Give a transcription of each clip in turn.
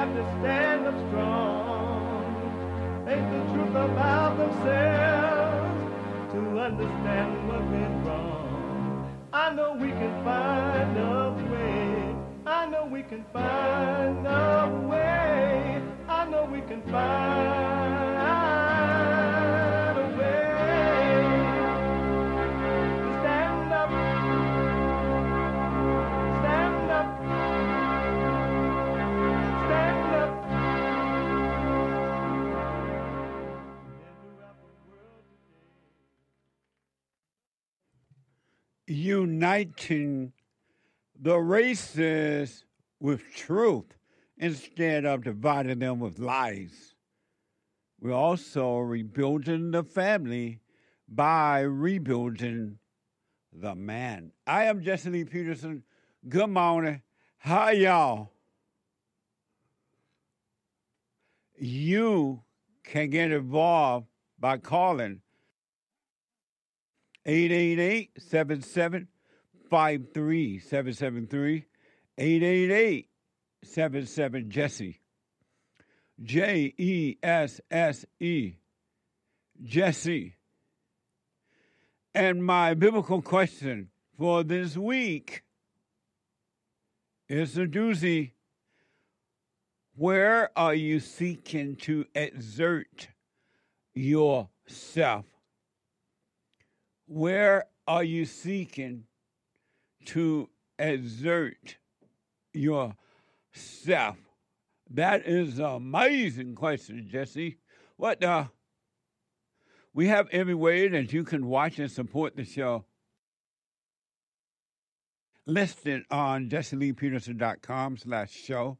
have to stand up strong, face the truth about themselves, to understand what went wrong. I know we can find a way. I know we can find a way. I know we can find a way. Stand up. Stand up. Stand up. Uniting the races with truth instead of dividing them with lies. We're also rebuilding the family by rebuilding the man. I am Jesse Lee Peterson. Good morning. Hi, y'all. You can get involved by calling 888-77-53773, 888-77-JESSE, Jesse, Jesse. And my biblical question for this week is a doozy. Where are you seeking to exert yourself? Where are you seeking to exert yourself? That is an amazing question, Jesse. We have every way that you can watch and support the show listed on JesseLeePeterson.com/show,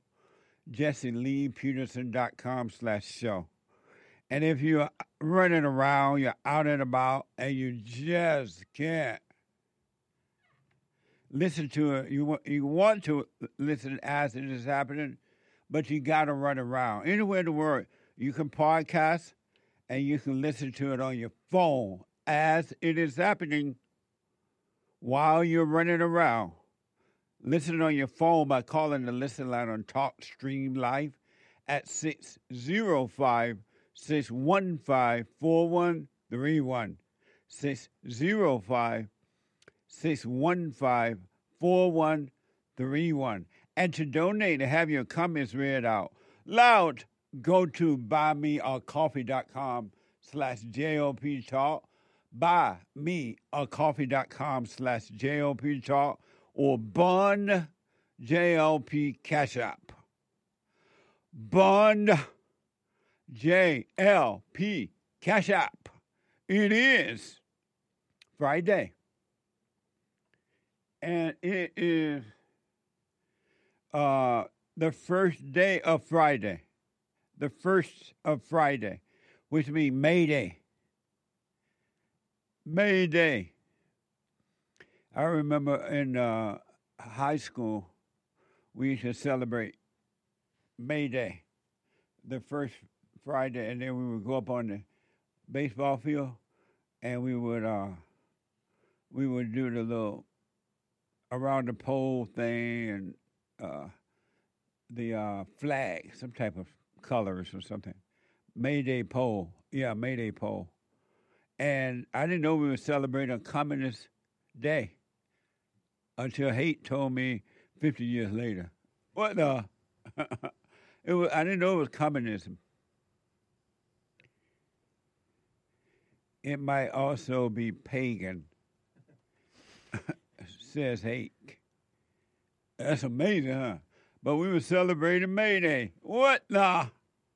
JesseLeePeterson.com/show. And if you're running around, you're out and about, and you just can't listen to it, you want to listen as it is happening, but you got to run around. Anywhere in the world, you can podcast, and you can listen to it on your phone as it is happening while you're running around. Listen on your phone by calling the listen line on TalkStream Live at 605-615-4131, 605-615-4131. And to donate and have your comments read out loud, go to buymeacoffee.com/JLP Talk, buymeacoffee.com/JLP Talk, or Bond JLP Cash App. Bond JLP Cash App. It is Friday. And it is the first day of Friday. The first of Friday, which means May Day. May Day. I remember in high school, we used to celebrate May Day, the first Friday, and then we would go up on the baseball field, and we would do the little around the pole thing and the flag, some type of colors or something. May Day pole. Yeah, May Day pole. And I didn't know we were celebrating a Communist Day until Haight told me 50 years later. What the? I didn't know it was communism. It might also be pagan, says Haight. That's amazing, huh? But we were celebrating May Day. What the?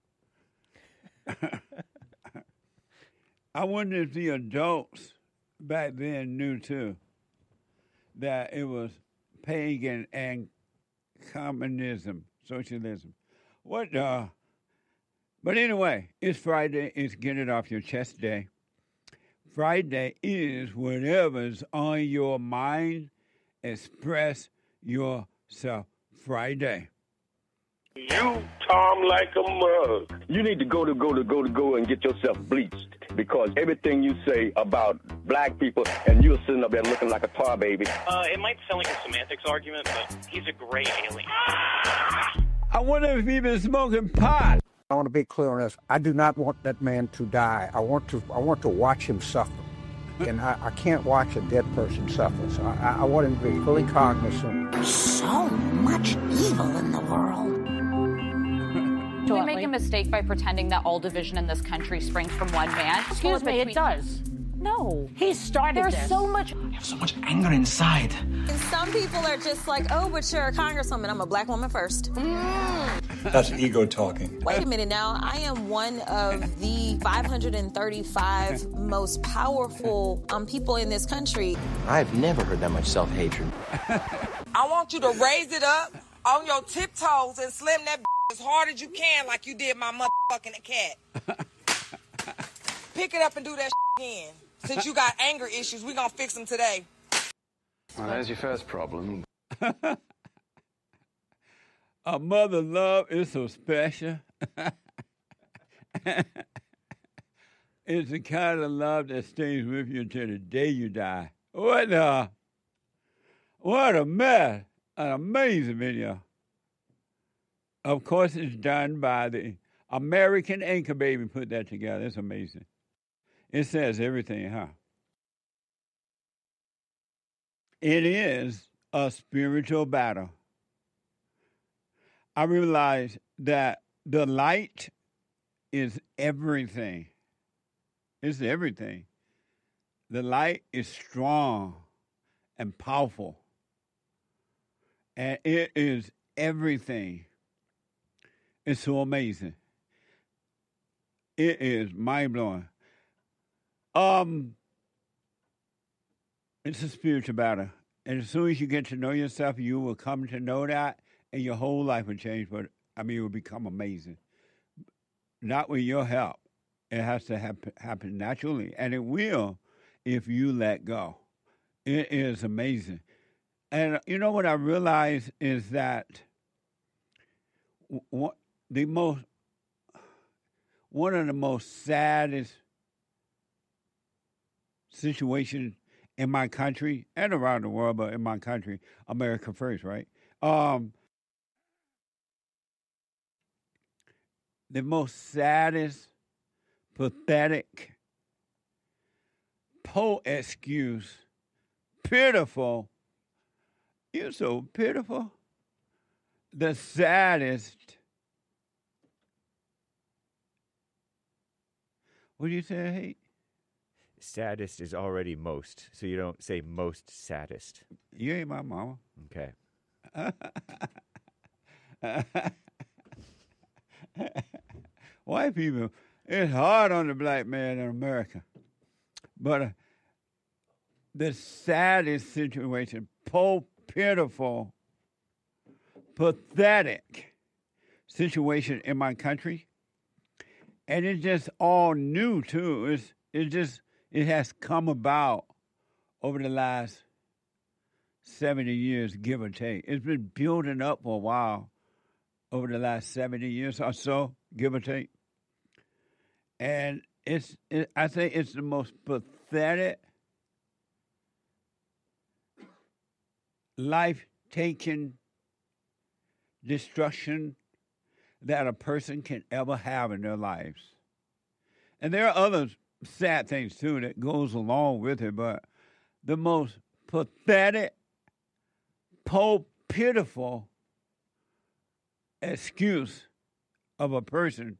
I wonder if the adults back then knew, too, that it was pagan and communism, socialism. What the? But anyway, it's Friday. It's Get It Off Your Chest Day. Friday is whatever's on your mind. Express yourself. Friday. You, Tom, like a mug. You need to go and get yourself bleached, because everything you say about black people, and you're sitting up there looking like a tar baby. It might sound like a semantics argument, but he's a gray alien. I wonder if he's been smoking pot. I want to be clear on this. I do not want that man to die. I want to watch him suffer. And I can't watch a dead person suffer. So I want him to be fully cognizant. There's so much evil in the world. We make a mistake by pretending that all division in this country springs from one man. Excuse me, it does. No. He started There's this. so much. You have so much anger inside. And some people are just like, oh, but you're a congresswoman. I'm a black woman first. That's ego talking. Wait a minute now. I am one of the 535 most powerful people in this country. I've never heard that much self-hatred. I want you to raise it up on your tiptoes and slam that as hard as you can like you did my motherfucking cat. Pick it up and do that again. Since you got anger issues, we're going to fix them today. Well, there's your first problem. A mother love is so special. It's the kind of love that stays with you until the day you die. What a mess. An amazing video. Of course, it's done by the American Anchor Baby put that together. It's amazing. It says everything, huh? It is a spiritual battle. I realize that the light is everything. It's everything. The light is strong and powerful. And it is everything. It's so amazing. It is mind-blowing. It's a spiritual battle. And as soon as you get to know yourself, you will come to know that, and your whole life will change. But it will become amazing. Not with your help. It has to happen naturally. And it will if you let go. It is amazing. And you know what I realize is that one of the most saddest situations in my country and around the world, but in my country, America first, right? The most saddest, pathetic, excuse, pitiful. You're so pitiful. The saddest. What do you say, I hate? Saddest is already most, so you don't say most saddest. You ain't my mama. Okay. White people, it's hard on the black man in America. But the saddest situation, pitiful, pathetic situation in my country, and it's just all new too. It has come about over the last 70 years, give or take. It's been building up for a while over the last 70 years or so, give or take. And I think it's the most pathetic, life-taking destruction that a person can ever have in their lives. And there are other sad things, too, that goes along with it, but the most pathetic, pitiful excuse of a person,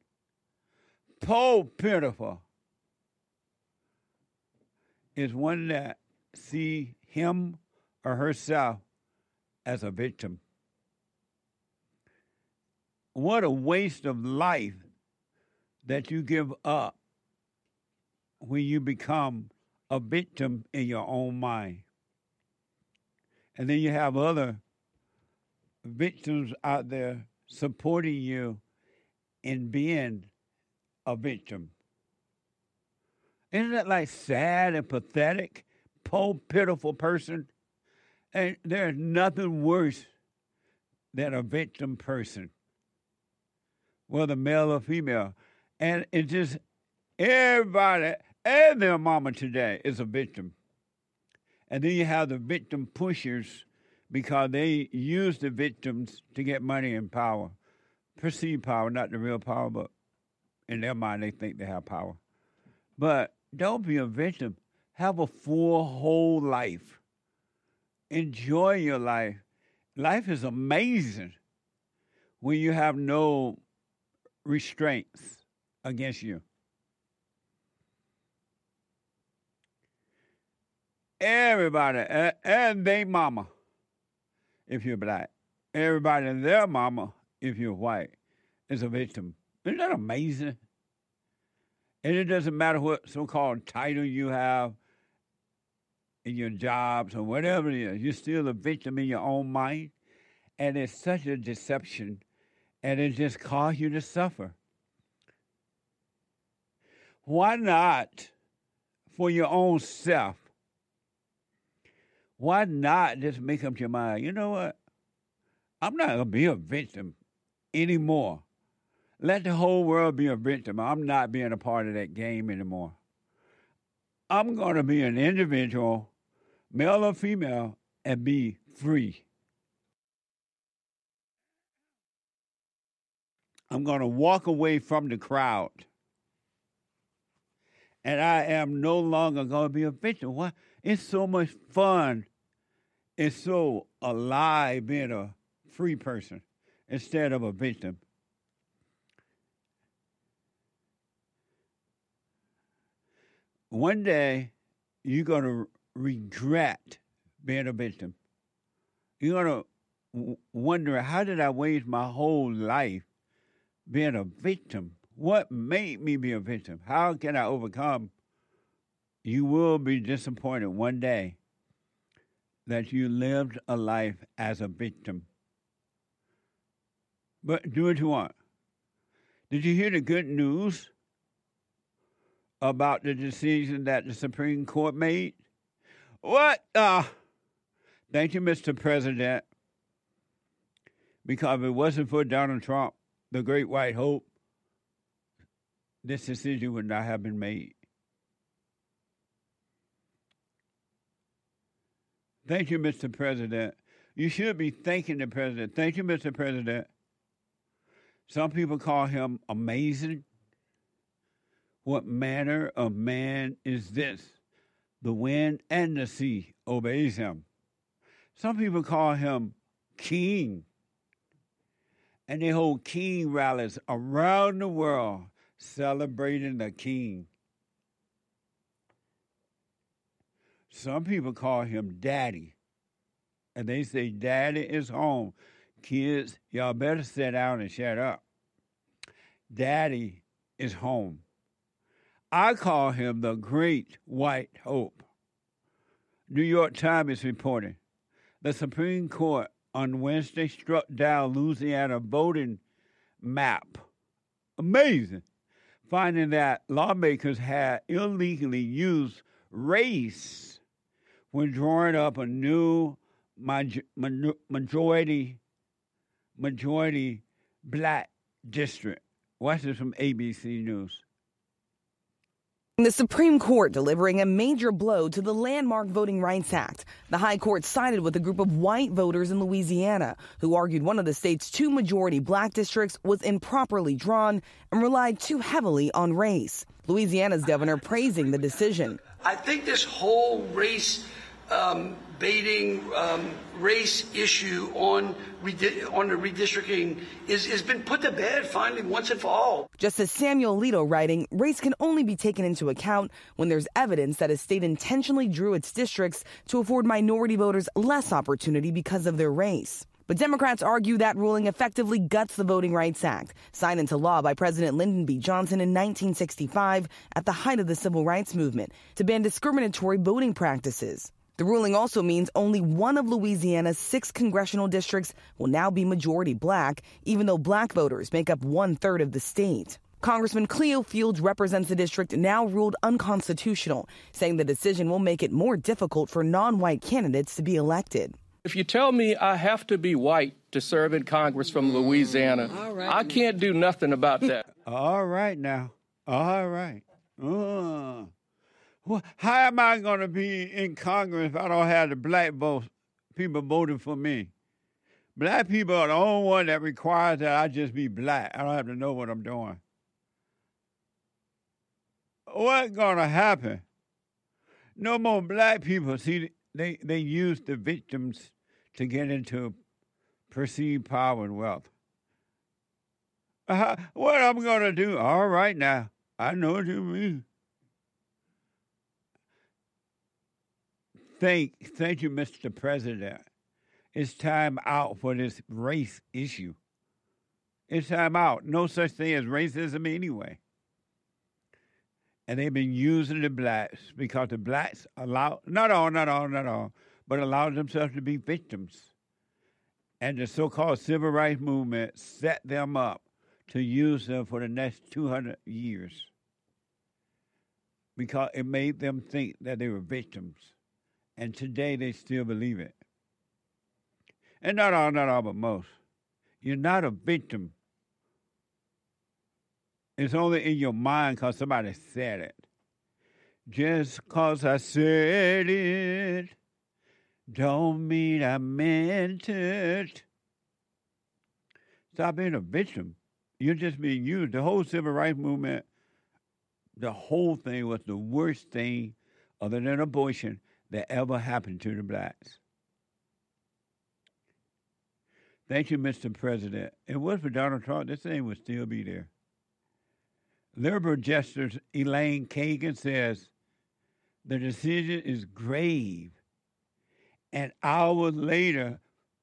pitiful, is one that see him or herself as a victim. What a waste of life that you give up when you become a victim in your own mind. And then you have other victims out there supporting you in being a victim. Isn't that like sad and pathetic? Poor, pitiful person. And there's nothing worse than a victim person, whether male or female. And it's just everybody and their mama today is a victim. And then you have the victim pushers because they use the victims to get money and power. perceived power, not the real power, but in their mind they think they have power. But don't be a victim. Have a full, whole life. Enjoy your life. Life is amazing when you have no restraints against you. Everybody and their mama, if you're black. Everybody and their mama, if you're white, is a victim. Isn't that amazing? And it doesn't matter what so-called title you have in your jobs or whatever it is. You're still a victim in your own mind. And it's such a deception. And it just causes you to suffer. Why not, for your own self, why not just make up your mind, you know what? I'm not going to be a victim anymore. Let the whole world be a victim. I'm not being a part of that game anymore. I'm going to be an individual, male or female, and be free. I'm going to walk away from the crowd. And I am no longer going to be a victim. Why? It's so much fun. It's so alive being a free person instead of a victim. One day, you're going to regret being a victim. You're going to wonder, how did I waste my whole life being a victim? What made me be a victim? How can I overcome? You will be disappointed one day that you lived a life as a victim. But do what you want. Did you hear the good news about the decision that the Supreme Court made? What? Thank you, Mr. President. Because if it wasn't for Donald Trump, the great white hope, this decision would not have been made. Thank you, Mr. President. You should be thanking the president. Thank you, Mr. President. Some people call him amazing. What manner of man is this? The wind and the sea obeys him. Some people call him king. And they hold king rallies around the world celebrating the king. Some people call him daddy. And they say, daddy is home. Kids, y'all better sit down and shut up. Daddy is home. I call him the great white hope. New York Times is reporting the Supreme Court on Wednesday struck down Louisiana voting map. Amazing. Finding that lawmakers had illegally used race when drawing up a new majority black district. Watch this from ABC News. The Supreme Court delivering a major blow to the landmark Voting Rights Act. The High Court sided with a group of white voters in Louisiana who argued one of the state's two majority black districts was improperly drawn and relied too heavily on race. Louisiana's governor praising the decision. I think this whole race baiting race issue on the redistricting has been put to bed finally once and for all. Justice Samuel Alito writing, race can only be taken into account when there's evidence that a state intentionally drew its districts to afford minority voters less opportunity because of their race. But Democrats argue that ruling effectively guts the Voting Rights Act, signed into law by President Lyndon B. Johnson in 1965 at the height of the Civil Rights Movement, to ban discriminatory voting practices. The ruling also means only one of Louisiana's 6 congressional districts will now be majority black, even though black voters make up 1/3 of the state. Congressman Cleo Fields represents the district now ruled unconstitutional, saying the decision will make it more difficult for non-white candidates to be elected. If you tell me I have to be white to serve in Congress from Louisiana, I can't do nothing about that. All right now. All right. Well, how am I going to be in Congress if I don't have the black people voting for me? Black people are the only one that requires that I just be black. I don't have to know what I'm doing. What's going to happen? No more black people. See, they use the victims to get into perceived power and wealth. What I'm going to do? All right now. I know what you mean. Thank you, Mr. President. It's time out for this race issue. It's time out. No such thing as racism anyway. And they've been using the blacks because the blacks allow, not all, but allow themselves to be victims. And the so-called civil rights movement set them up to use them for the next 200 years because it made them think that they were victims. And today they still believe it. And not all, but most. You're not a victim. It's only in your mind because somebody said it. Just because I said it don't mean I meant it. Stop being a victim. You're just being used. The whole civil rights movement, the whole thing was the worst thing other than abortion that ever happened to the blacks. Thank you, Mr. President. If it was for Donald Trump, this thing would still be there. Liberal Justice Elaine Kagan says the decision is grave. And hours later,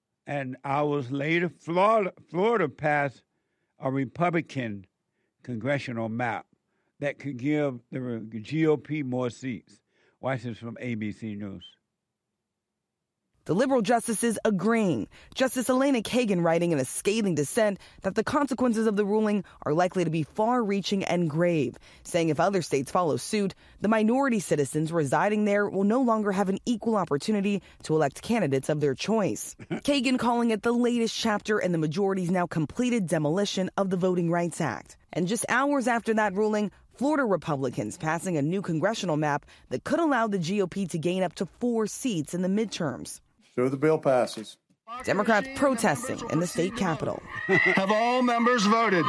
Florida passed a Republican congressional map that could give the GOP more seats. Watch this from ABC News. The liberal justices agreeing. Justice Elena Kagan writing in a scathing dissent that the consequences of the ruling are likely to be far-reaching and grave, saying if other states follow suit, the minority citizens residing there will no longer have an equal opportunity to elect candidates of their choice. Kagan calling it the latest chapter in the majority's now completed demolition of the Voting Rights Act. And just hours after that ruling, Florida Republicans passing a new congressional map that could allow the GOP to gain up to 4 seats in the midterms. So the bill passes. Democrats protesting in the state capitol. Have all members voted?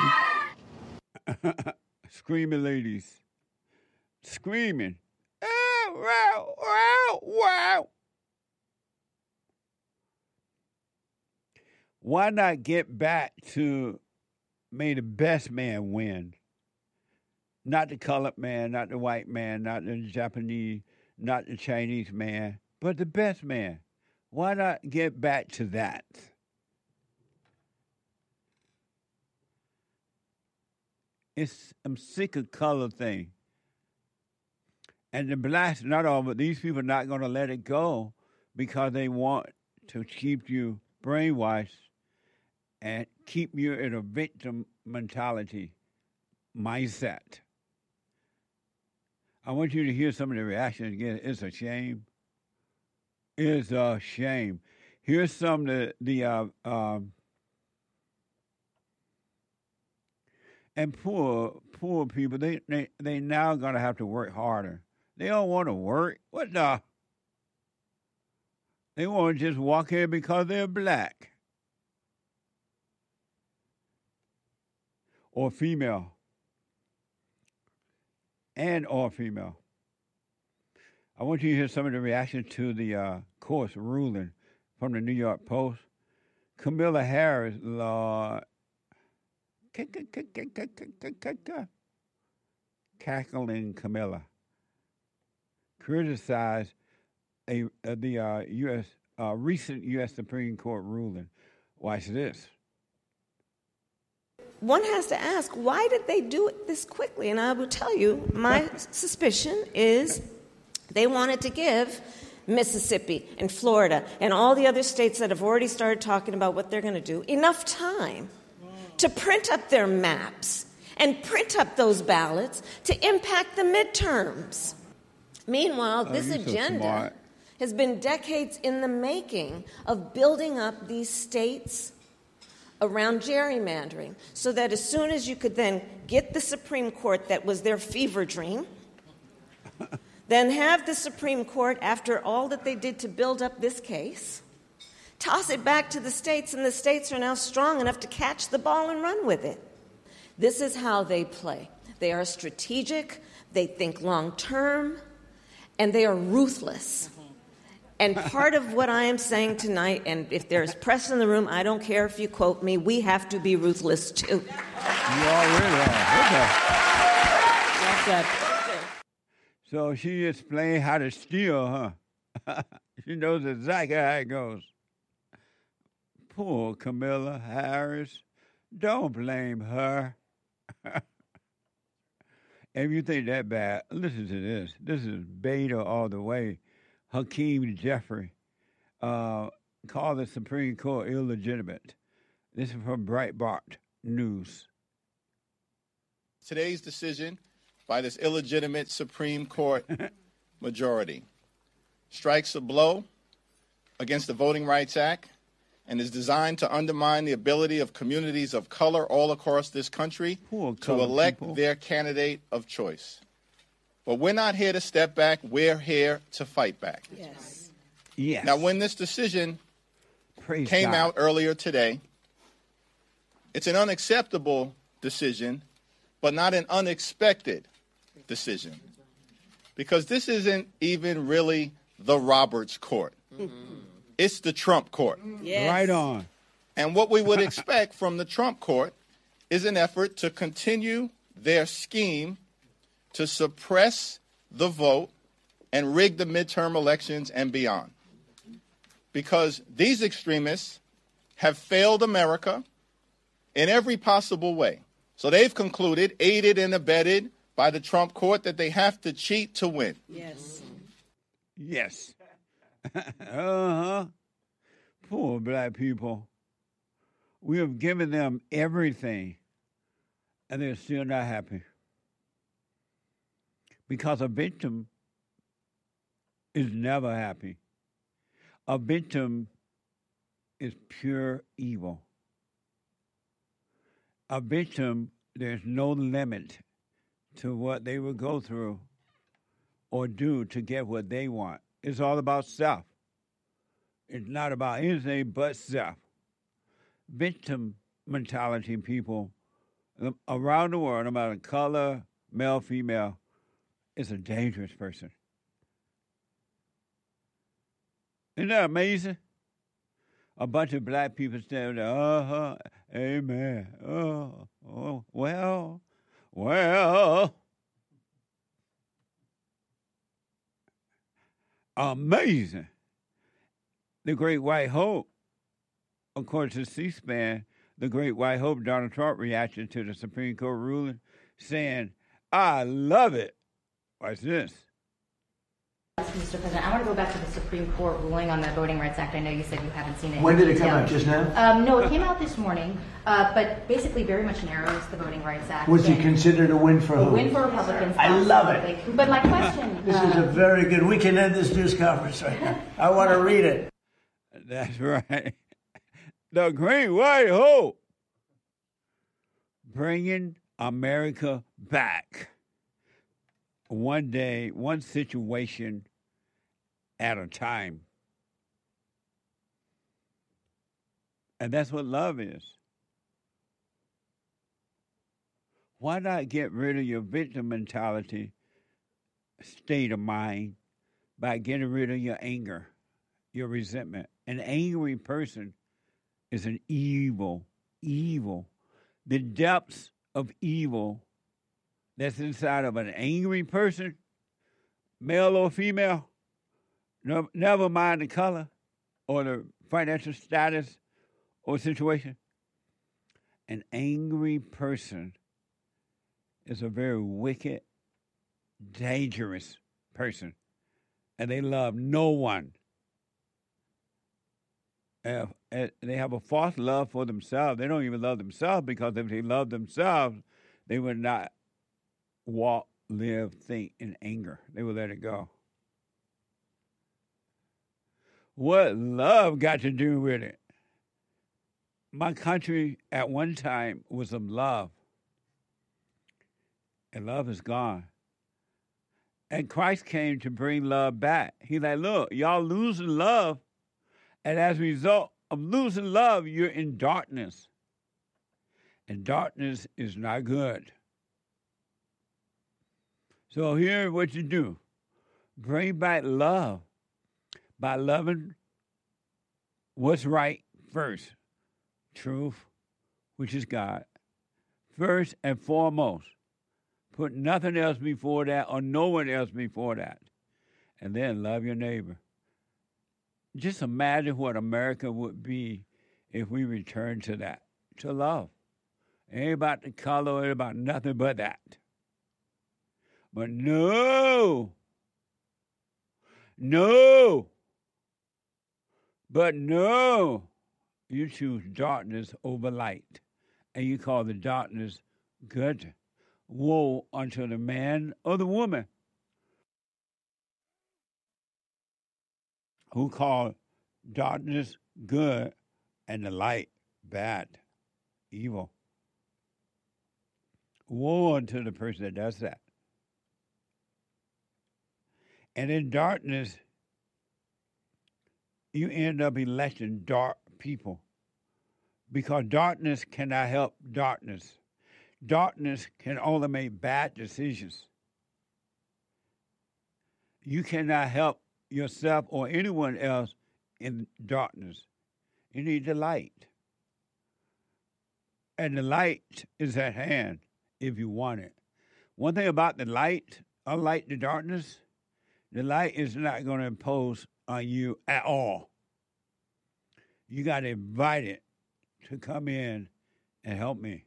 Screaming ladies. Screaming. Wow, wow, wow. Why not get back to may the best man win? Not the colored man, not the white man, not the Japanese, not the Chinese man, but the best man. Why not get back to that? I'm sick of color thing. And the blacks, not all, but these people are not going to let it go because they want to keep you brainwashed and keep you in a victim mentality mindset. I want you to hear some of the reactions again. It's a shame. It's a shame. Here's some of the and poor people. They now gonna have to work harder. They don't want to work. What the? They want to just walk here because they're black or female, or female. I want you to hear some of the reaction to the court's ruling from the New York Post. Kamala Harris, Lord, cackling Kamala, criticized the recent U.S. Supreme Court ruling. Watch this. One has to ask, why did they do it this quickly? And I will tell you, my suspicion is they wanted to give Mississippi and Florida and all the other states that have already started talking about what they're going to do enough time to print up their maps and print up those ballots to impact the midterms. Meanwhile, this agenda has been decades in the making of building up these states around gerrymandering so that as soon as you could then get the Supreme Court that was their fever dream, then have the Supreme Court, after all that they did to build up this case, toss it back to the states, and the states are now strong enough to catch the ball and run with it. This is how they play. They are strategic, they think long term, and they are ruthless. And part of what I am saying tonight, and if there's press in the room, I don't care if you quote me, we have to be ruthless too. You already are. Okay. That's it. So she explained how to steal, huh? She knows exactly how it goes. Poor Kamala Harris. Don't blame her. If you think that bad, listen to this. This is beta all the way. Hakeem Jeffrey called the Supreme Court illegitimate. This is from Breitbart News. Today's decision by this illegitimate Supreme Court majority strikes a blow against the Voting Rights Act and is designed to undermine the ability of communities of color all across this country to elect their candidate of choice. But we're not here to step back. We're here to fight back. Yes. Yes. Now, when this decision came out earlier today, it's an unacceptable decision, but not an unexpected decision. Because this isn't even really the Roberts Court. It's the Trump Court. Yes. Right on. And what we would expect from the Trump Court is an effort to continue their scheme to suppress the vote and rig the midterm elections and beyond. Because these extremists have failed America in every possible way. So they've concluded, aided and abetted by the Trump Court, that they have to cheat to win. Yes. Yes. Uh-huh. Poor black people. We have given them everything, and they're still not happy. Because a victim is never happy. A victim is pure evil. A victim, there's no limit to what they will go through or do to get what they want. It's all about self. It's not about anything but self. Victim mentality people around the world, no matter color, male, female, is a dangerous person. Isn't that amazing? A bunch of black people standing there, amen, well. Amazing. The Great White Hope, according to C-SPAN, the Great White Hope, Donald Trump reacted to the Supreme Court ruling, saying, I love it. What's this? Mr. President, I want to go back to the Supreme Court ruling on the Voting Rights Act. I know you said you haven't seen it. When did it come out? Just now? No, it came out this morning, but basically very much narrows the Voting Rights Act. Was it considered a win for who? A win for Republicans. I love it. But my question... This is a very good... We can end this news conference right now. I want to read it. That's right. The Great White Hope. Bringing America back. One day, one situation at a time. And that's what love is. Why not get rid of your victim mentality, state of mind, by getting rid of your anger, your resentment? An angry person is an evil. The depths of evil that's inside of an angry person, male or female, never mind the color or the financial status or situation. An angry person is a very wicked, dangerous person, and they love no one. They have a false love for themselves. They don't even love themselves, because if they loved themselves, they would not walk, live, think in anger. They would let it go. What love got to do with it? My country at one time was of love. And love is gone. And Christ came to bring love back. He's like, look, y'all losing love. And as a result, of losing love, you're in darkness. And darkness is not good. So here's what you do. Bring back love by loving what's right first. Truth, which is God. First and foremost. Put nothing else before that or no one else before that. And then love your neighbor. Just imagine what America would be if we returned to that, to love. It ain't about the color, it ain't about nothing but that. But no, you choose darkness over light, and you call the darkness good. Woe unto the man or the woman who call darkness good and the light bad, evil. Woe unto the person that does that. And in darkness, you end up electing dark people because darkness cannot help darkness. Darkness can only make bad decisions. You cannot help yourself or anyone else in darkness. You need the light. And the light is at hand if you want it. One thing about the light, unlike the darkness, the light is not going to impose on you at all. You got to invite it to come in and help me.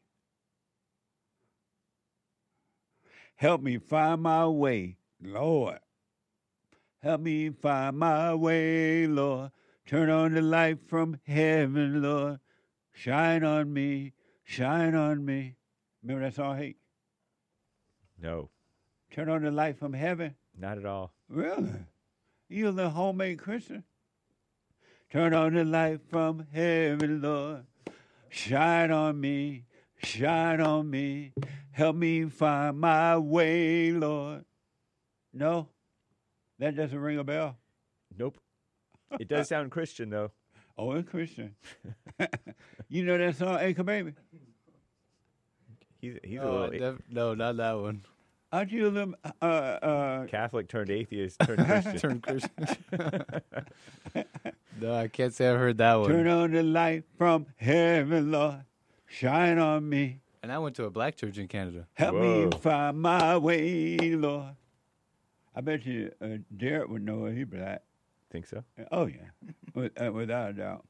Help me find my way, Lord. Help me find my way, Lord. Turn on the light from heaven, Lord. Shine on me, shine on me. Remember that song, Hate? No. Turn on the light from heaven? Not at all. Really? You're the homemade Christian? Turn on the light from heaven, Lord. Shine on me, shine on me. Help me find my way, Lord. No? That doesn't ring a bell? Nope. It does sound Christian, though. Oh, it's Christian. You know that song, Acre Baby? He's a little... No, not that one. Aren't you a little... Catholic turned atheist turned Christian. Turned Christian. No, I can't say I've heard that one. Turn on the light from heaven, Lord. Shine on me. And I went to a black church in Canada. Help me find my way, Lord. I bet you Derek would know he black. Think so? Oh, yeah. Without a doubt.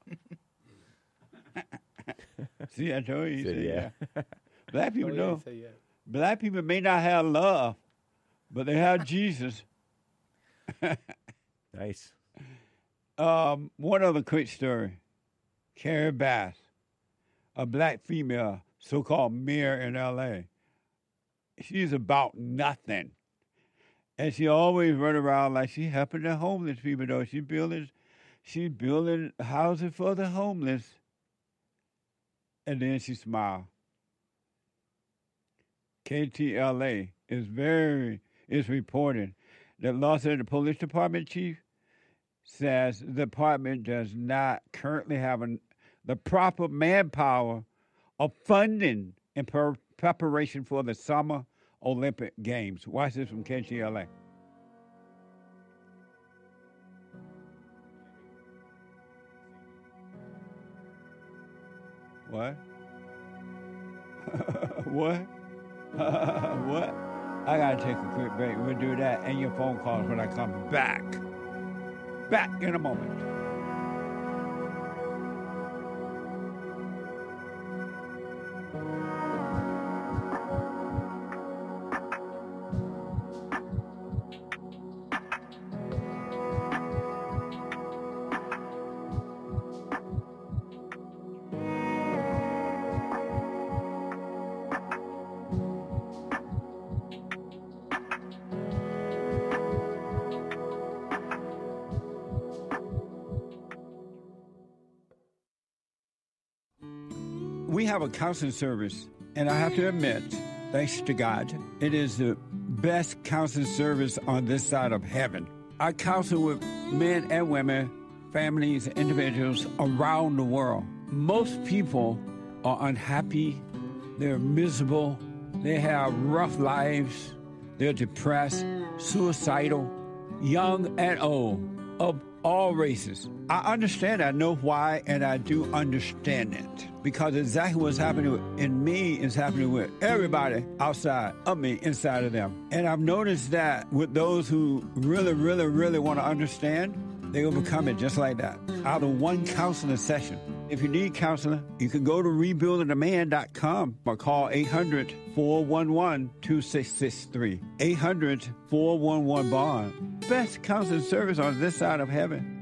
See, I told you. He said yeah. Black people know. Yeah. Black people may not have love, but they have Jesus. Nice. One other quick story. Carrie Bass, a black female, so-called mayor in L.A. She's about nothing. And she always run around like she helping the homeless people, though. She's building houses for the homeless. And then she smiled. KTLA is reporting that Los Angeles Police Department chief says the department does not currently have the proper manpower or funding in preparation for the Summer Olympic Games. Watch this from KTLA. What? What? What? I gotta take a quick break. We'll do that and your phone calls when I come back. Back in a moment. We have a counseling service, and I have to admit, thanks to God, it is the best counseling service on this side of heaven. I counsel with men and women families, individuals around the world. Most people are unhappy, they're miserable, they have rough lives, they're depressed, suicidal, young and old, of all races. I understand, I know why, and I do understand it. Because exactly what's happening in me is happening with everybody outside of me, inside of them. And I've noticed that with those who really, really, really want to understand, they overcome it just like that, out of one counseling session. If you need counseling, you can go to rebuildingtheman.com or call 800-411-2663. 800-411-BOND. Best counseling service on this side of heaven.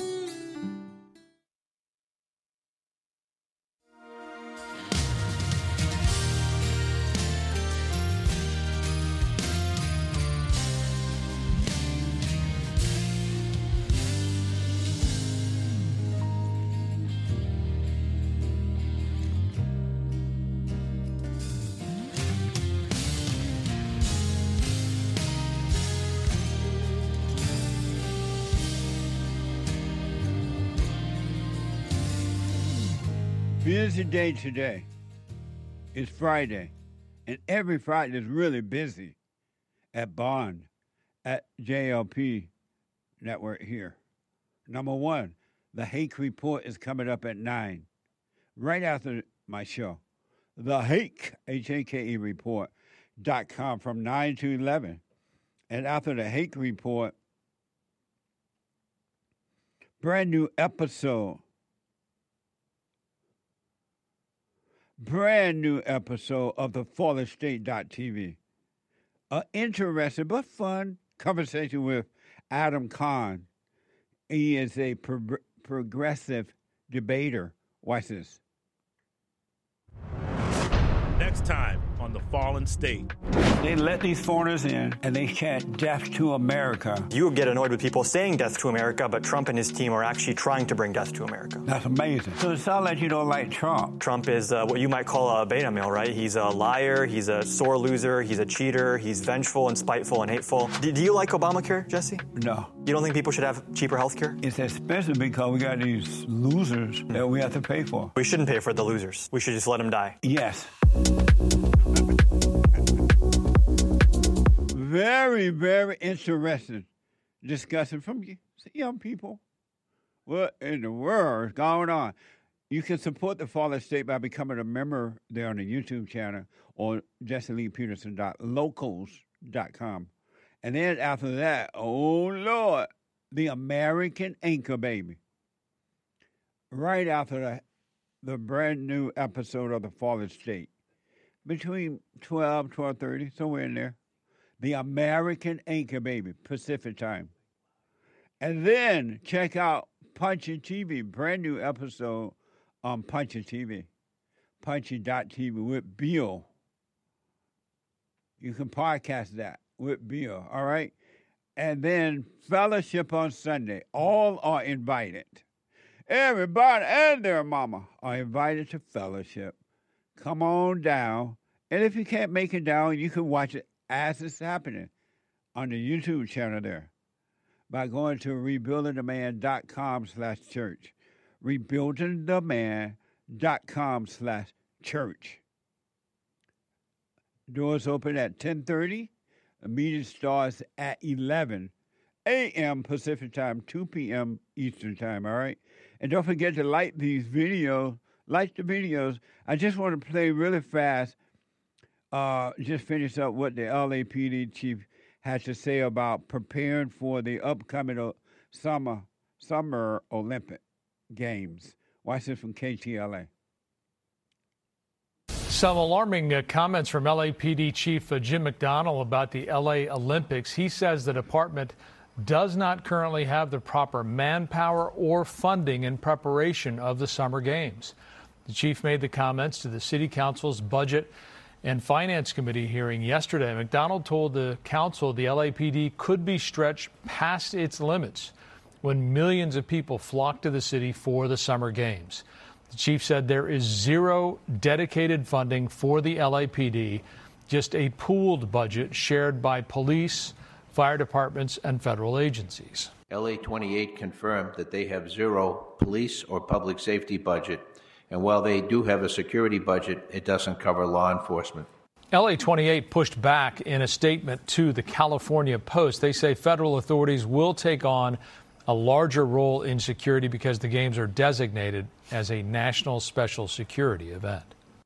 Busy day today. It's Friday, and every Friday is really busy at Bond, at JLP Network here. Number one, the Hake Report is coming up at 9, right after my show. The Hake, H-A-K-E Report.com from 9 to 11. And after the Hake Report, brand new episode of the FallenState.tv. An interesting but fun conversation with Adam Kahn. He is a progressive debater. Watch this. Next time on The Fallen State. They let these foreigners in, and they chant death to America. You would get annoyed with people saying death to America, but Trump and his team are actually trying to bring death to America. That's amazing. So it sounds like you don't like Trump. Trump is what you might call a beta male, right? He's a liar, he's a sore loser, he's a cheater, he's vengeful and spiteful and hateful. Do you like Obamacare, Jesse? No. You don't think people should have cheaper health care? It's expensive because we got these losers that we have to pay for. We shouldn't pay for the losers. We should just let them die. Yes. Very, very interesting discussion from young people. What in the world is going on? You can support the Fallen State by becoming a member there on the YouTube channel or JesseLeePeterson.locals.com. And then after that, oh, Lord, the American Anchor Baby. Right after the brand new episode of the Fallen State. Between 12:30, somewhere in there. The American Anchor Baby, Pacific time. And then check out Punchy TV, brand new episode on Punchy TV. Punchy.tv with Bill. You can podcast that with Bill, all right? And then Fellowship on Sunday. All are invited. Everybody and their mama are invited to Fellowship. Come on down. And if you can't make it down, you can watch it as it's happening on the YouTube channel there by going to rebuildingtheman.com/church. rebuildingtheman.com/church. Doors open at 10:30. The meeting starts at 11 a.m. Pacific time, 2 p.m. Eastern time, all right? And don't forget to like these videos. Like the videos. I just want to play really fast. Just finish up what the LAPD chief had to say about preparing for the upcoming summer Olympic Games. Watch this from KTLA. Some alarming comments from LAPD Chief Jim McDonnell about the LA Olympics. He says the department does not currently have the proper manpower or funding in preparation of the summer games. The chief made the comments to the City Council's Budget and Finance Committee hearing yesterday. McDonnell told the council the LAPD could be stretched past its limits when millions of people flock to the city for the summer games. The chief said there is zero dedicated funding for the LAPD, just a pooled budget shared by police, fire departments, and federal agencies. LA 28 confirmed that they have zero police or public safety budget, and while they do have a security budget, it doesn't cover law enforcement. LA 28 pushed back in a statement to the California Post. They say federal authorities will take on a larger role in security because the games are designated as a national special security event.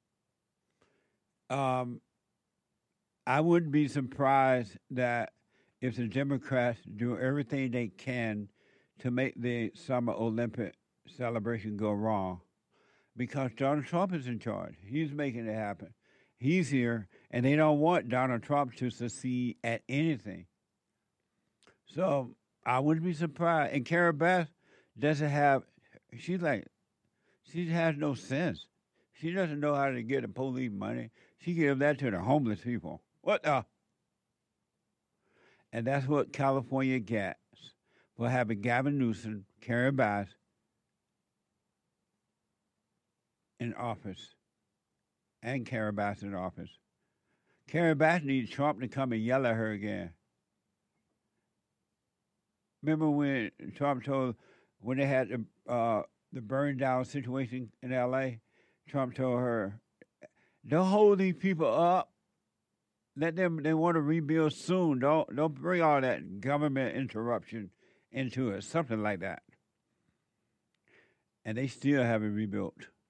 I wouldn't be surprised that if the Democrats do everything they can to make the Summer Olympic celebration go wrong, because Donald Trump is in charge. He's making it happen. He's here, and they don't want Donald Trump to succeed at anything. So I wouldn't be surprised. And Carol Bass doesn't have, she has no sense. She doesn't know how to get the police money. She gives that to the homeless people. What the? And that's what California gets for having Gavin Newsom, Carol Bass in office, and Carol Bass in office. Carol Bass needs Trump to come and yell at her again. Remember when Trump told, when they had the burn down situation in L.A., Trump told her, don't hold these people up. Let them, they want to rebuild soon. Don't bring all that government interruption into it, something like that. And they still haven't rebuilt.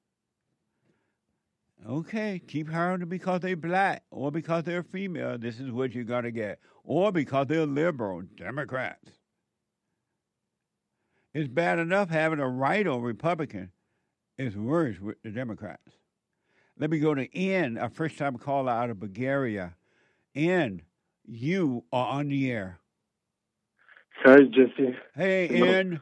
Okay, keep hiring them because they're black or because they're female. This is what you're going to get. Or because they're liberal, Democrats. It's bad enough having a right or Republican. It's worse with the Democrats. Let me go to Ian, a first-time caller out of Bulgaria. Ian, you are on the air. Hi, Jesse. Hey, Ian.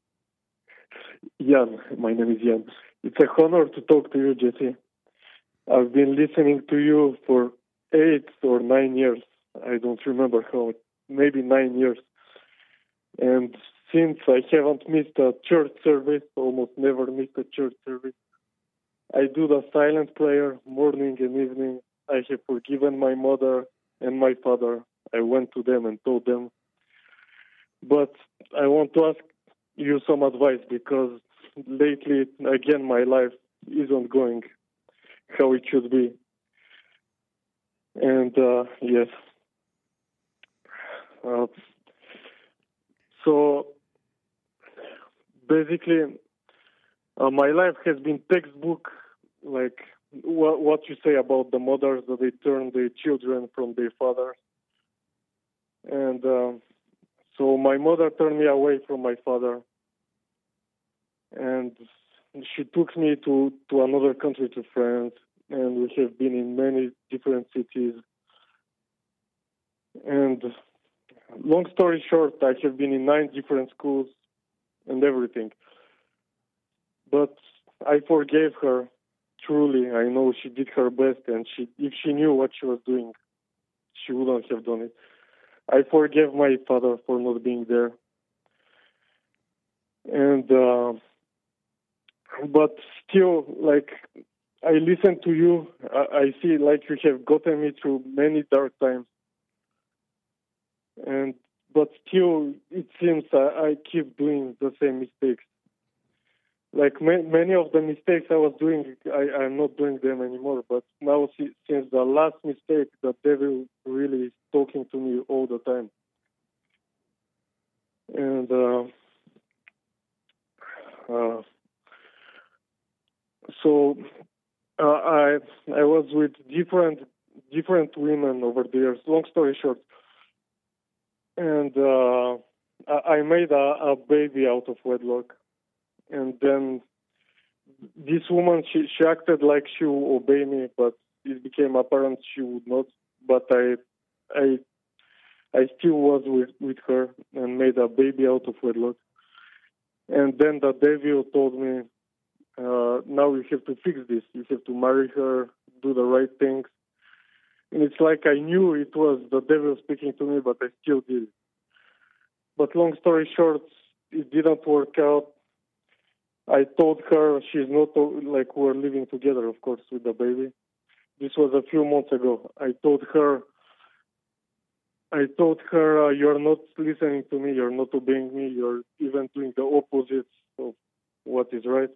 Jan, my name is Jan. It's a honor to talk to you, Jesse. I've been listening to you for 8 or 9 years. I don't remember how, maybe 9 years. And since I haven't missed a church service, almost never missed a church service, I do the silent prayer morning and evening. I have forgiven my mother and my father. I went to them and told them. But I want to ask you some advice because lately, again, my life isn't going how it should be. And yes. So basically, my life has been textbook, like what you say about the mothers, that they turn their children from their fathers. And so my mother turned me away from my father. And she took me to another country, to France. And we have been in many different cities. And long story short, I have been in 9 different schools and everything. But I forgave her, truly. I know she did her best, and if she knew what she was doing, she wouldn't have done it. I forgave my father for not being there. And, but still, like, I listen to you. I see, like, you have gotten me through many dark times. But still, it seems I keep doing the same mistakes. Like many of the mistakes I was doing, I'm not doing them anymore. But now, since the last mistake, the devil really is talking to me all the time. And so I was with different women over the years. Long story short. And I made a baby out of wedlock. And then this woman, she acted like she would obey me, but it became apparent she would not. But I still was with her and made a baby out of wedlock. And then the devil told me, now you have to fix this. You have to marry her, do the right things. And it's like I knew it was the devil speaking to me, but I still did it. But long story short, it didn't work out. I told her she's not, like, we're living together, of course, with the baby. This was a few months ago. I told her I told her, you're not listening to me, you're not obeying me, you're even doing the opposite of what is right.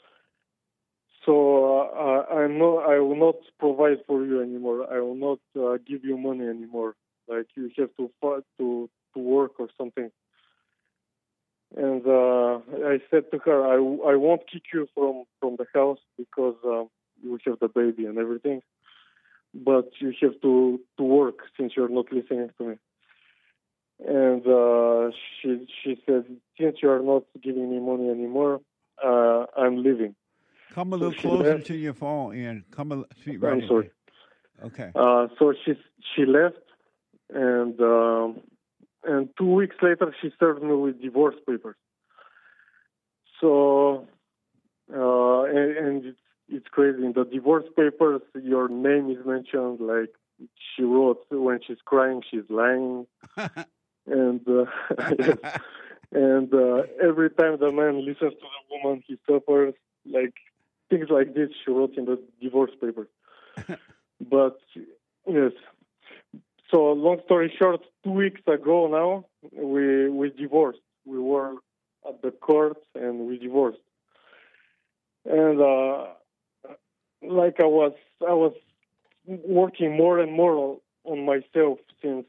So I will not provide for you anymore. I will not give you money anymore. Like, you have to work or something. And I said to her, I won't kick you from the house because you have the baby and everything. But you have to work since you're not listening to me. And she said, since you are not giving me money anymore, I'm leaving. Come a little closer to your phone, Ian. Speak right I'm sorry. Okay. So she left, and 2 weeks later she served me with divorce papers. So and it's crazy. In the divorce papers, your name is mentioned. Like, she wrote, when she's crying, she's lying. And yes. And every time the man listens to the woman, he suffers. Like, things like this she wrote in the divorce papers. But yes. So long story short, 2 weeks ago now, we divorced. We were at the court and we divorced. And like I was working more and more on myself since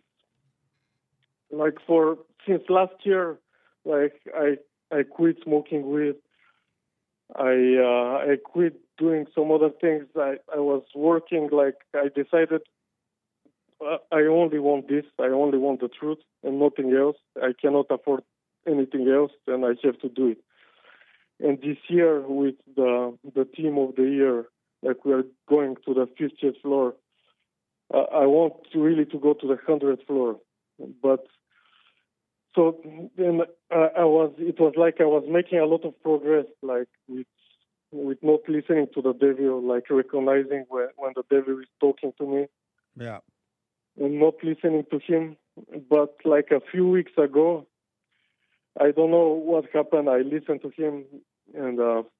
last year. Like, I quit smoking weed. I quit doing some other things. I was working. Like, I decided I only want this. I only want the truth and nothing else. I cannot afford anything else, and I have to do it. And this year, with the team of the year, like, we are going to the 50th floor. I want really to go to the 100th floor. But so then it was like I was making a lot of progress, like with not listening to the devil, like recognizing when the devil is talking to me. Yeah. And not listening to him. But like a few weeks ago, I don't know what happened. I listened to him, and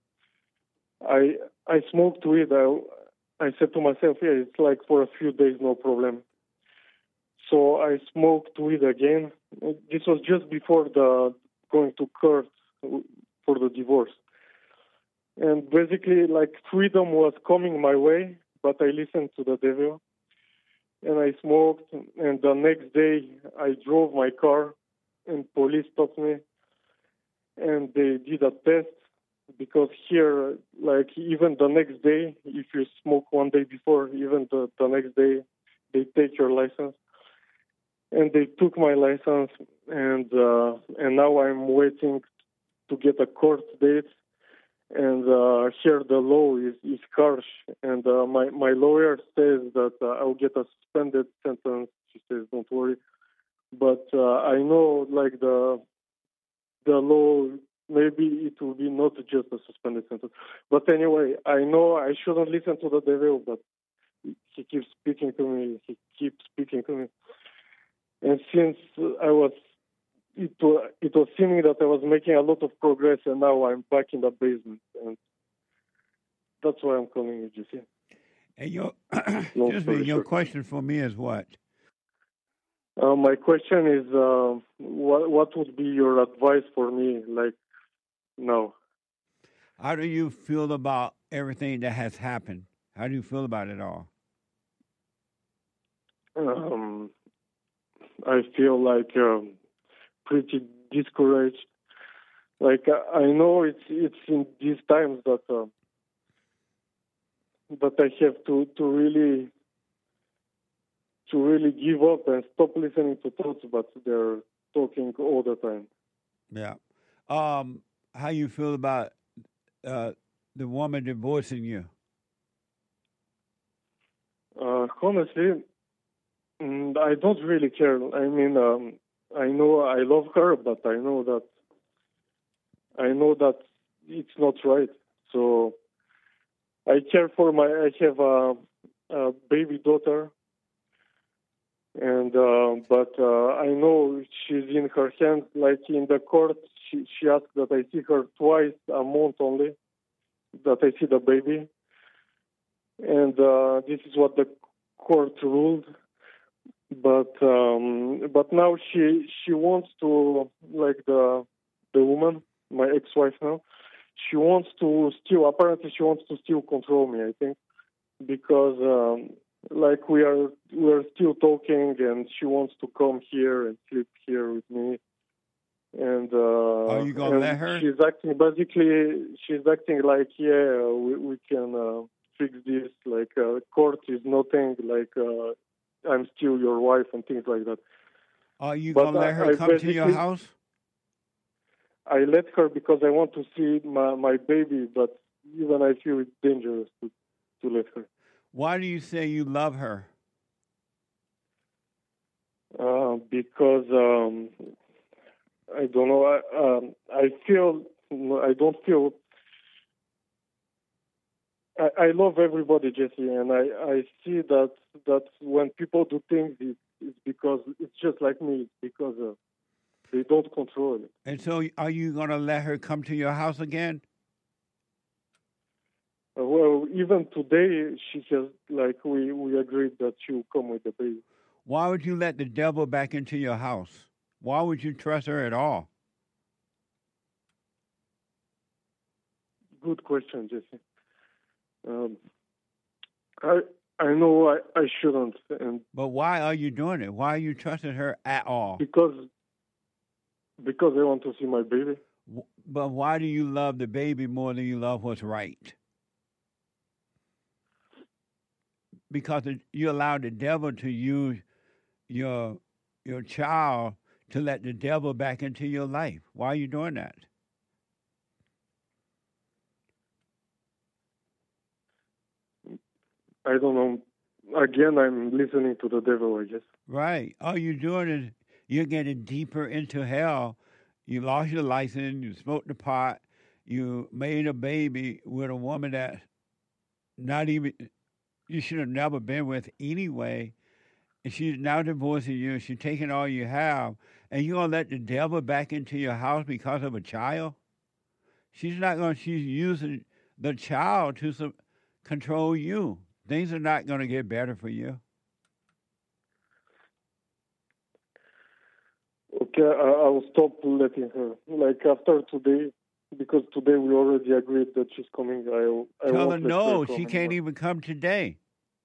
I smoked weed. I said to myself, yeah, it's like for a few days, no problem. So I smoked weed again. This was just before going to court for the divorce. And basically, like, freedom was coming my way, but I listened to the devil. And I smoked, and the next day I drove my car, and police stopped me, and they did a test, because here, like, even the next day, if you smoke one day before, even the next day, they take your license. And they took my license, and now I'm waiting to get a court date. And here the law is harsh, and my lawyer says that I'll get a suspended sentence. She says, don't worry. But I know, like, the law, maybe it will be not just a suspended sentence. But anyway, I know I shouldn't listen to the devil, but he keeps speaking to me. And since it was seeming that I was making a lot of progress, and now I'm back in the basement, and that's why I'm calling you, Jesse. And your question for me is what? My question is, what would be your advice for me, like, now? How do you feel about everything that has happened? How do you feel about it all? I feel like pretty discouraged. Like, I know it's in these times that I have to really give up and stop listening to thoughts, but they're talking all the time. Yeah. How you feel about the woman divorcing you? Honestly, I don't really care. I mean, I know I love her, but I know that it's not right. So I care for I have a baby daughter, and but I know she's in her hands. Like, in the court, she asked that I see her twice a month only, that I see the baby, and this is what the court ruled. but now she wants to, like the woman, my ex-wife now, she wants to still control me, I think, because like we're still talking, and she wants to come here and sleep here with me. And are you gonna let her? She's acting like, yeah, we can fix this. Like court is nothing. Like I'm still your wife and things like that. Are you gonna let her come to your house? I let her because I want to see my baby, but even I feel it's dangerous to let her. Why do you say you love her? Because I don't know. I don't feel. I love everybody, Jesse, and I see that when people do things, it's because it's just like me. It's because they don't control it. And so, are you going to let her come to your house again? Well, even today, she just like we agreed that she'll come with the baby. Why would you let the devil back into your house? Why would you trust her at all? Good question, Jesse. I know I shouldn't. But why are you doing it? Why are you trusting her at all? Because I want to see my baby. But why do you love the baby more than you love what's right? Because you allow the devil to use your child to let the devil back into your life. Why are you doing that? I don't know. Again, I'm listening to the devil, I guess. Right. All you're doing is you're getting deeper into hell. You lost your license. You smoked the pot. You made a baby with a woman that you should have never been with anyway. And she's now divorcing you. She's taking all you have. And you're going to let the devil back into your house because of a child? She's using the child to control you. Things are not going to get better for you. Okay, I will stop letting her. Like after today, because today we already agreed that she's coming. I Tell her won't let no, her come she can't anymore. even come today.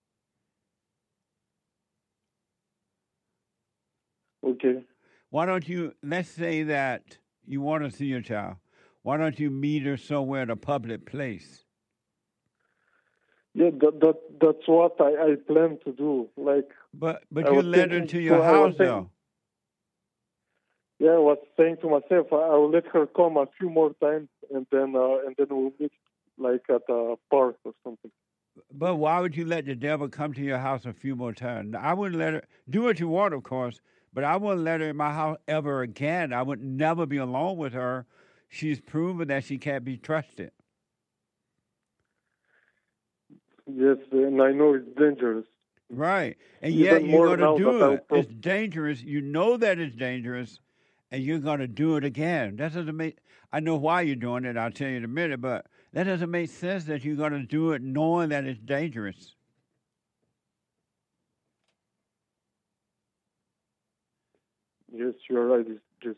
Okay. Why don't you, let's say that you want to see your child. Why don't you meet her somewhere at a public place? Yeah, that's what I plan to do. Like, but you let her to your house, though. Yeah, I was saying to myself, I will let her come a few more times, and then we'll meet like at a park or something. But why would you let the devil come to your house a few more times? I wouldn't let her do what you want, of course, but I wouldn't let her in my house ever again. I would never be alone with her. She's proven that she can't be trusted. Yes, and I know it's dangerous. Right. And Even yet you're going to do it. I'll It's dangerous. You know that it's dangerous, and you're going to do it again. That doesn't make... I know why you're doing it. I'll tell you in a minute, but that doesn't make sense that you're going to do it knowing that it's dangerous. Yes, you're right, Jesse.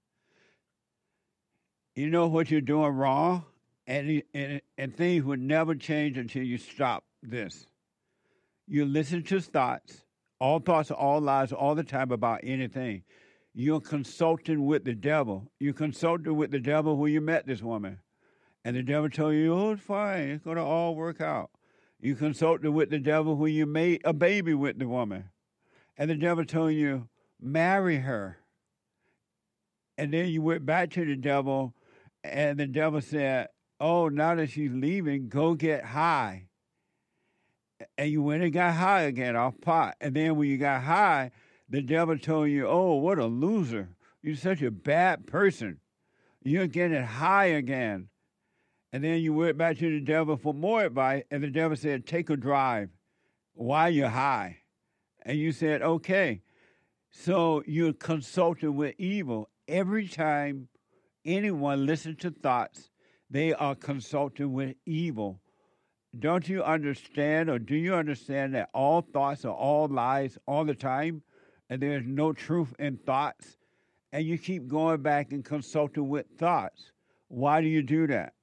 You know what you're doing wrong, and things would never change until you stop this. You listen to thoughts, all thoughts are all lies all the time about anything. You're consulting with the devil. You consulted with the devil when you met this woman. And the devil told you, oh, it's fine. It's going to all work out. You consulted with the devil when you made a baby with the woman. And the devil told you, marry her. And then you went back to the devil, and the devil said, oh, now that she's leaving, go get high. And you went and got high again off pot. And then when you got high, the devil told you, oh, what a loser. You're such a bad person. You're getting high again. And then you went back to the devil for more advice, and the devil said, take a drive while you're high. And you said, okay. So you're consulting with evil. Every time anyone listens to thoughts, they are consulting with evil. Don't you understand, or do you understand that all thoughts are all lies all the time? and there's no truth in thoughts, and you keep going back and consulting with thoughts. Why do you do that?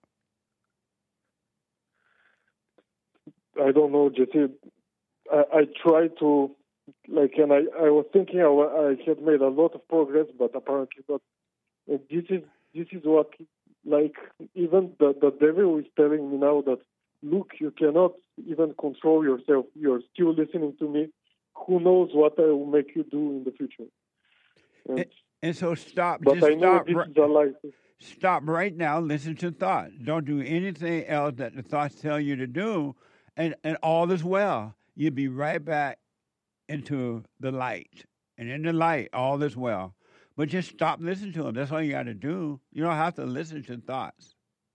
I don't know, Jesse. I try to, and I was thinking I had made a lot of progress, but apparently not. And this is what, even the devil is telling me now that, look, you cannot even control yourself. You're still listening to me. Who knows what I will make you do in the future? And so stop. But I know this is a lie. Stop right now. Listen to thoughts. Don't do anything else that the thoughts tell you to do, and all is well. You'll be right back into the light. And in the light, all is well. But just stop listening to them. That's all you got to do. You don't have to listen to thoughts.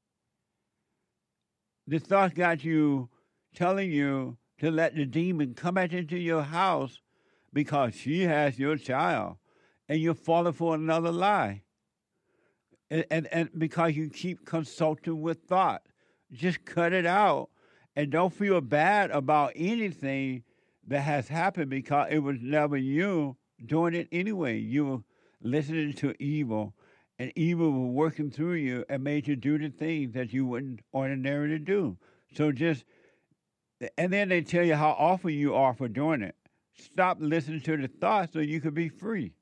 The thoughts got you telling you to let the demon come back into your house because she has your child, and you're falling for another lie. And because you keep consulting with thought. Just cut it out, and don't feel bad about anything that has happened because it was never you doing it anyway. You were listening to evil, and evil was working through you and made you do the things that you wouldn't ordinarily do. So and then they tell you how awful you are for doing it. Stop listening to the thoughts so you could be free.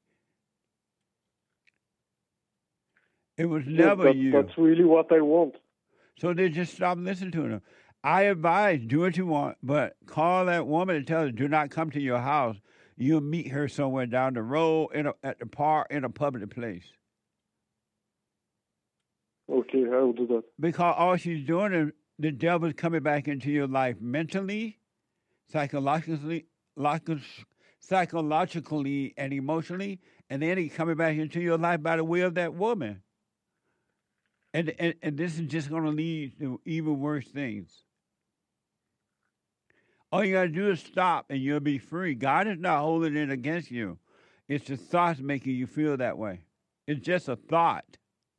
It was never you. That's really what I want. So they just stop listening to them. I advise, do what you want, but call that woman and tell her, do not come to your house. You'll meet her somewhere down the road, at the park, in a public place. Okay, I will do that. Because all she's doing is the devil's coming back into your life mentally, psychologically, and emotionally, and then he's coming back into your life by the way of that woman. And this is just going to lead to even worse things. All you got to do is stop, and you'll be free. God is not holding it against you. It's the thoughts making you feel that way. It's just a thought.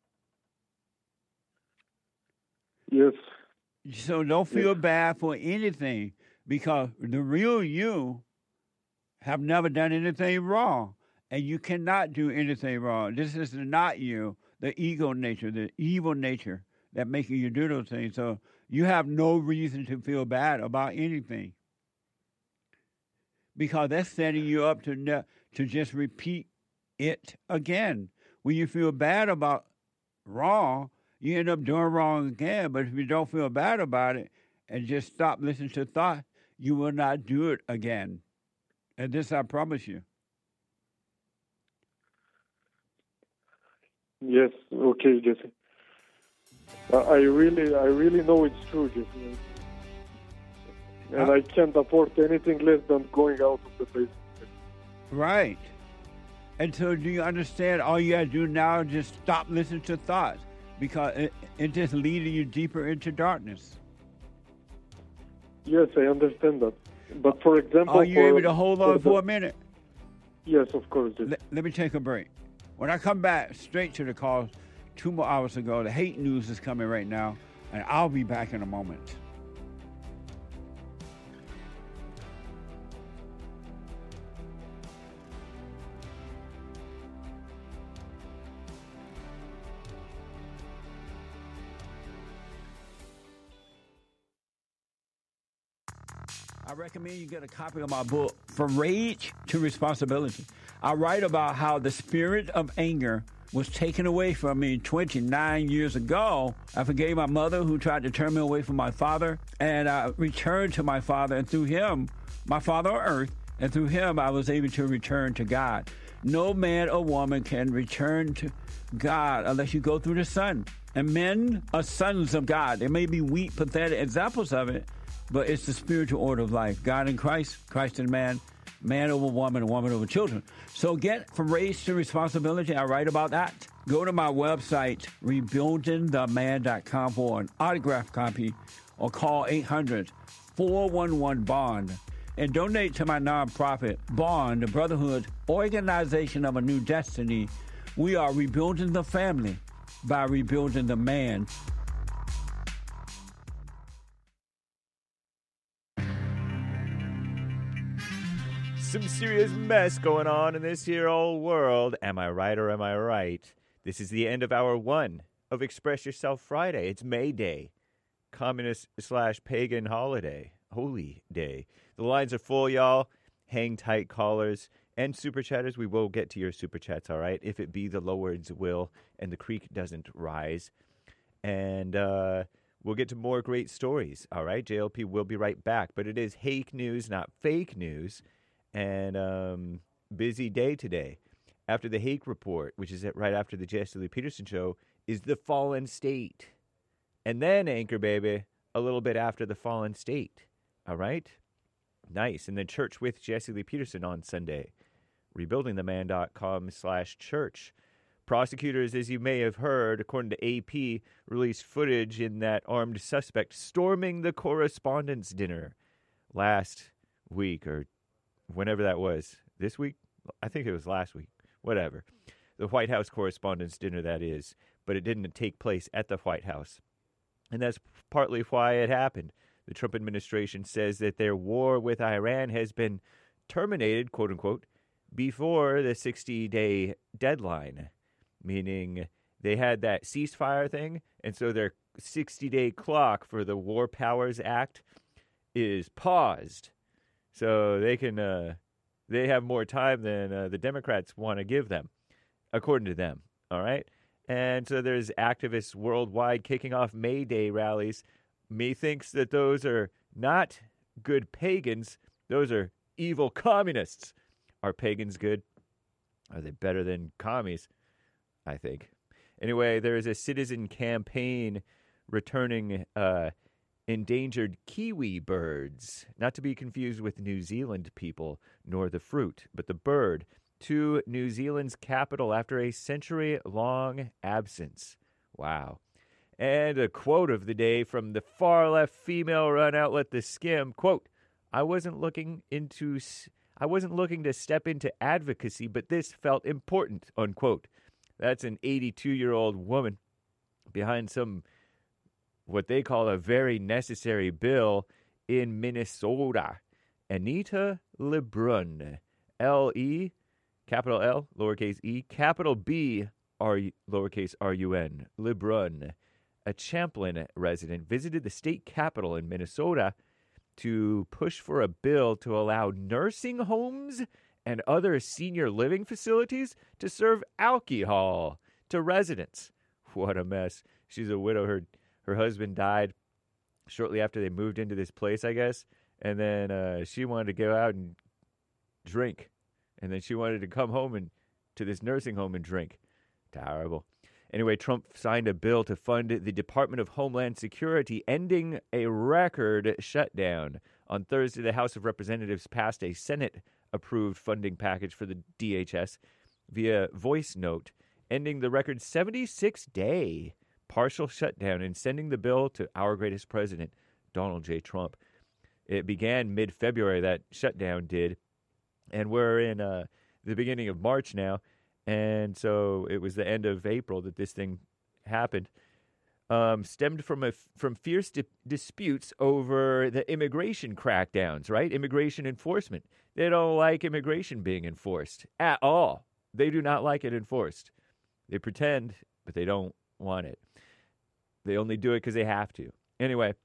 Yes. So don't feel bad for anything, because the real you have never done anything wrong, and you cannot do anything wrong. This is not you, the ego nature, the evil nature that making you do those things. So you have no reason to feel bad about anything, because that's setting you up to just repeat it again. When you feel bad about wrong, you end up doing wrong again. But if you don't feel bad about it and just stop listening to thought, you will not do it again. And this I promise you. Yes, okay, Jesse. I really know it's true, Jesse. And I can't afford anything less than going out of the place. Right. And so do you understand? All you got to do now is just stop listening to thoughts, because it just leading you deeper into darkness. Yes, I understand that. But for example... Are you able to hold on for a minute? Yes, of course. Let me take a break. When I come back straight to the call 2 more hours ago, the hate news is coming right now, and I'll be back in a moment. I recommend you get a copy of my book, From Rage to Responsibility. I write about how the spirit of anger was taken away from me 29 years ago. I forgave my mother who tried to turn me away from my father, and I returned to my father, and through him, my father on earth, and through him I was able to return to God. No man or woman can return to God unless you go through the Son. And men are sons of God. There may be weak, pathetic examples of it, but it's the spiritual order of life. God in Christ, Christ in man, man over woman, and woman over children. So get From Rage to Responsibility. I write about that. Go to my website, rebuildingtheman.com, for an autographed copy, or call 800-411-BOND. And donate to my nonprofit, BOND, the Brotherhood Organization of a New Destiny. We are rebuilding the family by rebuilding the man. some serious mess going on in this here old world. Am I right or am I right? This is the end of hour 1 of Express Yourself Friday. It's May Day, communist/pagan holiday, holy day. The lines are full, y'all. Hang tight, callers and super chatters. We will get to your super chats, all right? If it be the Lord's will and the creek doesn't rise. And we'll get to more great stories, all right? JLP will be right back. But it is hake news, not fake news. And busy day today. After the Hake Report, which is right after the Jesse Lee Peterson Show, is the Fallen State. And then, Anchor Baby, a little bit after the Fallen State. All right? Nice. And then Church with Jesse Lee Peterson on Sunday. Rebuildingtheman.com/church. Prosecutors, as you may have heard, according to AP, released footage in that armed suspect storming the Correspondents' Dinner last week, or whenever that was. This week? I think it was last week. Whatever. The White House Correspondents' Dinner, that is. But it didn't take place at the White House. And that's partly why it happened. The Trump administration says that their war with Iran has been terminated, quote-unquote, before the 60-day deadline, meaning they had that ceasefire thing, and so their 60-day clock for the War Powers Act is paused. So they can they have more time than the Democrats want to give them, according to them, all right? And so there's activists worldwide kicking off May Day rallies. Methinks that those are not good pagans. Those are evil communists. Are pagans good? Are they better than commies? I think. Anyway, there is a citizen campaign returning endangered kiwi birds, not to be confused with New Zealand people, nor the fruit, but the bird, to New Zealand's capital after a century-long absence. Wow. And a quote of the day from the far-left female-run outlet The Skim, quote, I wasn't looking to step into advocacy, but this felt important, unquote. That's an 82-year-old woman behind what they call a very necessary bill in Minnesota. Anita LeBrun, L-E, capital L, lowercase e, capital B, lowercase R-U-N, LeBrun, a Champlin resident, visited the state capitol in Minnesota to push for a bill to allow nursing homes and other senior living facilities to serve alcohol to residents. What a mess. She's a widow. Her husband died shortly after they moved into this place, I guess. And then she wanted to go out and drink. And then she wanted to come home to this nursing home and drink. Terrible. Anyway, Trump signed a bill to fund the Department of Homeland Security, ending a record shutdown. On Thursday, the House of Representatives passed a Senate-approved funding package for the DHS via voice note, ending the record 76-day partial shutdown and sending the bill to our greatest president, Donald J. Trump. It began mid-February, that shutdown did, and we're in the beginning of March now, and so it was the end of April that this thing happened. Stemmed from fierce disputes over the immigration crackdowns, right? Immigration enforcement. They don't like immigration being enforced at all. They do not like it enforced. They pretend, but they don't want it. They only do it because they have to. Anyway,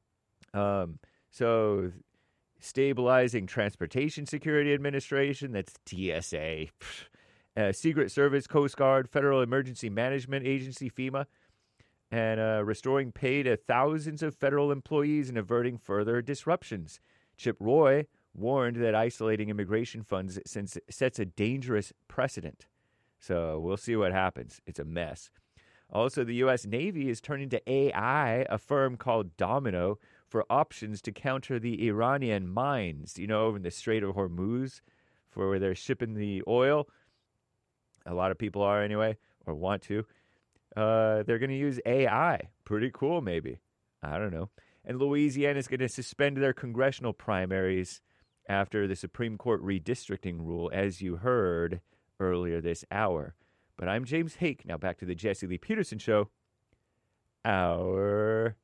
so Stabilizing Transportation Security Administration, that's TSA, Secret Service, Coast Guard, Federal Emergency Management Agency, FEMA, and restoring pay to thousands of federal employees and averting further disruptions. Chip Roy warned that isolating immigration funds sets a dangerous precedent. So we'll see what happens. It's a mess. Also, the U.S. Navy is turning to AI, a firm called Domino, for options to counter the Iranian mines, over in the Strait of Hormuz, for where they're shipping the oil. A lot of people are anyway, or want to. They're going to use AI. Pretty cool, maybe. I don't know. And Louisiana is going to suspend their congressional primaries after the Supreme Court redistricting rule, as you heard earlier this hour. But I'm James Hake. Now back to the Jesse Lee Peterson Show. Hour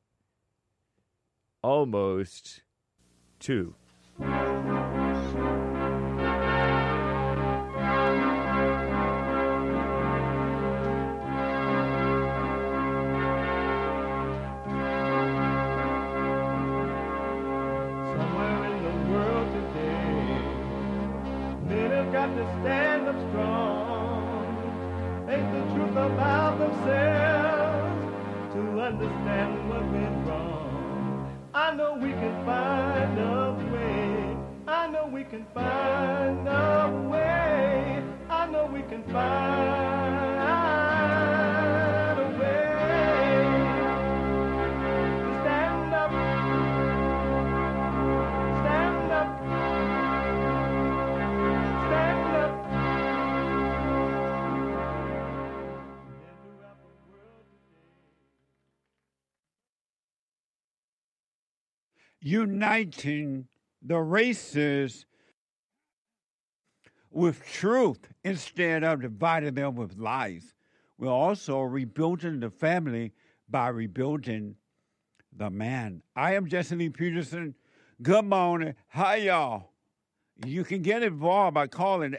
almost 2. got to stand up strong. Ain't the truth about themselves to understand what went wrong. I know we can find a way. I know we can find a way. I know we can find a way to stand up, stand up, stand up. Uniting the races with truth instead of dividing them with lies. We're also rebuilding the family by rebuilding the man. I am Jesse Lee Peterson. Good morning. Hi, y'all. You can get involved by calling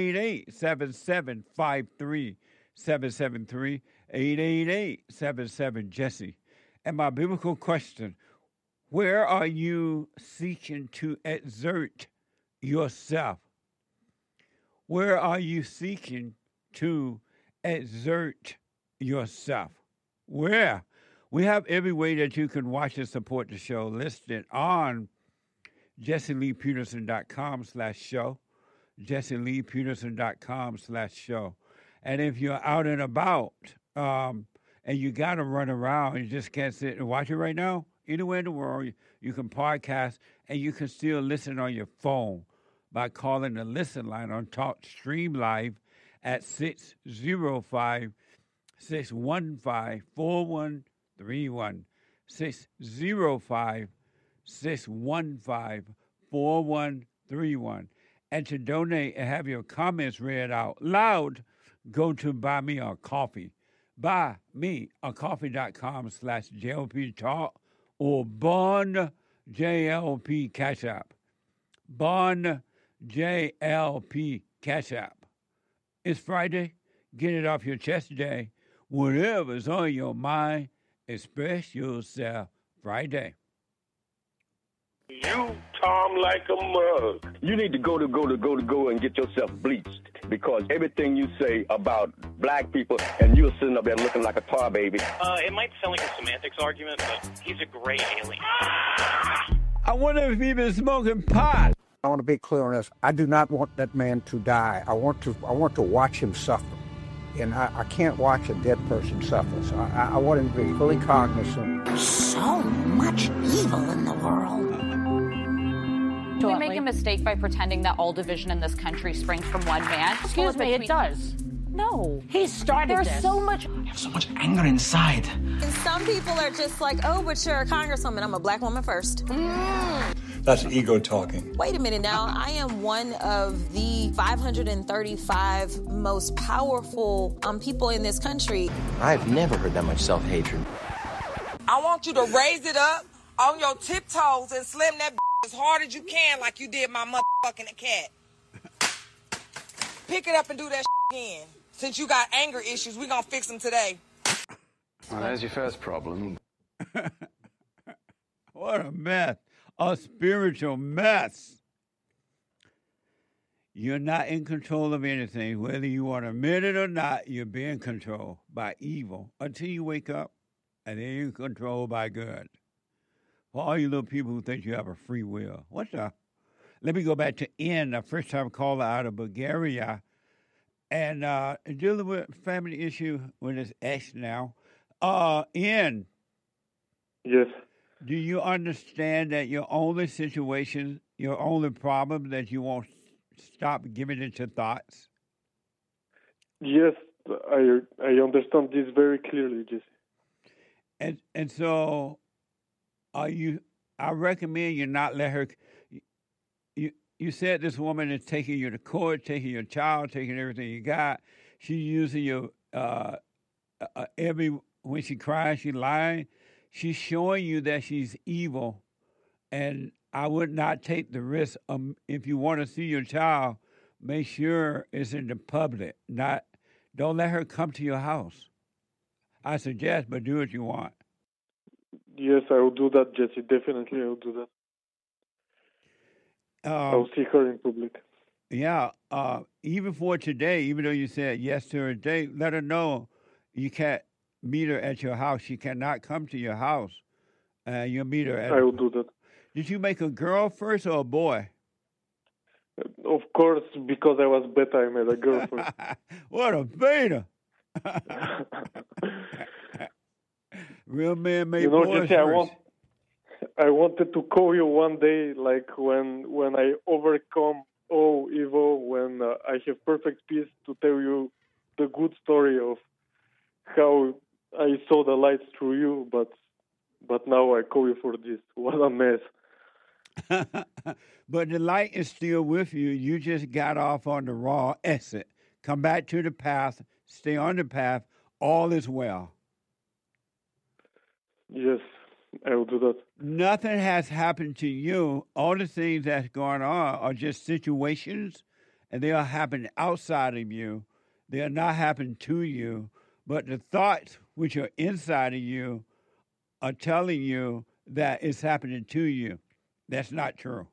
888-7753-773, 888-77-JESSE. And my biblical question, where are you seeking to exert yourself? Where are you seeking to exert yourself? Where? We have every way that you can watch and support the show listed on JesseLeePeterson.com/show, JesseLeePeterson.com/show. And if you're out and about and you got to run around, you just can't sit and watch it right now, anywhere in the world, you can podcast and you can still listen on your phone by calling the listen line on TalkStream Live at 605-615-4131, 605-615-4131. And to donate and have your comments read out loud, go to Buy Me a Coffee. BuyMeACoffee.com/JLP Talk or Bond JLP Cash App. Bond JLP Cash App. It's Friday. Get it off your chest today. Whatever's on your mind, express yourself Friday. You, Tom, like a mug. You need to go and get yourself bleached because everything you say about black people and you're sitting up there looking like a tar baby. It might sound like a semantics argument, but he's a gray alien. I wonder if he's been smoking pot. I want to be clear on this. I do not want that man to die. I want to watch him suffer. And I can't watch a dead person suffer. So I want him to be fully cognizant. So much evil in the world. We make a mistake by pretending that all division in this country springs from one man. Excuse me, it does. No. He started There's this. so much Anger inside. And some people are just like, oh, but you're a congresswoman. I'm a black woman first. That's ego talking. Wait a minute now. I am one of the 535 most powerful people in this country. I've never heard that much self-hatred. I want you to raise it up on your tiptoes and slam that as hard as you can like you did my motherfucking cat. Pick it up and do that again. Since you got anger issues, we're going to fix them today. Well, there's your first problem. What a mess. A spiritual mess. You're not in control of anything. Whether you want to admit it or not, you're being controlled by evil until you wake up, and then you're controlled by good. For all you little people who think you have a free will. What the? Let me go back to N, a first-time caller out of Bulgaria, and dealing with family issue with his ex now. N. Yes. Do you understand that your only situation, your only problem, that you won't stop giving it your thoughts? Yes, I understand this very clearly, Jesse. And so, I recommend you not let her. You said this woman is taking you to court, taking your child, taking everything you got. She's using your when she cries, she's lying. She's showing you that she's evil, and I would not take the risk. If you want to see your child, make sure it's in the public. Don't let her come to your house. I suggest, but do what you want. Yes, I will do that, Jesse. Definitely, I will do that. I'll see her in public. Yeah, even for today, even though you said yes to her date, let her know you can't meet her at your house. She cannot come to your house. You'll meet her at. I will do that. Did you make a girl first or a boy? Of course, because I was beta, I made a girl first. What a beta! Real man made boys Jesse, first. I wanted to call you one day, like when I overcome all evil, when I have perfect peace, to tell you the good story of how I saw the light through you, but now I call you for this. What a mess. But the light is still with you. You just got off on the wrong exit. Come back to the path. Stay on the path. All is well. Yes, I will do that. Nothing has happened to you. All the things that's going on are just situations, and they are happening outside of you. They are not happening to you. But the thoughts which are inside of you are telling you that it's happening to you. That's not true.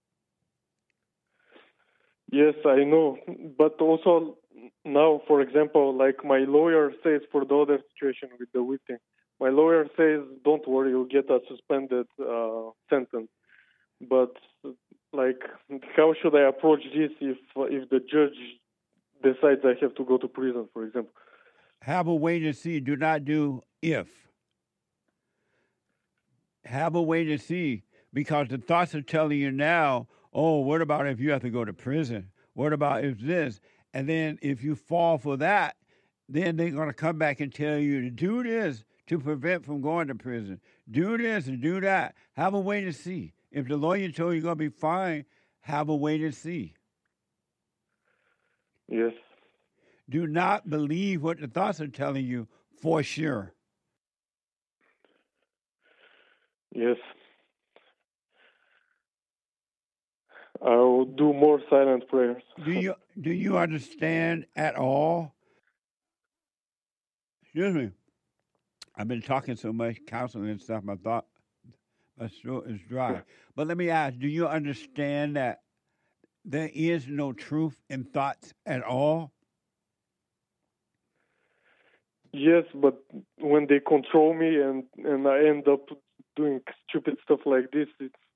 Yes, I know. But also now, for example, like my lawyer says for the other situation with the whipping, my lawyer says, don't worry, you'll get a suspended sentence. But, like, how should I approach this if the judge decides I have to go to prison, for example? Have a wait and see. Do not do if. Have a wait and see. Because the thoughts are telling you now, oh, what about if you have to go to prison? What about if this? And then if you fall for that, then they're going to come back and tell you to do this to prevent from going to prison. Do this and do that. Have a wait and see. If the lawyer told you you're going to be fine, have a wait and see. Yes. Do not believe what the thoughts are telling you for sure. Yes. I'll do more silent prayers. Do you understand at all? Excuse me. I've been talking so much, counseling and stuff, my throat is dry. But let me ask, do you understand that there is no truth in thoughts at all? Yes, but when they control me and I end up doing stupid stuff like this,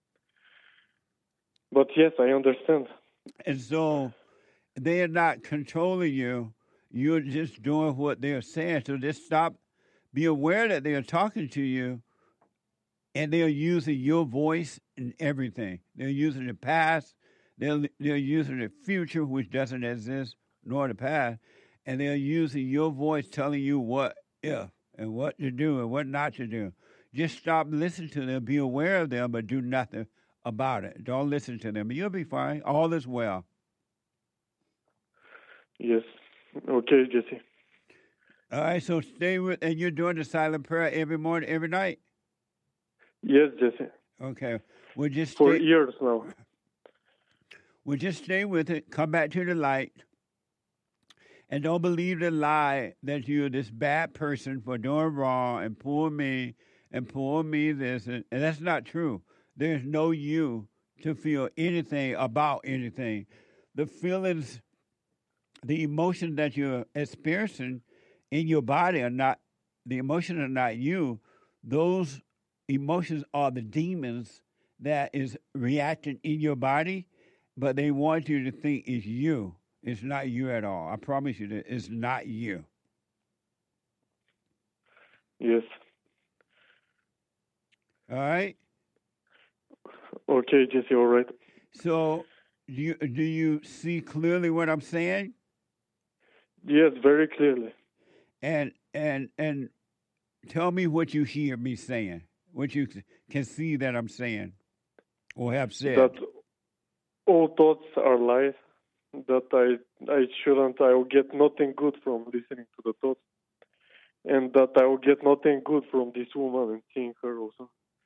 but yes, I understand. And so they are not controlling you. You're just doing what they're saying. So just stop. Be aware that they are talking to you and they're using your voice in everything. They're using the past. They're using the future, which doesn't exist, nor the past. And they're using your voice telling you what if and what to do and what not to do. Just stop listening to them. Be aware of them, but do nothing about it. Don't listen to them. You'll be fine. All is well. Yes. Okay, Jesse. All right, so stay with, and you're doing the silent prayer every morning, every night? Yes, Jesse. Okay. We'll just for years now. We'll just stay with it. Come back to the light. And don't believe the lie that you're this bad person for doing wrong and poor me this. And that's not true. There's no you to feel anything about anything. The feelings, the emotions that you're experiencing in your body are not, the emotions are not you. Those emotions are the demons that is reacting in your body, but they want you to think it's you. It's not you at all. I promise you that it's not you. Yes. All right? Okay, Jesse, all right. So, do you see clearly what I'm saying? Yes, very clearly. And tell me what you hear me saying, what you can see that I'm saying or have said. That all thoughts are lies, that I will get nothing good from listening to the thoughts, and that I will get nothing good from this woman and seeing her also.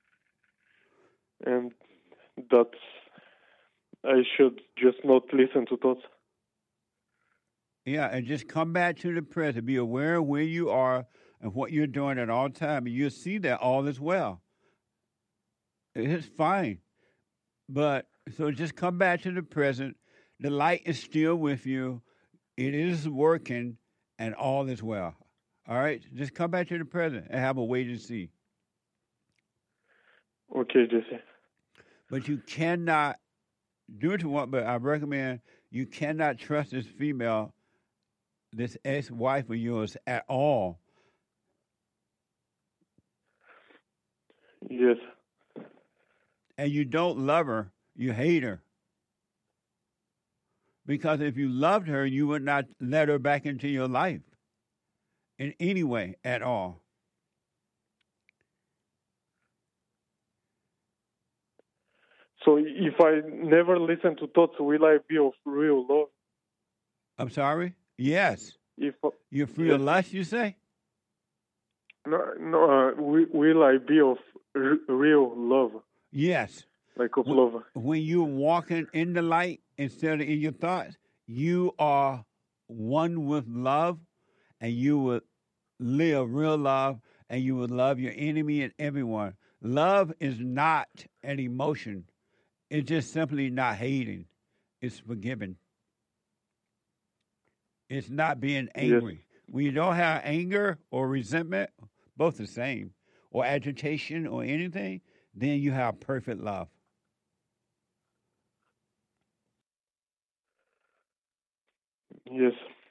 And that I should just not listen to thoughts. Yeah, and just come back to the present. Be aware of where you are and what you're doing at all times, and you'll see that all is well. It's fine. But, so just come back to the present. The light is still with you. It is working, and all is well. All right? Just come back to the present and have a wait and see. Okay, Jesse. But you cannot do what you want, but I recommend you cannot trust this female, this ex-wife of yours at all. Yes. And you don't love her, you hate her. Because if you loved her, you would not let her back into your life in any way at all. So if I never listen to thoughts, will I be of real love? I'm sorry? Yes. If You're free of lust, you say? No. Will I be of real love? Yes. Like of love. When you're walking in the light instead of in your thoughts, you are one with love, and you would live real love, and you would love your enemy and everyone. Love is not an emotion. It's just simply not hating. It's forgiving. It's not being angry. Yes. When you don't have anger or resentment, both the same, or agitation or anything, then you have perfect love. Yes.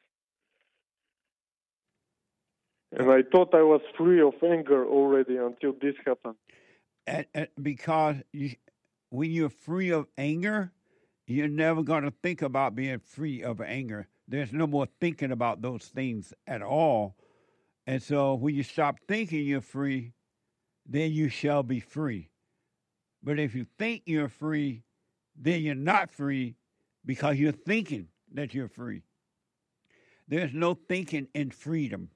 And I thought I was free of anger already until this happened. And because when you're free of anger, you're never going to think about being free of anger. There's no more thinking about those things at all. And so when you stop thinking you're free, then you shall be free. But if you think you're free, then you're not free because you're thinking that you're free. There's no thinking in freedom.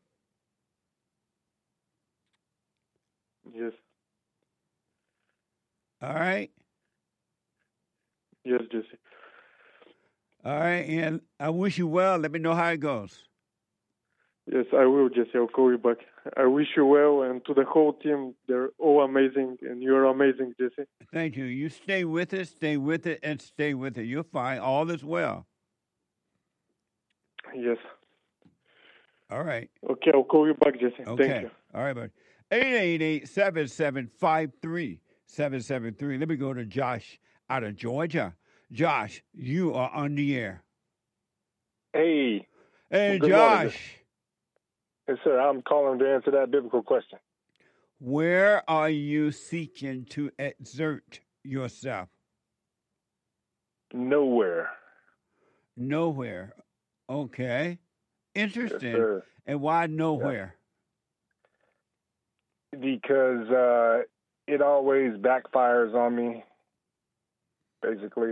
Yes. All right? Yes, Jesse. All right, and I wish you well. Let me know how it goes. Yes, I will, Jesse. I'll call you back. I wish you well, and to the whole team, they're all amazing, and you're amazing, Jesse. Thank you. You stay with it, and stay with it. You'll find all is well. Yes. All right. Okay, I'll call you back, Jesse. Okay. Thank you. All right, buddy. 888-775-3773. Let me go to Josh out of Georgia. Josh, you are on the air. Hey. Hey, Good Josh. morning. Yes, sir. I'm calling to answer that biblical question. Where are you seeking to exert yourself? Nowhere. Nowhere. Okay. Interesting. Yes, sir. And why nowhere? Yeah. Because it always backfires on me, basically.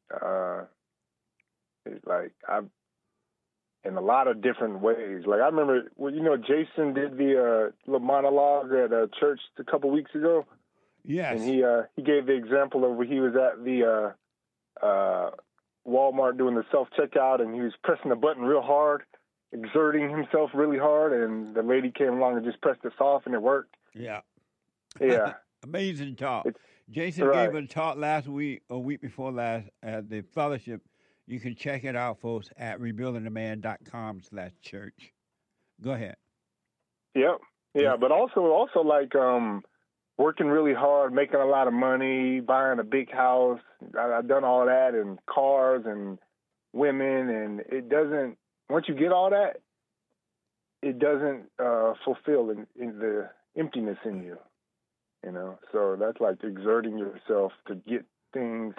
It's like I've in a lot of different ways. Like I remember, Jason did the little monologue at a church a couple weeks ago. Yes. And he gave the example of when he was at the Walmart doing the self-checkout, and he was pressing the button real hard, exerting himself really hard, and the lady came along and just pressed it off, and it worked. Yeah. Yeah. Amazing talk. Jason right. gave a talk last week, or week before last, at the fellowship. You can check it out, folks, at rebuildingtheman.com/church. Go ahead. Yep. Yeah, but also like working really hard, making a lot of money, buying a big house. I've done all that, and cars and women, and it doesn't. Once you get all that, it doesn't fulfill in the emptiness in you. So that's like exerting yourself to get things.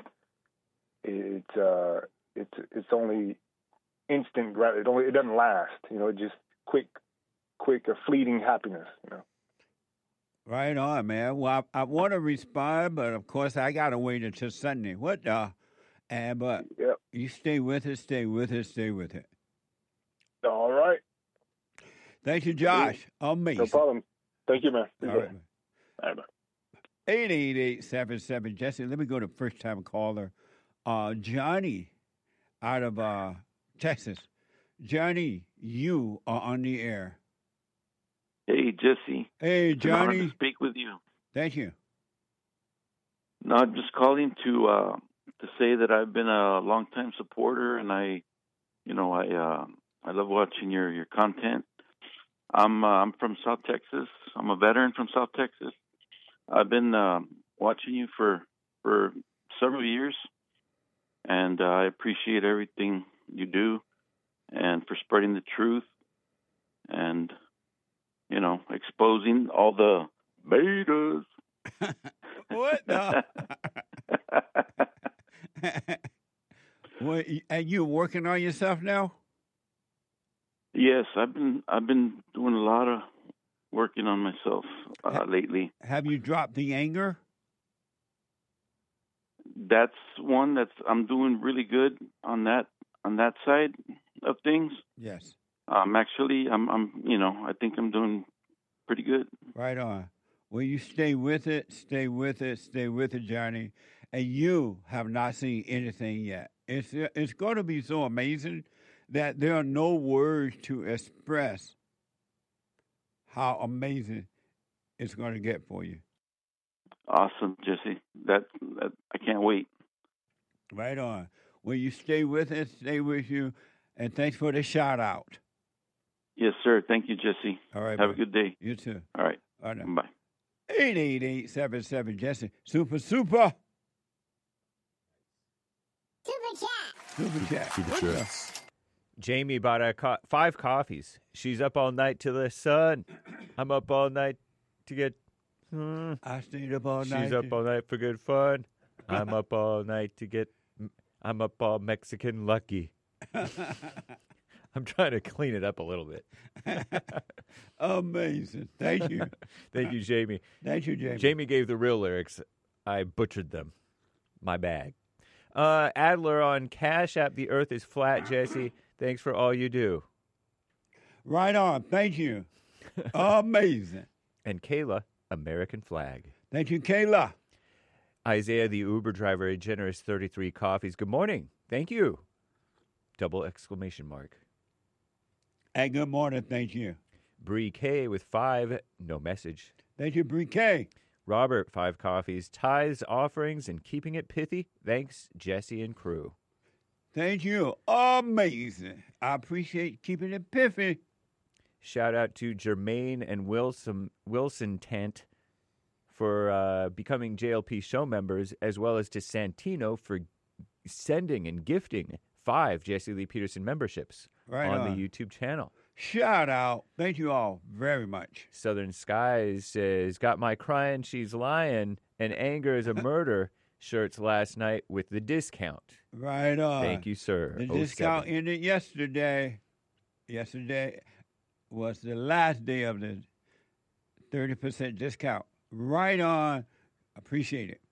It's only instant. It doesn't last. Just quick, a fleeting happiness. Right on, man. Well, I want to respond, but of course I gotta wait until Sunday. But yep. You stay with it. Stay with it. All right. Thank you, Josh. Amazing. No problem. Thank you, man. All right. All right. 888-77 Jesse. Let me go to first time caller, Johnny, out of Texas. Johnny, you are on the air. Hey, Jesse. Hey, It's an honor Johnny. to speak with you. Thank you. No, I'm just calling to to say that I've been a longtime supporter, and I love watching your content. I'm from South Texas. I'm a veteran from South Texas. I've been watching you for several years, and I appreciate everything you do, and for spreading the truth, and exposing all the betas. What the? What? And you working on yourself now? Yes, I've been doing a lot of working on myself lately. Have you dropped the anger? That's one I'm doing really good on that side of things. Yes. Actually, I think I'm doing pretty good. Right on. Well, you stay with it, Johnny. And you have not seen anything yet. It's going to be so amazing that there are no words to express how amazing it's going to get for you. Awesome, Jesse. That I can't wait. Right on. Well, you stay with it, stay with you, and thanks for the shout out. Yes, sir. Thank you, Jesse. All right. Have a good day. You too. All right. All right. Bye. 888-77 Jesse. Super. Jamie bought 5 coffees. She's up all night till the sun. I'm up all night to get... I stayed up all night. She's up all night for good fun. I'm up all night to get... I'm up all Mexican lucky. I'm trying to clean it up a little bit. Amazing. Thank you. Thank you, Jamie. Thank you, Jamie. Jamie gave the real lyrics. I butchered them. My bag. Adler on Cash App. The earth is flat, Jesse. Thanks for all you do. Right on. Thank you. Amazing. And Kayla, American flag. Thank you, Kayla. Isaiah, the Uber driver, a generous 33 coffees. Good morning. Thank you. Double exclamation mark. And good morning. Thank you. Bree K with 5. No message. Thank you, Bree K. Robert, 5 coffees. Tithes, offerings, and keeping it pithy. Thanks, Jesse and crew. Thank you. Amazing. I appreciate keeping it pithy. Shout out to Jermaine and Wilson Tent for becoming JLP show members, as well as to Santino for sending and gifting 5 Jesse Lee Peterson memberships on the YouTube channel. Shout out. Thank you all very much. Southern Skies says, got my crying she's lying and anger is a murder shirts last night with the discount. Right on. Thank you, sir. The discount ended yesterday. Yesterday was the last day of the 30% discount. Right on. Appreciate it.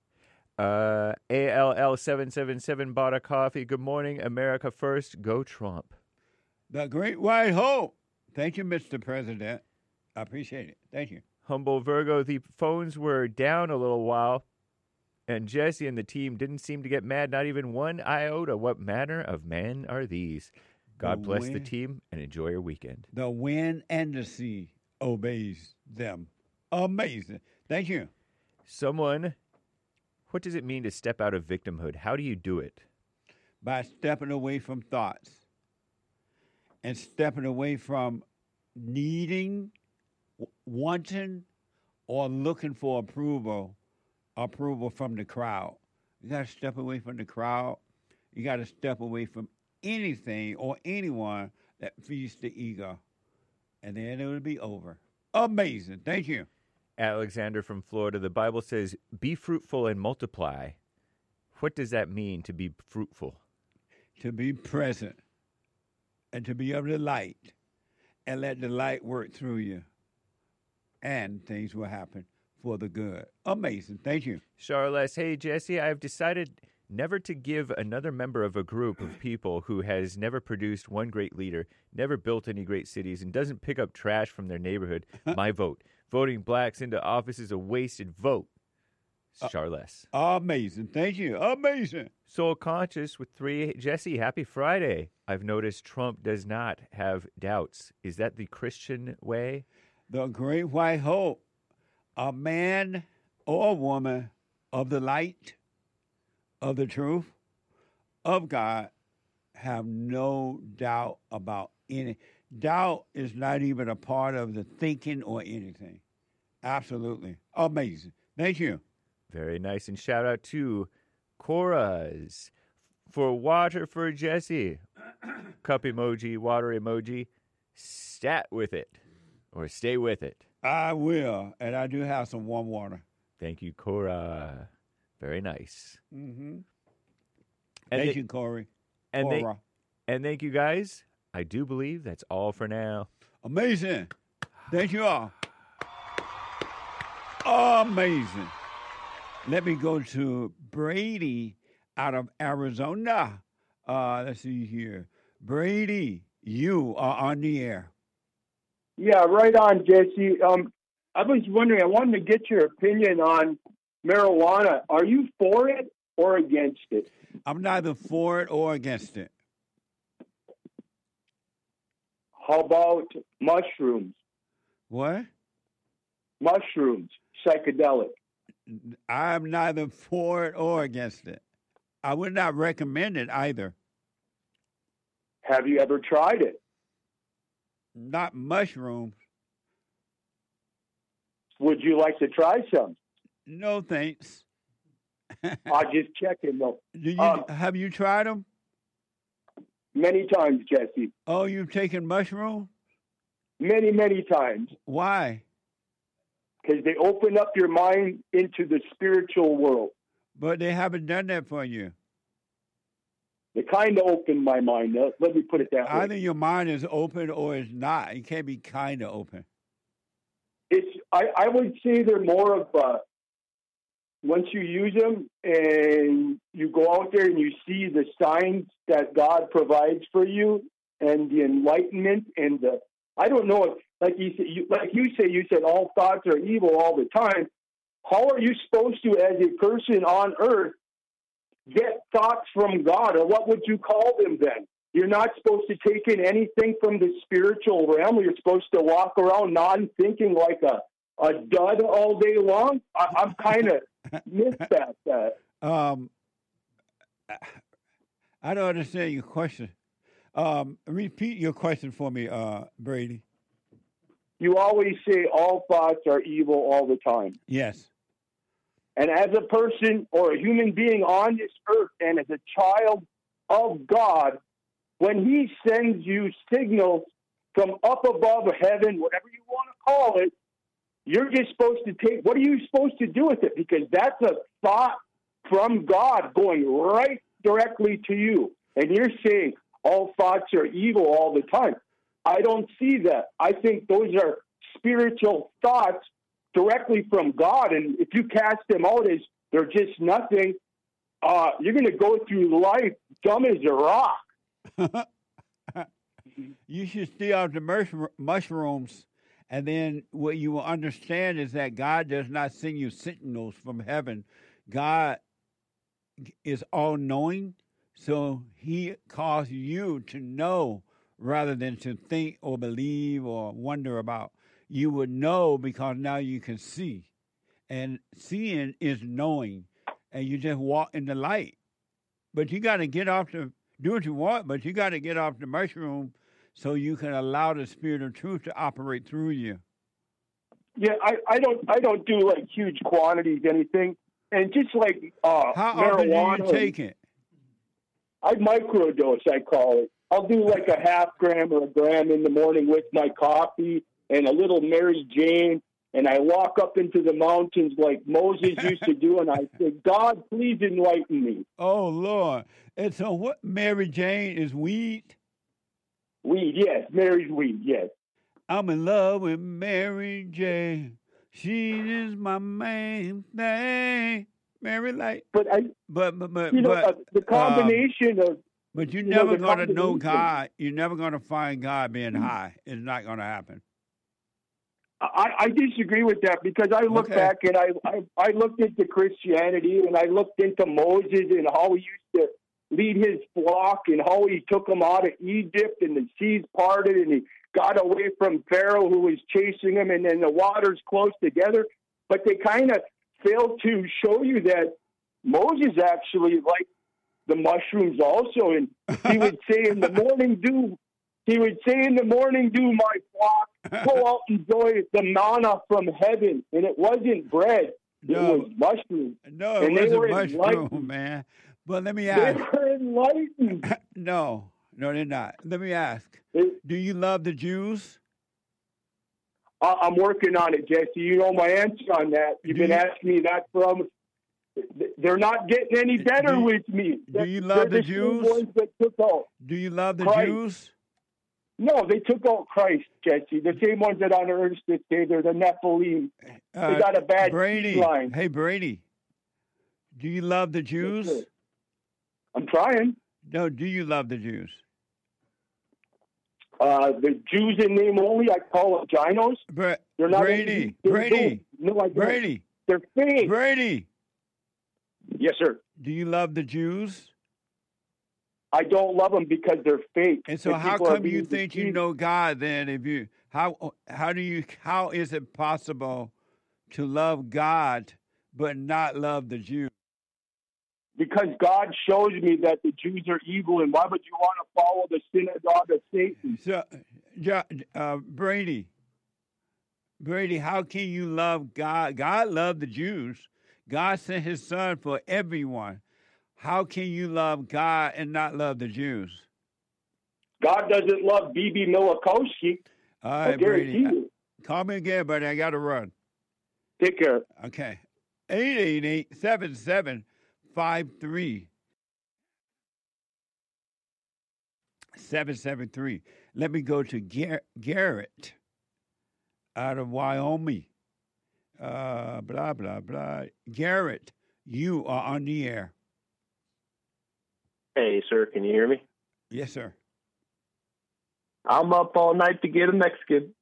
ALL777 bought a coffee. Good morning, America first. Go Trump. The Great White Hope. Thank you, Mr. President. I appreciate it. Thank you. Humble Virgo, the phones were down a little while, and Jesse and the team didn't seem to get mad, not even one iota. What manner of men are these? God bless the team and enjoy your weekend. The wind and the sea obeys them. Amazing. Thank you. Someone, what does it mean to step out of victimhood? How do you do it? By stepping away from thoughts and stepping away from needing, wanting, or looking for approval from the crowd. You got to step away from the crowd. You got to step away from anything or anyone that feeds the ego. And then it will be over. Amazing. Thank you. Alexander from Florida, the Bible says, be fruitful and multiply. What does that mean, to be fruitful? To be present and to be of the light and let the light work through you. And things will happen for the good. Amazing. Thank you. Charles, hey, Jesse, I've decided never to give another member of a group of people who has never produced one great leader, never built any great cities, and doesn't pick up trash from their neighborhood my vote. Voting blacks into office is a wasted vote. Charles. Amazing. Thank you. Amazing. Soul Conscious with 3. Jesse, happy Friday. I've noticed Trump does not have doubts. Is that the Christian way? The Great White Hope. A man or a woman of the light, of the truth of God have no doubt about any. Doubt is not even a part of the thinking or anything. Absolutely. Amazing. Thank you. Very nice. And shout out to Cora's for water for Jesse. Cup emoji, water emoji. Stat with it or stay with it. I will. And I do have some warm water. Thank you, Cora. Very nice. Mm-hmm. Thank you, Corey. And thank you, guys. I do believe that's all for now. Amazing. Thank you all. Amazing. Let me go to Brady out of Arizona. Let's see here. Brady, you are on the air. Yeah, right on, Jesse. I was wondering, I wanted to get your opinion on marijuana. Are you for it or against it? I'm neither for it or against it. How about mushrooms? What? Mushrooms, psychedelic. I'm neither for it or against it. I would not recommend it either. Have you ever tried it? Not mushrooms. Would you like to try some? No, thanks. I'll just check it, though. Have you tried them? Many times, Jesse. Oh, you've taken mushrooms? Many, many times. Why? Because they open up your mind into the spiritual world. But they haven't done that for you. They kind of opened my mind. Let me put it that way. Either your mind is open or it's not. It can't be kind of open. I would say they're more of once you use them and you go out there and you see the signs that God provides for you and the enlightenment and I don't know, like you said, all thoughts are evil all the time. How are you supposed to, as a person on earth, get thoughts from God? Or what would you call them then? You're not supposed to take in anything from the spiritual realm. You're supposed to walk around non-thinking like a dud all day long. I'm kind of missed that. I don't understand your question. Repeat your question for me, Brady. You always say all thoughts are evil all the time. Yes. And as a person or a human being on this earth and as a child of God, when he sends you signals from up above heaven, whatever you want to call it, you're just supposed to take, what are you supposed to do with it? Because that's a thought from God going right directly to you. And you're saying all thoughts are evil all the time. I don't see that. I think those are spiritual thoughts directly from God. And if you cast them out as they're just nothing, you're going to go through life dumb as a rock. You should stay off the mushrooms. And then what you will understand is that God does not send you signals from heaven. God is all-knowing, so he calls you to know rather than to think or believe or wonder about. You would know because now you can see. And seeing is knowing. And you just walk in the light. But you got to get off do what you want, but you got to get off the mushroom so you can allow the spirit of truth to operate through you. Yeah, I don't do like huge quantities, anything. And just like how often marijuana, do you take it? I microdose, I call it. I'll do like a half gram or a gram in the morning with my coffee and a little Mary Jane, and I walk up into the mountains like Moses used to do, and I say, God, please enlighten me. Oh, Lord. And so what, Mary Jane is weed? Weed, yes. Mary's weed, yes. I'm in love with Mary Jane. She is my main thing. Mary Light. But the combination of... But you're never going to know God. You're never going to find God being high. It's not going to happen. I disagree with that because I look back and I looked into Christianity and I looked into Moses and how he used to lead his flock and how he took them out of Egypt and the seas parted and he got away from Pharaoh who was chasing him and then the waters close together. But they kind of failed to show you that Moses actually liked the mushrooms also, and he would say in the morning dew, my flock, go out and enjoy the manna from heaven. And it wasn't bread, it was mushrooms. No, it wasn't mushroom, man. But let me ask. They were enlightened. No, they're not. Let me ask. Do you love the Jews? I'm working on it, Jesse. You know my answer on that. You've been asking me that from. They're not getting any better with me. Do you love the Jews? Ones that took out Do you love the Christ. Jews? No, they took out Christ, Jesse. The same ones that on earth this day, they're the Nephilim. They got a bad Brady. line. Hey, Brady. Do you love the Jews? Yes, I'm trying. No, do you love the Jews? The Jews in name only, I call them ginos. They're not Brady. No, I don't. Brady. They're fake. Brady. Yes, sir. Do you love the Jews? I don't love them because they're fake. And so, how come you think you know God? Then, if you how is it possible to love God but not love the Jews? Because God shows me that the Jews are evil, and why would you want to follow the synagogue of Satan? So, Brady, how can you love God? God loved the Jews. God sent His Son for everyone. How can you love God and not love the Jews? God doesn't love B.B. Milikowski. All right, Brady. Call me again, buddy. I got to run. Take care. Okay. 888-7753. 773. Let me go to Garrett out of Wyoming. Blah, blah, blah. Garrett, you are on the air. Hey, sir, can you hear me? Yes, sir. I'm up all night to get a Mexican.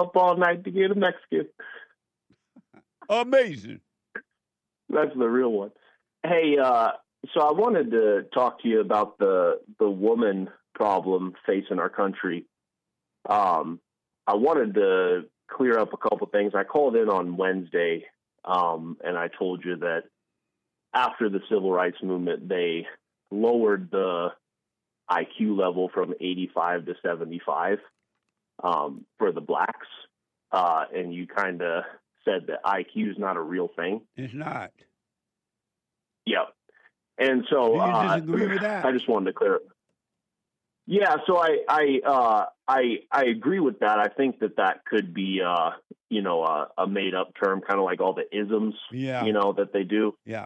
Amazing. That's the real one. Hey, so I wanted to talk to you about the woman problem facing our country. I wanted to clear up a couple things. I called in on Wednesday, and I told you that after the civil rights movement, they lowered the IQ level from 85 to 75 for the blacks. And you kind of said that IQ is not a real thing. It's not. Yep. And so do you disagree with that? I just wanted to clear it. Yeah, so I agree with that. I think that could be a made up term, kind of like all the isms, that they do. Yeah.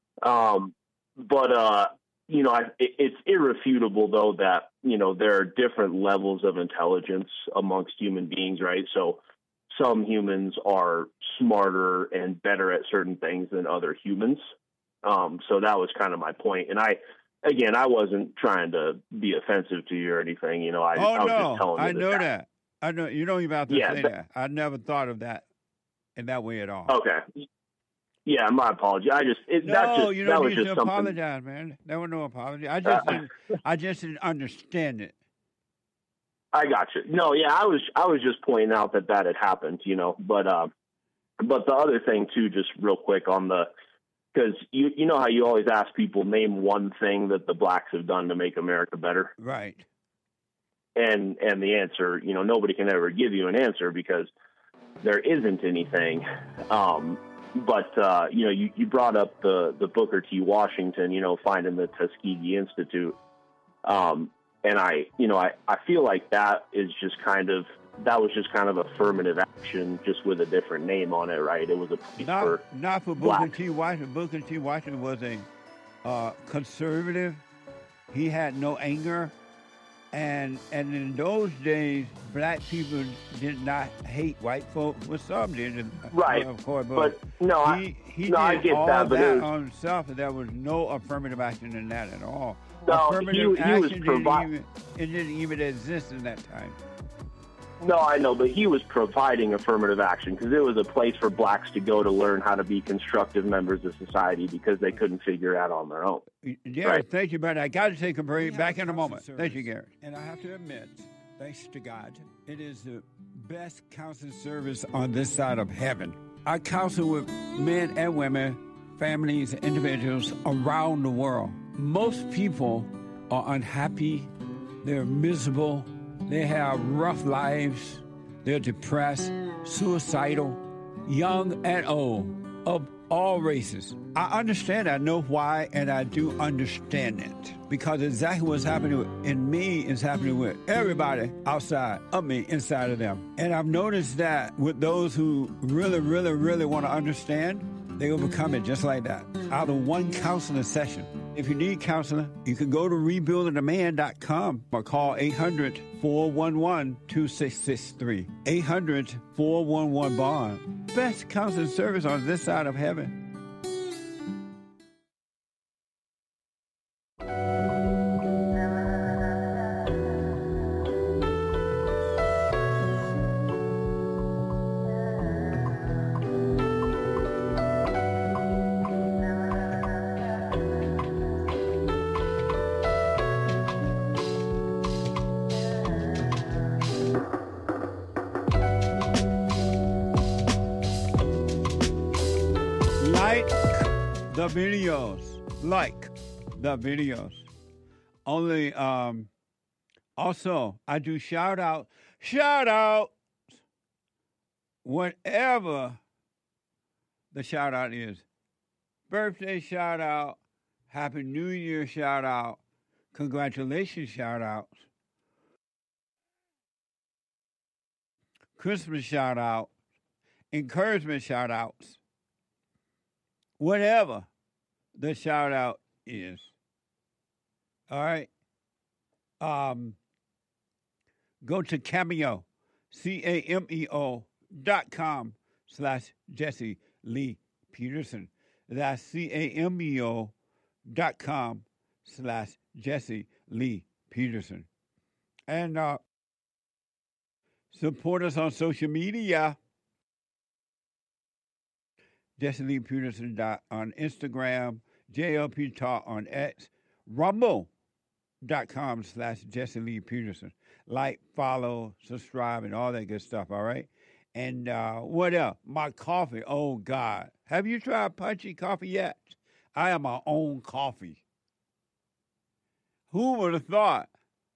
But it's irrefutable though that there are different levels of intelligence amongst human beings, right? So some humans are smarter and better at certain things than other humans. So that was kind of my point. And I wasn't trying to be offensive to you or anything. I was just telling you I know that. I know you don't even have to say that. I never thought of that in that way at all. Okay. Yeah, my apology. You don't need to apologize, man. There was no apology. I just didn't understand it. I got you. No, yeah, I was just pointing out that had happened, But the other thing too, just real quick on because you know how you always ask people name one thing that the blacks have done to make America better, right? And the answer, nobody can ever give you an answer because there isn't anything. But you brought up the Booker T. Washington, finding the Tuskegee Institute, and I feel like that was just kind of affirmative action, just with a different name on it, right? It was not for Booker T. Washington. Booker T. Washington was a conservative. He had no anger, and in those days, black people did not hate white folk. Well, some did, right? Of course, but no, he did I get all that, but on himself, and there was no affirmative action in that at all. No, affirmative action it didn't even exist in that time. No, I know, but he was providing affirmative action because it was a place for blacks to go to learn how to be constructive members of society because they couldn't figure it out on their own. Yeah, right? Thank you, Brad. I got to take a break. Back in a moment. Thank you, Garrett. And I have to admit, thanks to God, it is the best counseling service on this side of heaven. I counsel with men and women families, and individuals around the world. Most people are unhappy, they're miserable, they have rough lives, they're depressed, suicidal, young and old, of all races. I understand, I know why, and I do understand it. Because exactly what's happening in me is happening with everybody outside of me, inside of them. And I've noticed that with those who really, really, really want to understand, they overcome it just like that, out of one counseling session. If you need counseling, you can go to rebuildingtheman.com or call 800-411-2663. 800-411-BOND. Best counseling service on this side of heaven. Like the videos. Only, also, I do shout outs, whatever the shout out is. Birthday shout out, Happy New Year shout out, congratulations shout outs, Christmas shout out, encouragement shout outs, whatever the shout out is. All right. Go to Cameo, CAMEO.com/Jesse Lee Peterson. That's CAMEO.com/Jesse Lee Peterson. And support us on social media. Jesse Lee Peterson on Instagram, JLP Talk on X, Rumble.com/Jesse Lee Peterson. Like, follow, subscribe, and all that good stuff, all right? And what else? My coffee, oh, God. Have you tried Punchy Coffee yet? I have my own coffee. Who would have thought?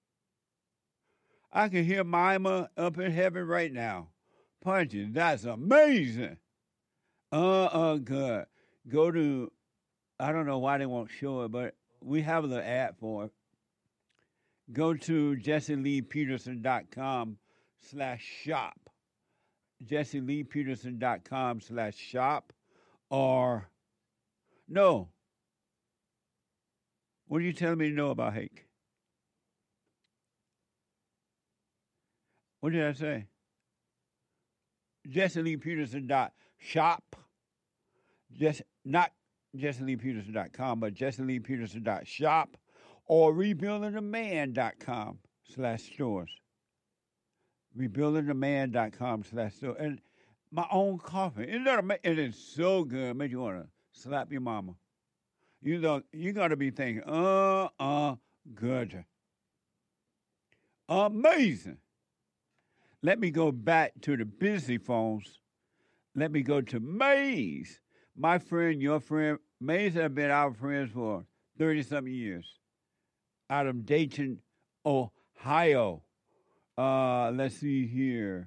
I can hear Mima up in heaven right now. Punchy, that's amazing. Good. Go to, I don't know why they won't show it, but we have the ad for it. Go to JesseLeePeterson.com/shop. JesseLeePeterson.com/shop. Or, no. What are you telling me to know about Hake? What did I say? JesseLeePeterson.shop. Not JesseLeePeterson.com, but JesseLeePeterson.shop or RebuildingTheMan.com/stores. RebuildingTheMan.com/store. And my own coffee. It is so good. It makes you want to slap your mama. You know, you got to be thinking, good. Amazing. Let me go back to the busy phones. Let me go to Maze. My friend, your friend, Maze have been our friends for 30-something years. Out of Dayton, Ohio. Let's see here.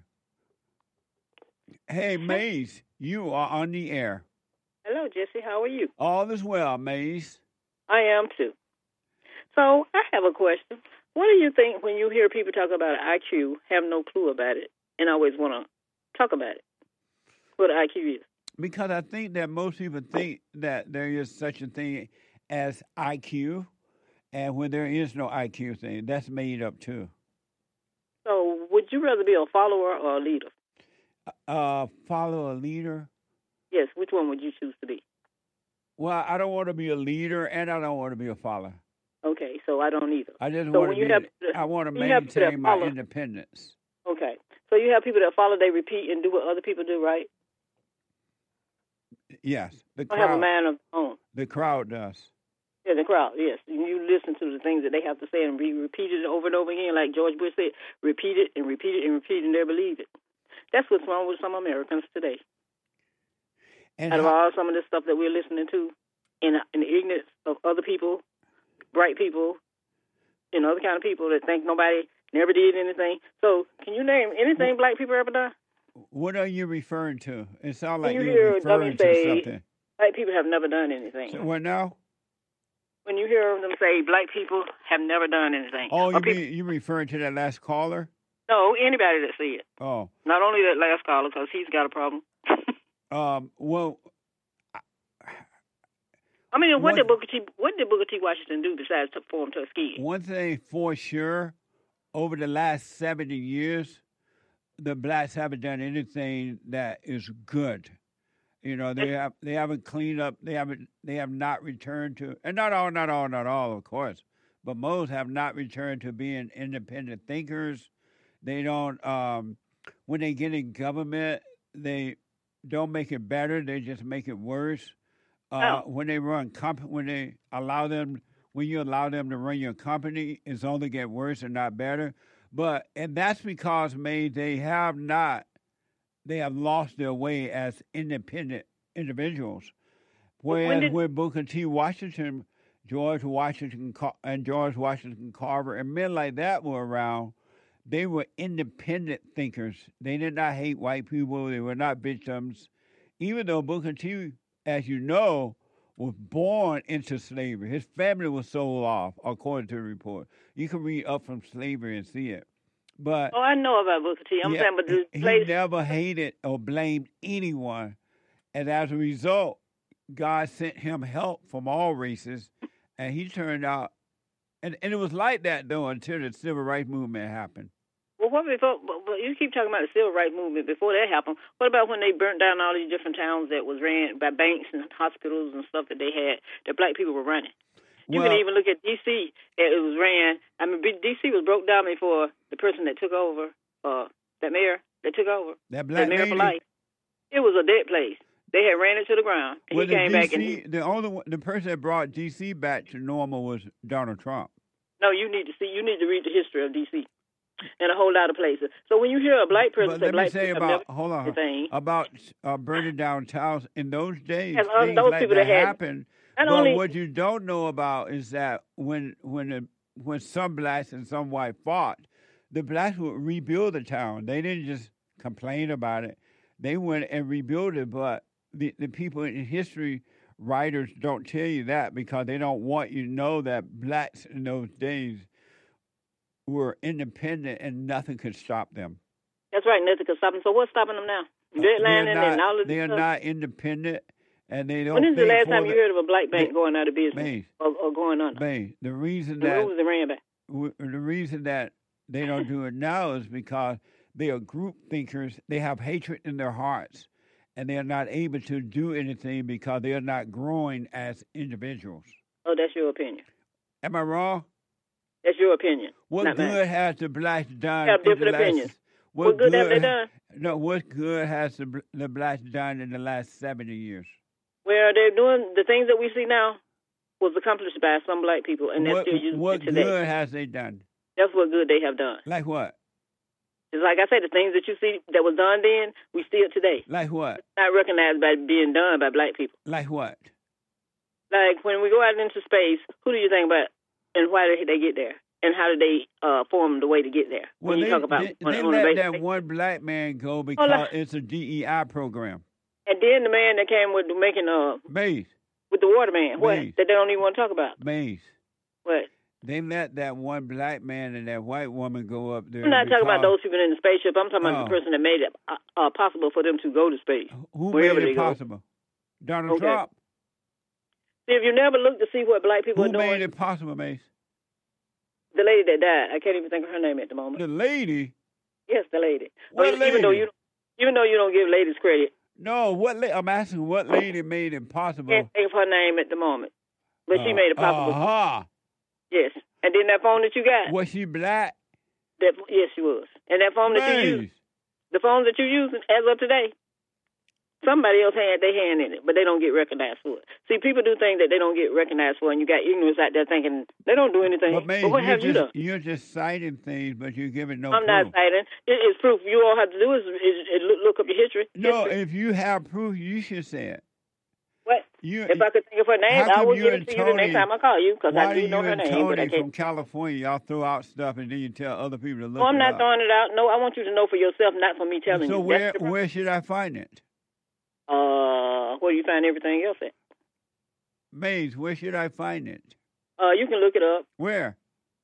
Hey, Maze, you are on the air. Hello, Jesse. How are you? All is well, Maze. I am, too. So, I have a question. What do you think when you hear people talk about IQ, have no clue about it, and always want to talk about it? What IQ is? Because I think that most people think that there is such a thing as IQ, and when there is no IQ thing, that's made up too. So, would you rather be a follower or a leader? Follow a leader? Yes, which one would you choose to be? Well, I don't want to be a leader, and I don't want to be a follower. Okay, so I don't either. I just so want to I want to maintain my independence. Okay, so you have people that follow, they repeat and do what other people do, right? Yes. The crowd, have a man of their own. The crowd does. Yeah, the crowd, yes. You listen to the things that they have to say and be repeated over and over again, like George Bush said, repeat it and repeat it and repeat it and never believe it. That's what's wrong with some Americans today. And out of all some of this stuff that we're listening to, in the ignorance of other people, bright people, and other kind of people that think nobody never did anything. So, can you name anything black people ever done? What are you referring to? It sounds like When you you're hear referring them to say something. black people have never done anything. So, what now? When you hear them say black people have never done anything. Oh, you referring to that last caller? No, anybody that see it. Oh. Not only that last caller, because he's got a problem. Well, I mean, what did Booker T Washington do besides form Tuskegee? One thing for sure, over the last 70 years, the blacks haven't done anything that is good. You know, they haven't cleaned up. They have not returned to, and not all, of course, but most have not returned to being independent thinkers. They don't. When they get in government, they don't make it better. They just make it worse. When they run when you allow them to run your company, it's only get worse and not better. And that's because they have lost their way as independent individuals. Whereas when Booker T. Washington, George Washington Carver, and men like that were around, they were independent thinkers. They did not hate white people. They were not victims. Even though Booker T., as you know, was born into slavery. His family was sold off, according to the report. You can read up from slavery and see it. But I know about Booker T. I'm saying, but he never hated or blamed anyone. And as a result, God sent him help from all races. And he turned out, and it was like that, though, until the Civil Rights Movement happened. Well, but you keep talking about the Civil Rights Movement. Before that happened, what about when they burnt down all these different towns that was ran by banks and hospitals and stuff that they had, that black people were running? You can even look at D.C. It was ran. I mean, D.C. was broke down before the person that took over, that mayor that took over, that black mayor lady. for life. It was a dead place. They had ran it to the ground, and he came back. And the person that brought D.C. back to normal was Donald Trump. No, you need to read the history of D.C. and a whole lot of places. So when you hear a black person say black people about burning down towns in those days, and those people that happened. But what you don't know about is that when some blacks and some white fought, the blacks would rebuild the town. They didn't just complain about it. They went and rebuilt it. But the people in history, writers don't tell you that because they don't want you to know that blacks in those days were independent and nothing could stop them. That's right, nothing could stop them. So what's stopping them now? They are not independent. And they don't. When is the last time you heard of a black bank going out of business or going under? The reason that they don't do it now is because they are group thinkers. They have hatred in their hearts, and they are not able to do anything because they are not growing as individuals. Oh, that's your opinion. Am I wrong? That's your opinion. What good has the blacks done? You have different opinions. What good have they done? No, what good has the blacks done in the last 70 years? Well, they're doing the things that we see now was accomplished by some black people, and they're still using it today. What good has they done? That's what good they have done. Like what? It's like I said, the things that you see that was done then, we see it today. Like what? It's not recognized by being done by black people. Like what? Like when we go out into space, who do you think about, and why did they get there? And how did they form the way to get there? Well, they let that one black man go because it's a DEI program. And then the man that came with making Maze. With the water man, what? That they don't even want to talk about. Maze. What? They let that one black man and that white woman go up there. I'm not talking about those people in the spaceship. I'm talking about the person that made it possible for them to go to space. Who made it possible? Donald Trump. See, if you never look to see what black people are doing. Who made it possible, Mace? The lady that died. I can't even think of her name at the moment. The lady? Yes, the lady. What lady? Even though you don't give ladies credit. No, I'm asking what lady made it possible. I can't think of her name at the moment. But she made it possible. Yes. And then that phone that you got. Was she black? Yes, she was. And that phone that you use. The phone that you use as of today. Somebody else had their hand in it, but they don't get recognized for it. See, people do things that they don't get recognized for, and you got ignorance out there thinking they don't do anything. But what have you done? You're just citing things, but you're giving no I'm proof. not citing. It's proof. You all have to do is look up your history. No, if you have proof, you should say it. What? If I could think of her name, I will give it to you the next time I call you, because I do know her name. But I can't. From California, y'all throw out stuff and then you tell other people to look it up. No, I'm not throwing it out. No, I want you to know for yourself, not for me telling you. So where should I find it? Where you find everything else at? Maze, where should I find it? You can look it up. Where?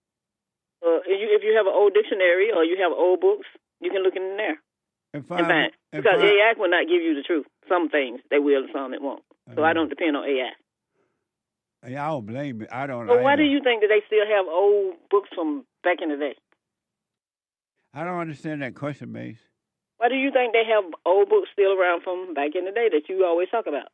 If you have an old dictionary or you have old books, you can look in there and find it. Because AI will not give you the truth. Some things they will, and some it won't. So I don't depend on AI. I don't blame it. I don't. So why do you think that they still have old books from back in the day? I don't understand that question, Maze. Why do you think they have old books still around from back in the day that you always talk about?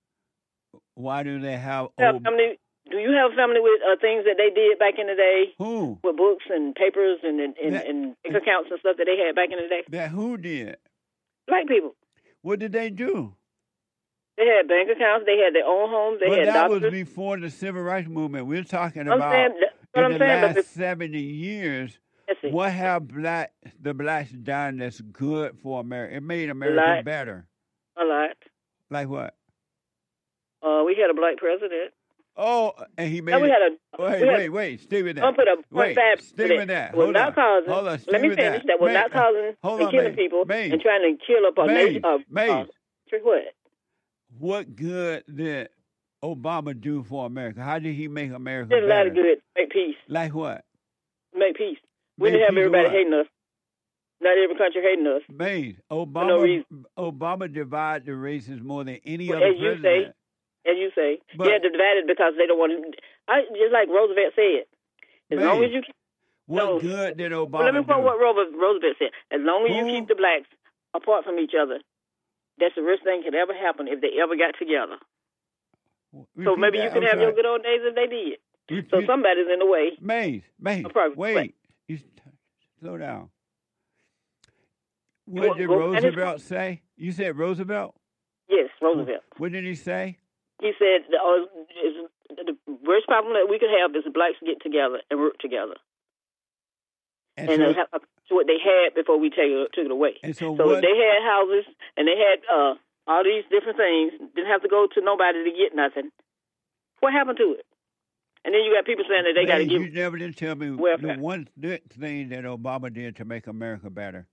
Why do they have old... Do you have family with things that they did back in the day? Who? With books and papers and bank accounts and stuff that they had back in the day? That who did? Black people. What did they do? They had bank accounts. They had their own homes. They had doctors. That was before the Civil Rights Movement. We're talking about in the last 70 years. What have the blacks done that's good for America? It made America better. A lot. Like what? We had a black president. Oh, and he made. Wait. Stay with that. I'll put a stay with that. Hold on. Let me finish. That was not causing and killing people and trying to kill up a nation. What? What good did Obama do for America? How did he make America better? Did a lot of good. Make peace. Like what? Make peace. We didn't have everybody hating us. Not every country hating us. Made Obama divided the races more than any other president. As you say, they had to divide it because they don't want to. Just like Roosevelt said, as long as you keep. What good did Obama let me quote what Roosevelt said. As long as you keep the blacks apart from each other, that's the worst thing could ever happen if they ever got together. So maybe you can have your good old days if they did. So somebody's in the way. Maze, wait. Slow down. What did Roosevelt say? You said Roosevelt? Yes, Roosevelt. What did he say? He said the worst problem that we could have is the blacks get together and work together. And that's what they had before we took it away. And so they had houses and they had all these different things. Didn't have to go to nobody to get nothing. What happened to it? And then you got people saying that they got to give. You never did tell me the one thing that Obama did to make America better.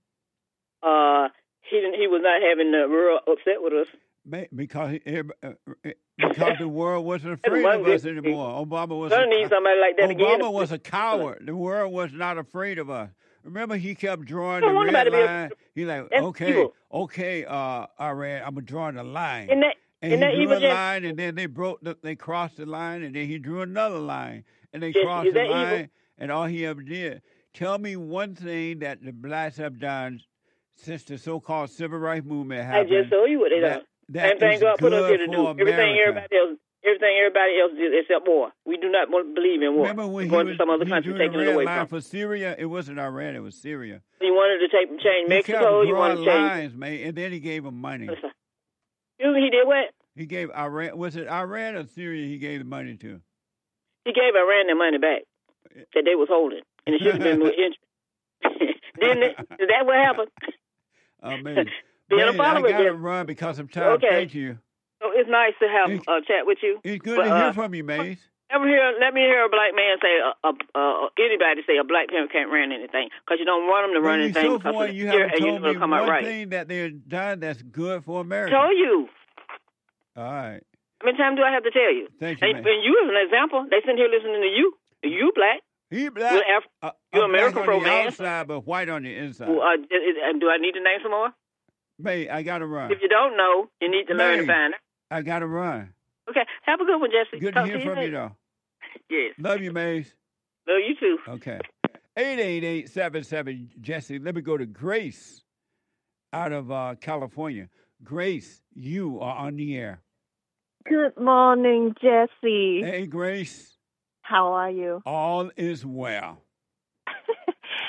He was not having the world upset with us. Because the world wasn't afraid of us anymore. Obama was. Need somebody like that again. Obama was a coward. The world was not afraid of us. Remember, he kept drawing the red line. He's like, okay, Iran, I'm drawing the line. And he drew a line, and then they crossed the line, and then he drew another line, and they crossed the line, and all he ever did. Tell me one thing that the blacks have done since the so-called Civil Rights Movement happened. I just told you what they done. Same thing God put us here to do. Everything everybody else did except war. We do not believe in war. Remember when going to some other country taking it away from for Syria? It wasn't Iran, it was Syria. You wanted to change Mexico, you wanted to change lines, man, and then he gave them money. He did what? He gave Iran, was it Iran or Syria he gave the money to? He gave Iran their money back that they was holding. And it should have been more interest. Didn't it? Is that what happened? Man, I got to run because of time. Okay. Thank you. So it's nice to have a chat with you. It's good to hear from you, Maze. Let me hear a black man say, anybody say a black parent can't run anything, because you don't want them to run anything. So far, you haven't told me one thing that they've done that's good for America. I told you. All right. How many times do I have to tell you? Thank you, and you as an example, they sitting here listening to you. You black. He black. You're American pro man. Outside, but white on the inside. And do I need to name some more? Babe, I got to run. If you don't know, you need to learn to find it. I got to run. Okay. Have a good one, Jesse. Good to hear from you, though. Yes. Love you, Maze. Love you, too. Okay. 888-77 Jesse. Let me go to Grace out of California. Grace, you are on the air. Good morning, Jesse. Hey, Grace. How are you? All is well.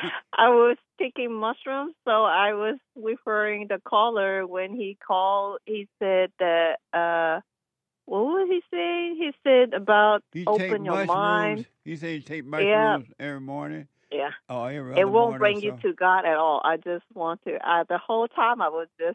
I was taking mushrooms, so I was referring the caller when he called. He said that, what was he saying? He said about open your mind. He said you take mushrooms every morning. Yeah. Oh, every It other won't morning bring or you to God at all. I just want to. The whole time I was just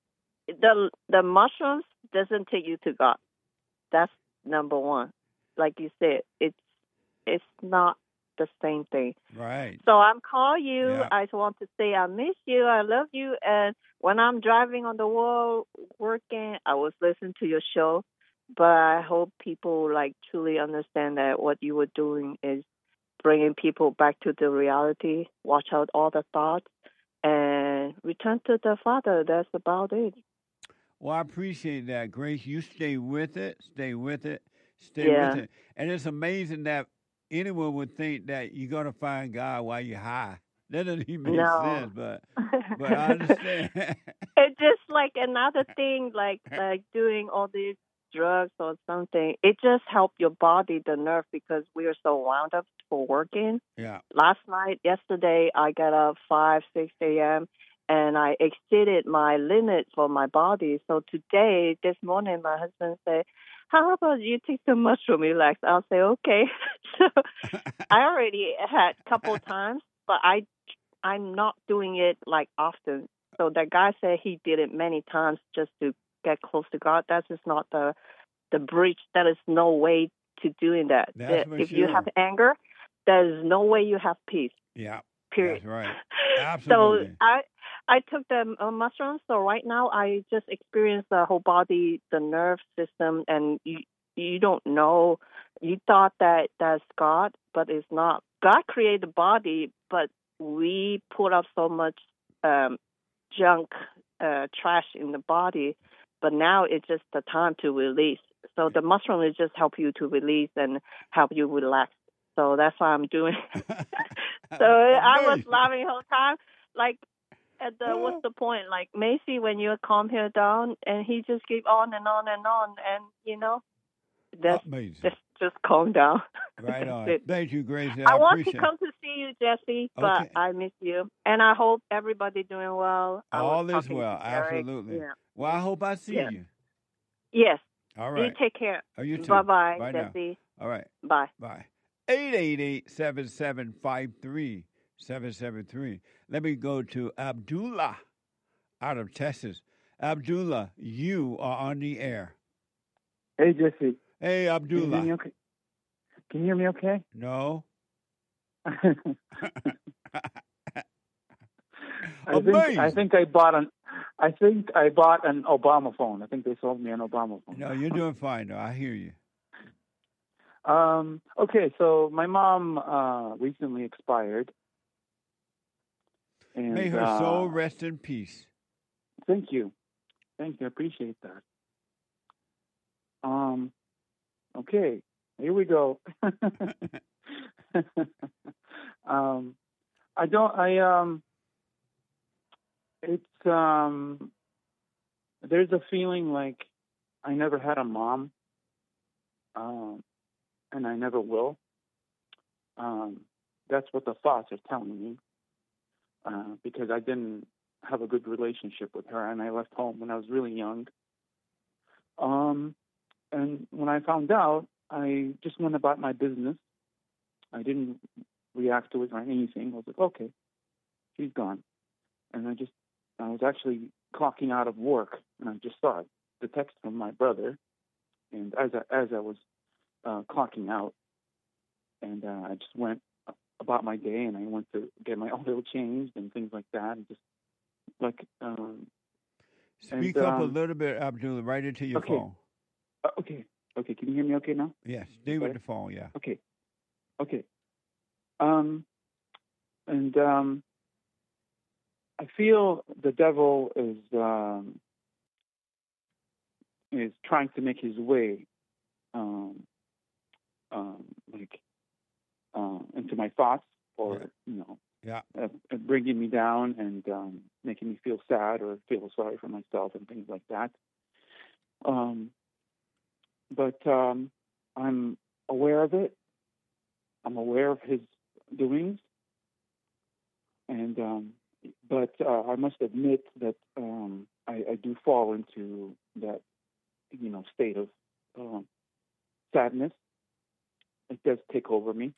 the mushrooms doesn't take you to God. That's number one. Like you said, it's not the same thing. Right. So I'm calling you. Yeah. I just want to say I miss you. I love you. And when I'm driving on the road working, I was listening to your show. But I hope people truly understand that what you were doing is bringing people back to the reality. Watch out all the thoughts and return to the Father. That's about it. Well, I appreciate that, Grace. You stay with it. Stay with it. Stay Yeah. with it. And it's amazing that anyone would think that you're going to find God while you're high. That doesn't even make sense, but I understand. It's just like another thing, like doing all these drugs or something. It just helps your body, the nerve, because we are so wound up for working. Yeah. Yesterday, I got up 5, 6 a.m., and I exceeded my limit for my body. So this morning, my husband said, how about you take some mushroom, relax? I'll say, okay. So I already had a couple times, but I'm not doing it often. So that guy said he did it many times just to get close to God. That is not the bridge. That is no way to doing that. If you have anger, there's no way you have peace. Yeah. Period. That's right. Absolutely. So I took the mushrooms. So right now I just experience the whole body, the nerve system, and you don't know. You thought that that's God, but it's not. God created the body, but we put up so much junk, trash in the body. But now it's just the time to release. So the mushroom will just help you to release and help you relax. So that's what I'm doing. So I was laughing the whole time. What's the point? Like Macy, when you calm her down, and he just keep on and on and on, and just calm down. Right on. Thank you, Grace. I want to come to see you, Jesse, but I miss you, and I hope everybody doing well. All is well, absolutely. Yeah. Well, I hope I see you. Yes. All right. You take care. Oh, you too. Bye-bye, Bye Jesse. Now. All right. Bye. Bye. 888-7753-773. Let me go to Abdullah out of Texas. Abdullah, you are on the air. Hey, Jesse. Hey, Abdullah. Can you hear me okay? No. I think I bought an Obama phone. I think they sold me an Obama phone. No, you're doing fine, though. I hear you. Okay, so my mom recently expired. And, may her soul rest in peace. Thank you. I appreciate that. Okay, here we go. There's a feeling like I never had a mom. And I never will. That's what the thoughts are telling me. Because I didn't have a good relationship with her, and I left home when I was really young. And when I found out, I just went about my business. I didn't react to it or anything. I was like, okay, she's gone. And I was actually clocking out of work, and I just saw the text from my brother. And as I was clocking out, and I just went about my day, and I went to get my oil changed and things like that, and just speak up a little bit, Abdullah, right into your phone. Okay. Can you hear me okay now? Yes, stay with the phone. Yeah. Okay. I feel the devil is trying to make his way into my thoughts, or bringing me down and making me feel sad or feel sorry for myself and things like that. But I'm aware of it. I'm aware of his doings. And but I must admit that I do fall into that, state of sadness. It does take over me.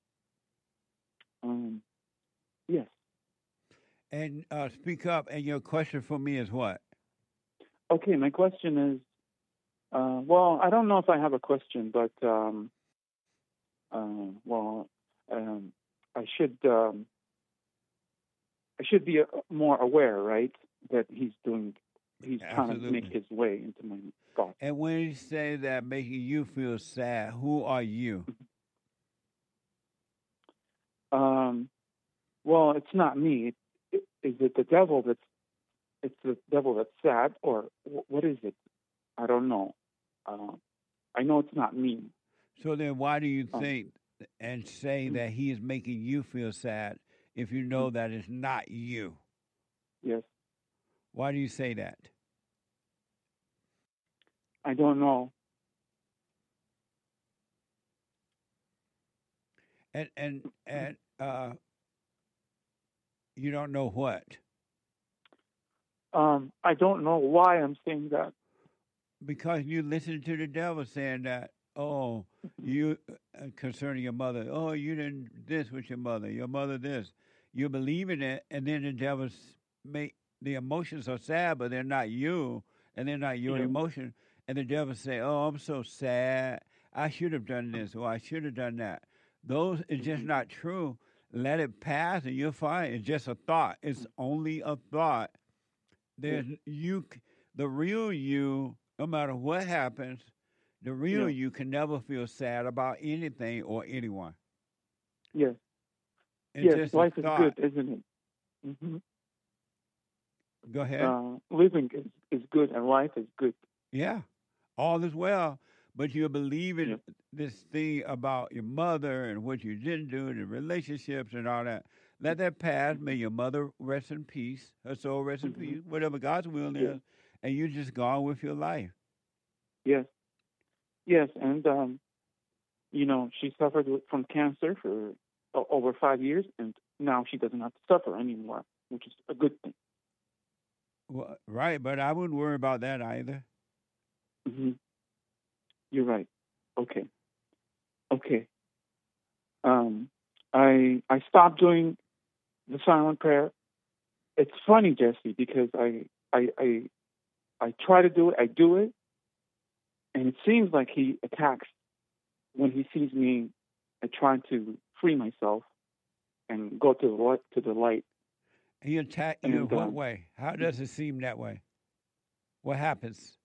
Yes. And speak up. And your question for me is what? Okay, my question is, well, I don't know if I have a question, but I should be more aware, right, that he's trying to make his way into my thoughts. And when you say that making you feel sad, who are you? Well, it's not me. Is it the devil it's the devil that's sad, or what is it? I don't know. I know it's not me. So then why do you think and say that he is making you feel sad if you know that it's not you? Yes. Why do you say that? I don't know. And you don't know what? I don't know why I'm saying that. Because you listen to the devil saying that, oh, you, concerning your mother, oh, you didn't this with your mother this. You believe in it, and then the devil's make the emotions are sad, but they're not you, and they're not your emotion. And the devil say, oh, I'm so sad. I should have done this, or I should have done that. Those is just not true. Let it pass, and you'll find it's just a thought. It's only a thought. There's the real you, no matter what happens, the real you can never feel sad about anything or anyone. Yes. It's yes, life is good, isn't it? Mm-hmm. Go ahead. Living is good, and life is good. Yeah, all is well. But you're believing this thing about your mother and what you didn't do, the relationships and all that. Let that pass. May your mother rest in peace. Her soul rest in peace. Whatever God's will is. And you just go on with your life. Yes. Yes. And, she suffered from cancer for over 5 years. And now she doesn't have to suffer anymore, which is a good thing. Well, right. But I wouldn't worry about that either. Mm-hmm. You're right. Okay. I stopped doing the silent prayer. It's funny, Jesse, because I try to do it. I do it, and it seems like he attacks when he sees me trying to free myself and go to the light. He attacked you in what way? How does it seem that way? What happens?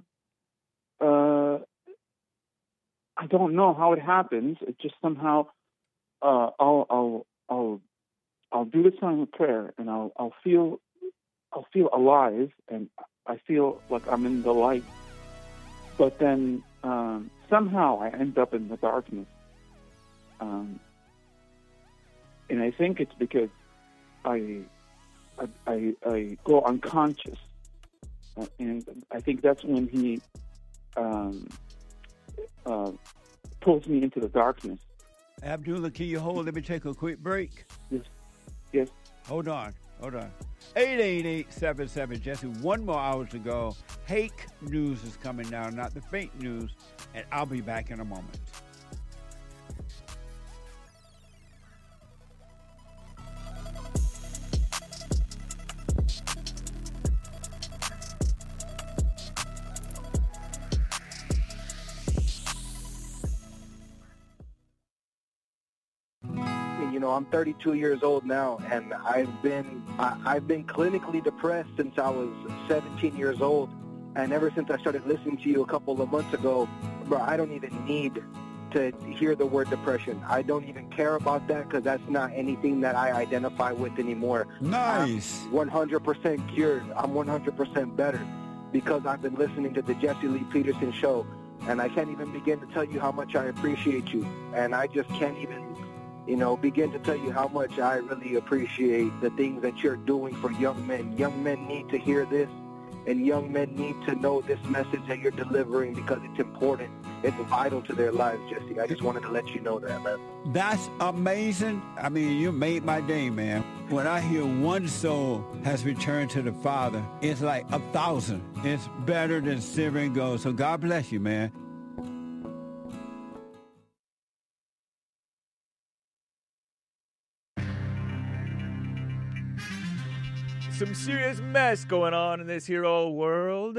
I don't know how it happens. It just somehow, I'll do the silent prayer, and I'll feel alive, and I feel like I'm in the light. But then somehow I end up in the darkness, and I think it's because I go unconscious, and I think that's when he pulls me into the darkness. Abdullah, can you hold? Let me take a quick break. Yes. Hold on. 888-77 Jesse. 1 more hour to go. Hake news is coming now, not the fake news, and I'll be back in a moment. I'm 32 years old now, and I've been clinically depressed since I was 17 years old. And ever since I started listening to you a couple of months ago, bro, I don't even need to hear the word depression. I don't even care about that because that's not anything that I identify with anymore. Nice. I'm 100% cured. I'm 100% better because I've been listening to the Jesse Lee Peterson show, and I can't even begin to tell you how much I appreciate you. And I just can't even begin to tell you how much I really appreciate the things that you're doing for young men. Young men need to hear this, and young men need to know this message that you're delivering because it's important. It's vital to their lives, Jesse. I just wanted to let you know that, man. That's amazing. I mean, you made my day, man. When I hear one soul has returned to the Father, it's like 1,000. It's better than silver and gold. So God bless you, man. Some serious mess going on in this here old world.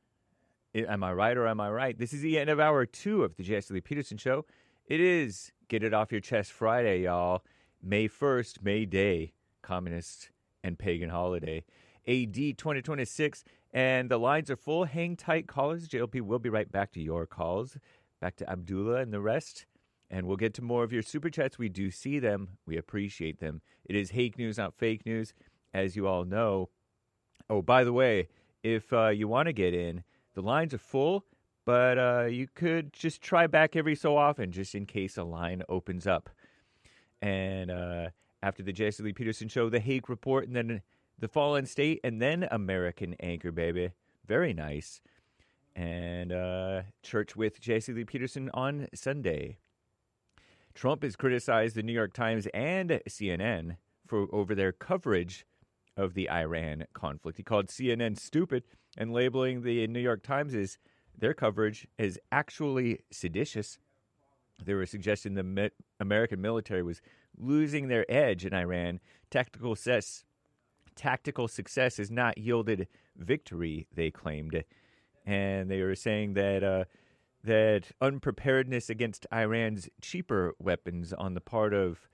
Am I right or am I right? This is the end of hour 2 of the Jesse Lee Peterson Show. It is Get It Off Your Chest Friday, y'all. May 1st, May Day, communist and pagan holiday. AD 2026, and the lines are full. Hang tight, callers. JLP will be right back to your calls. Back to Abdullah and the rest. And we'll get to more of your super chats. We do see them. We appreciate them. It is hake news, not fake news, as you all know. Oh, by the way, if you want to get in, the lines are full, but you could just try back every so often, just in case a line opens up. And after the Jesse Lee Peterson Show, the Hake Report, and then the Fallen State, and then American Anchor, baby. Very nice. And Church with Jesse Lee Peterson on Sunday. Trump has criticized the New York Times and CNN over their coverage of the Iran conflict. He called CNN stupid and labeling the New York Times' their coverage as actually seditious. They were suggesting the American military was losing their edge in Iran. Tactical success has not yielded victory, they claimed. And they were saying that that unpreparedness against Iran's cheaper weapons on the part of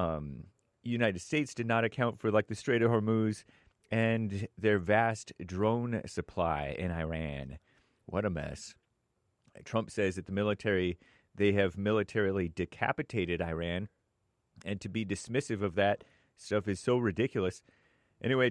United States did not account for, like, the Strait of Hormuz and their vast drone supply in Iran. What a mess. Trump says that they have militarily decapitated Iran, and to be dismissive of that stuff is so ridiculous. Anyway,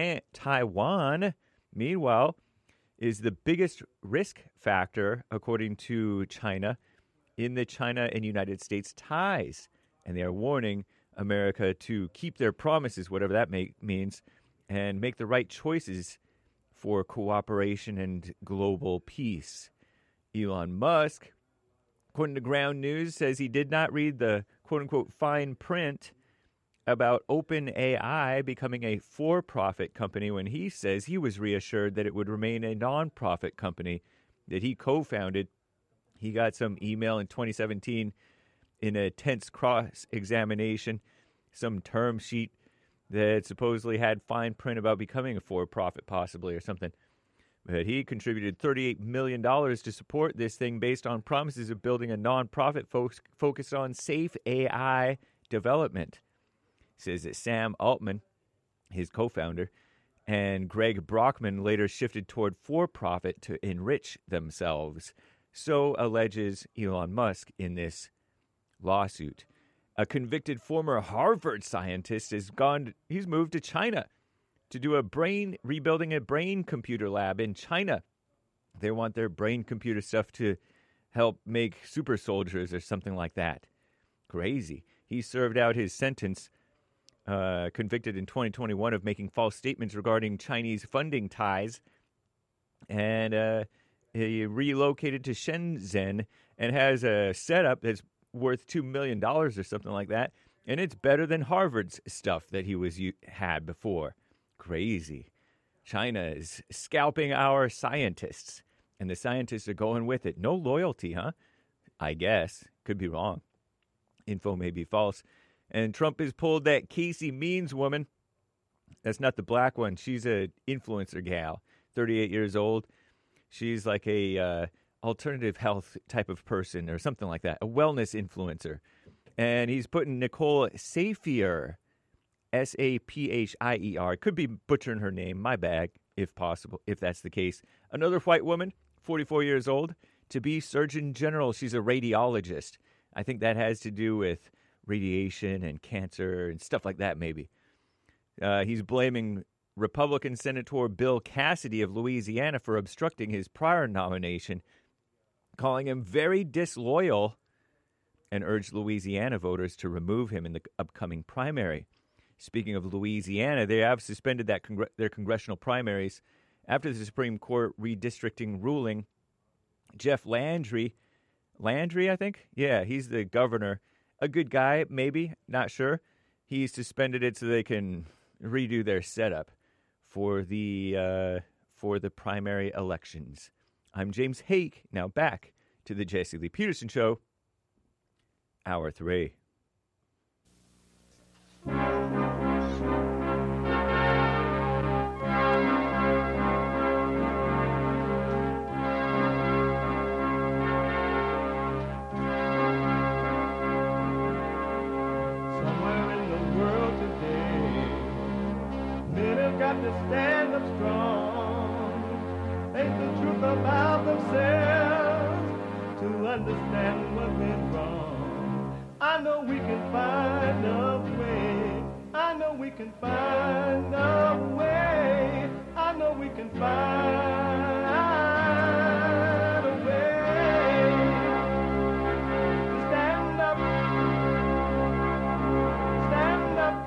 Taiwan, meanwhile, is the biggest risk factor, according to China, in the China and United States ties. And they are warning America to keep their promises, whatever that means, and make the right choices for cooperation and global peace. Elon Musk, according to Ground News, says he did not read the quote-unquote fine print about OpenAI becoming a for-profit company when he says he was reassured that it would remain a non-profit company that he co-founded. He got some email in 2017 in a tense cross-examination, some term sheet that supposedly had fine print about becoming a for-profit possibly or something. But he contributed $38 million to support this thing based on promises of building a non-profit focused on safe AI development. Says that Sam Altman, his co-founder, and Greg Brockman later shifted toward for-profit to enrich themselves. So alleges Elon Musk in this lawsuit. A convicted former Harvard scientist he's moved to China to do rebuilding a brain computer lab in China. They want their brain computer stuff to help make super soldiers or something like that. Crazy. He served out his sentence, convicted in 2021 of making false statements regarding Chinese funding ties. And he relocated to Shenzhen and has a setup that's worth $2 million or something like that. And it's better than Harvard's stuff that he had before. Crazy. China is scalping our scientists, and the scientists are going with it. No loyalty, huh? I guess. Could be wrong. Info may be false. And Trump has pulled that Casey Means woman. That's not the black one. She's an influencer gal, 38 years old. She's like a alternative health type of person or something like that, a wellness influencer. And he's putting Nicole Saphier, Saphier. Could be butchering her name. My bad, if possible, if that's the case. Another white woman, 44 years old, to be Surgeon General. She's a radiologist. I think that has to do with radiation and cancer and stuff like that, maybe. He's blaming Republican Senator Bill Cassidy of Louisiana for obstructing his prior nomination, calling him very disloyal, and urged Louisiana voters to remove him in the upcoming primary. Speaking of Louisiana, they have suspended their congressional primaries after the Supreme Court redistricting ruling. Jeff Landry Landry, I think. Yeah, he's the governor. A good guy, maybe, not sure. He suspended it so they can redo their setup for the primary elections. I'm James Hake. Now back to the Jesse Lee Peterson Show, Hour 3. To stand up strong, face the truth about themselves, to understand what went wrong. I know we can find a way. I know we can find a way. I know we can find a way to stand up, stand up.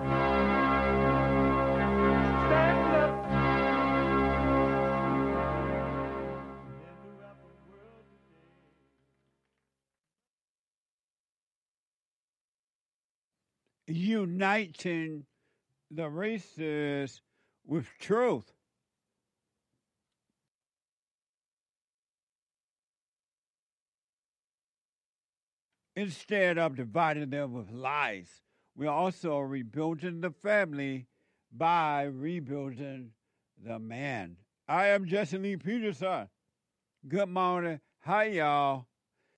Uniting the races with truth. Instead of dividing them with lies, we're also rebuilding the family by rebuilding the man. I am Jesse Lee Peterson. Good morning. Hi, y'all.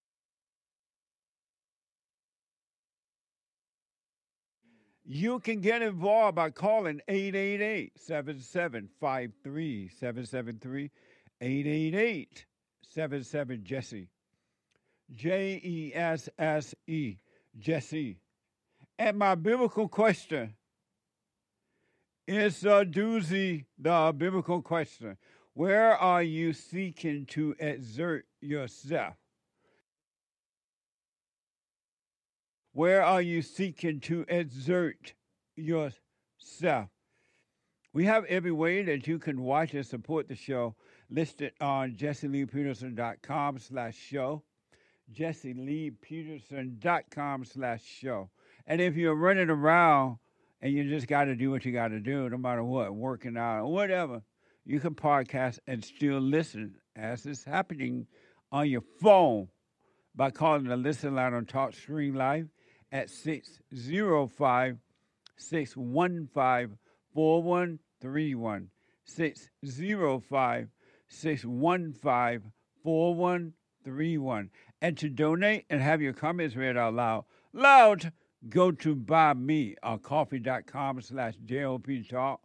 You can get involved by calling 888-7753-773, 888-77-JESSE, Jesse, Jesse. And my biblical question is a doozy, the biblical question. Where are you seeking to exert yourself? Where are you seeking to exert yourself? We have every way that you can watch and support the show listed on JesseLeePeterson.com/show, JesseLeePeterson.com/show. And if you're running around and you just got to do what you got to do, no matter what, working out or whatever, you can podcast and still listen as it's happening on your phone by calling the Listen Line on TalkStream Live at 605-615-4131, 605-615-4131. And to donate and have your comments read out loud, go to buymeacoffee.com/JLP Talk,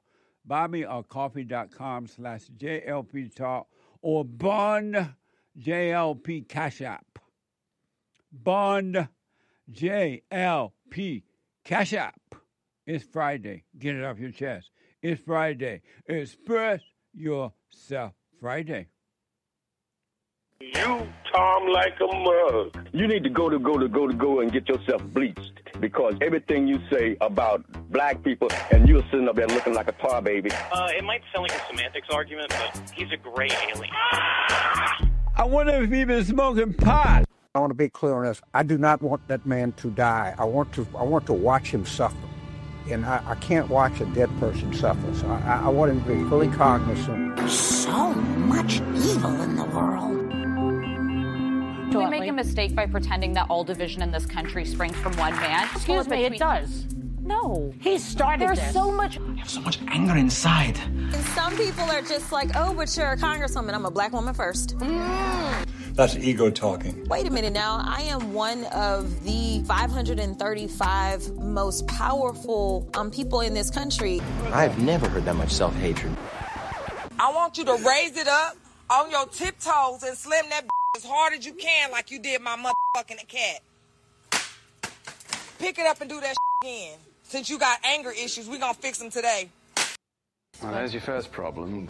buymeacoffee.com/JLP Talk, or Bond JLP Cash App. Bond JLP Cash App. It's Friday. Get it off your chest. It's Friday. Express yourself Friday. You, Tom, like a mug. You need to go and get yourself bleached, because everything you say about black people, and you're sitting up there looking like a tar baby. It might sound like a semantics argument, but he's a gray alien. I wonder if he's been smoking pot. I want to be clear on this. I do not want that man to die. I want to watch him suffer. And I can't watch a dead person suffer. So I want him to be fully cognizant. There's so much evil in the world. We make a mistake by pretending that all division in this country springs from one man. Excuse me, it does. No. He started There's this. so much. You have so much anger inside. And some people are just like, oh, but you're a congresswoman. I'm a black woman first. That's ego talking. Wait a minute now. I am one of the 535 most powerful people in this country. I've never heard that much self-hatred. I want you to raise it up on your tiptoes and slam that as hard as you can, like you did my motherfucking cat. Pick it up and do that again. Since you got anger issues, we're going to fix them today. Well, there's your first problem.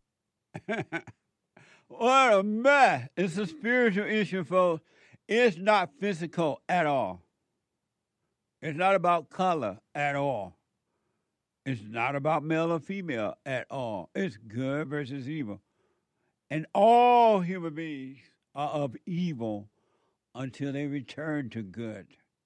What a mess. It's a spiritual issue, folks. It's not physical at all. It's not about color at all. It's not about male or female at all. It's good versus evil. And all human beings are of evil until they return to good.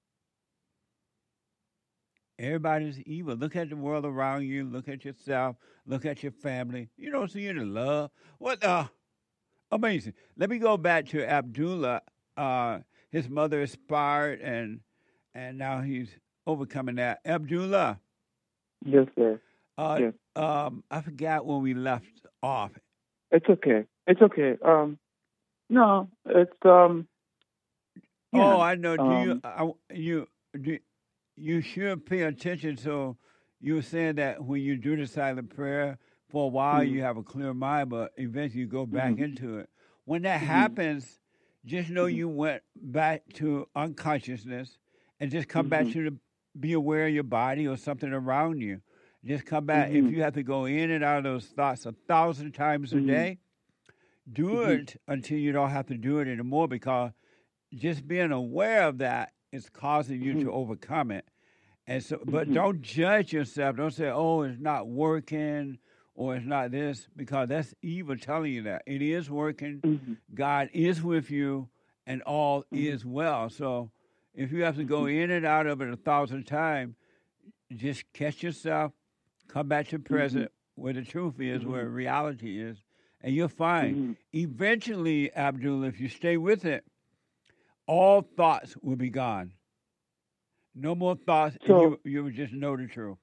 Everybody's evil. Look at the world around you. Look at yourself. Look at your family. You don't see any love. What amazing. Let me go back to Abdullah. His mother expired, and now he's overcoming that. Abdullah. Yes, sir. Yes. I forgot when we left off. It's okay. It's okay. No, it's yeah. Oh, I know. You should pay attention. So you were saying that when you do the silent prayer, for a while you have a clear mind, but eventually you go back into it. When that happens, just know you went back to unconsciousness and just come back to be aware of your body or something around you. Just come back. If you have to go in and out of those thoughts 1,000 times a day, do it until you don't have to do it anymore, because just being aware of that is causing you to overcome it. And so, but don't judge yourself. Don't say, oh, it's not working or it's not this, because that's evil telling you that. It is working. God is with you, and all is well. So if you have to go in and out of it 1,000 times, just catch yourself, come back to present where the truth is, where reality is, and you're fine. Eventually, Abdul, if you stay with it, all thoughts will be gone. No more thoughts, So- and you will just know the truth.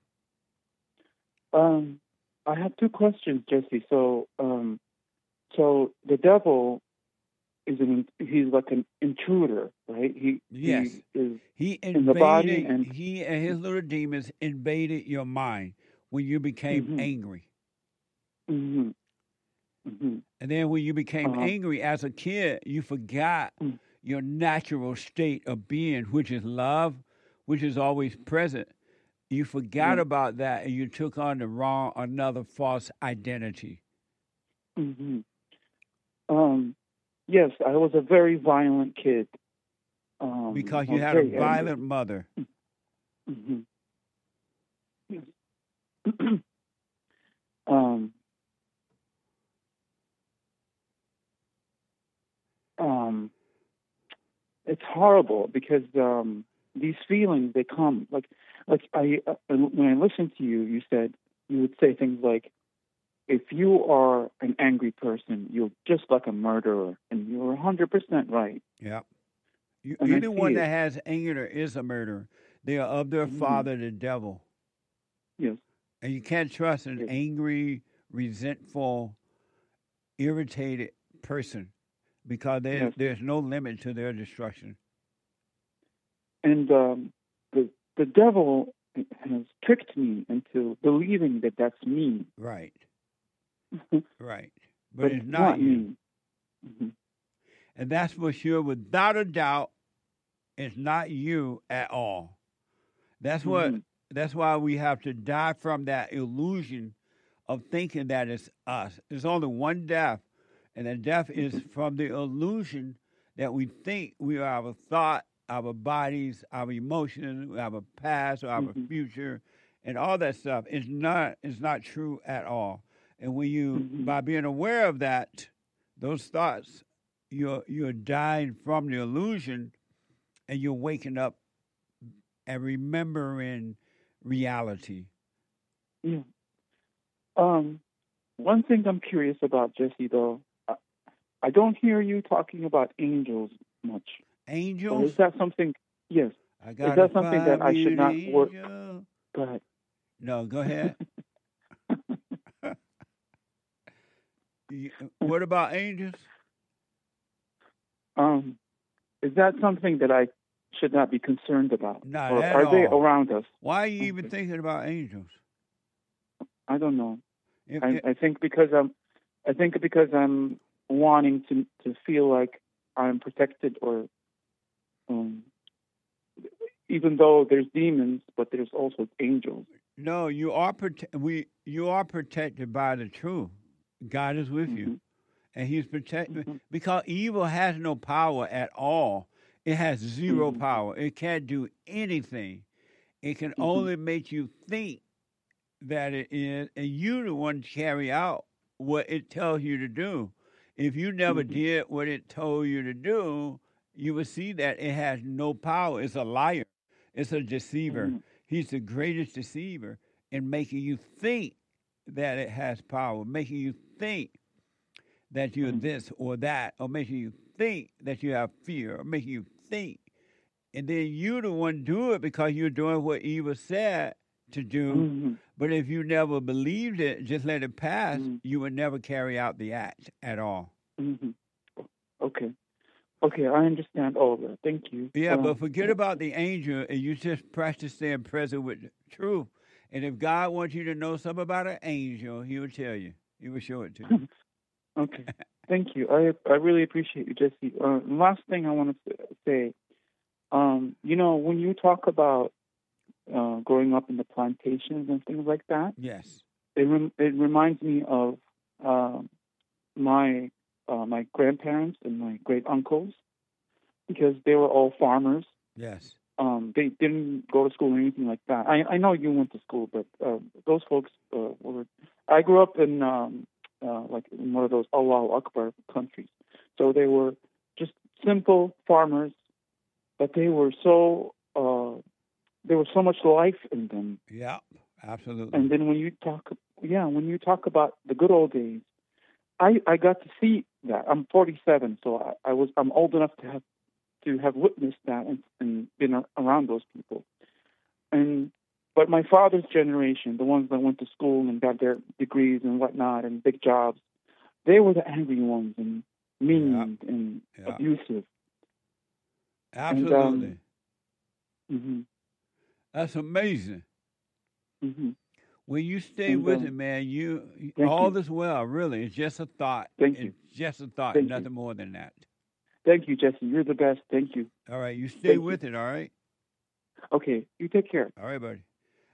I have two questions, Jesse. So the devil he's like an intruder, right? Yes. He is He in the body, invaded, and he and his little demons invaded your mind when you became angry. And then when you became angry as a kid, you forgot your natural state of being, which is love, which is always present. You forgot about that, and you took on another false identity. Yes, I was a very violent kid. Because you had a violent mother. Yes. It's horrible because these feelings, they come like I when I listened to you, you would say things like, if you are an angry person, you're just like a murderer, and you're 100% right. Yeah. And I Anyone see that it. has anger is a murderer. They are of their father, the devil. Yes. And you can't trust an angry, resentful, irritated person, because there's no limit to their destruction. And the devil has tricked me into believing that that's me. Right. Right. But But it's not you. me. And that's for sure, without a doubt, it's not you at all. That's what. That's why we have to die from that illusion of thinking that it's us. There's only one death, and that death is from the illusion that we think we are our thought, our bodies, our emotions, our past, or our future, and all that stuff. It's not true at all. And when you, by being aware of that, those thoughts, you're dying from the illusion, and you're waking up and remembering reality. Yeah. One thing I'm curious about, Jesse, though, I don't hear you talking about angels much. Angels? Or is that something? Yes. Is that something that I should not work? Go ahead. No, go ahead. What about angels? Is that something that I should not be concerned about? Not or at are they all. around us? Why are you even thinking about angels? I don't know. I think because I'm wanting to feel like I'm protected, or even though there's demons, but there's also angels. No, you are protected by the truth. God is with you, and He's protecting, because evil has no power at all. It has zero power. It can't do anything. It can only make you think that it is, and you're the one to carry out what it tells you to do. If you never did what it told you to do, you will see that it has no power. It's a liar. It's a deceiver. Mm-hmm. He's the greatest deceiver in making you think that it has power, making you think that you're this or that, or making you think that you have fear, or making you think. And then you the one do it because you're doing what Eva said to do. Mm-hmm. But if you never believed it, just let it pass, you would never carry out the act at all. Mm-hmm. Okay. Okay, I understand all of that. Thank you. Yeah, but forget about the angel, and you just practice staying present with the truth. And if God wants you to know something about an angel, he will tell you. He will show it to you. Okay. Thank you. I really appreciate you, Jesse. Last thing I want to say, you know, when you talk about growing up in the plantations and things like that, yes, it reminds me of my grandparents and my great uncles, because they were all farmers. Yes. They didn't go to school or anything like that. I know you went to school, but those folks were. I grew up in like in one of those Allahu Akbar countries, so they were just simple farmers, but they were so there was so much life in them. Yeah, absolutely. And then when you talk about the good old days, I got to see that. I'm 47, so I'm old enough to have witnessed that and been around those people. But my father's generation, the ones that went to school and got their degrees and whatnot and big jobs, they were the angry ones and mean and abusive. Absolutely. And, that's amazing. Mm-hmm. When you stay with it, man, all this well, really. It's just a thought. Thank you. It's just a thought, Thank nothing you. more than that. Thank you, Jesse. You're the best. Thank you. All right, you stay with it, all right? Okay, you take care. All right, buddy.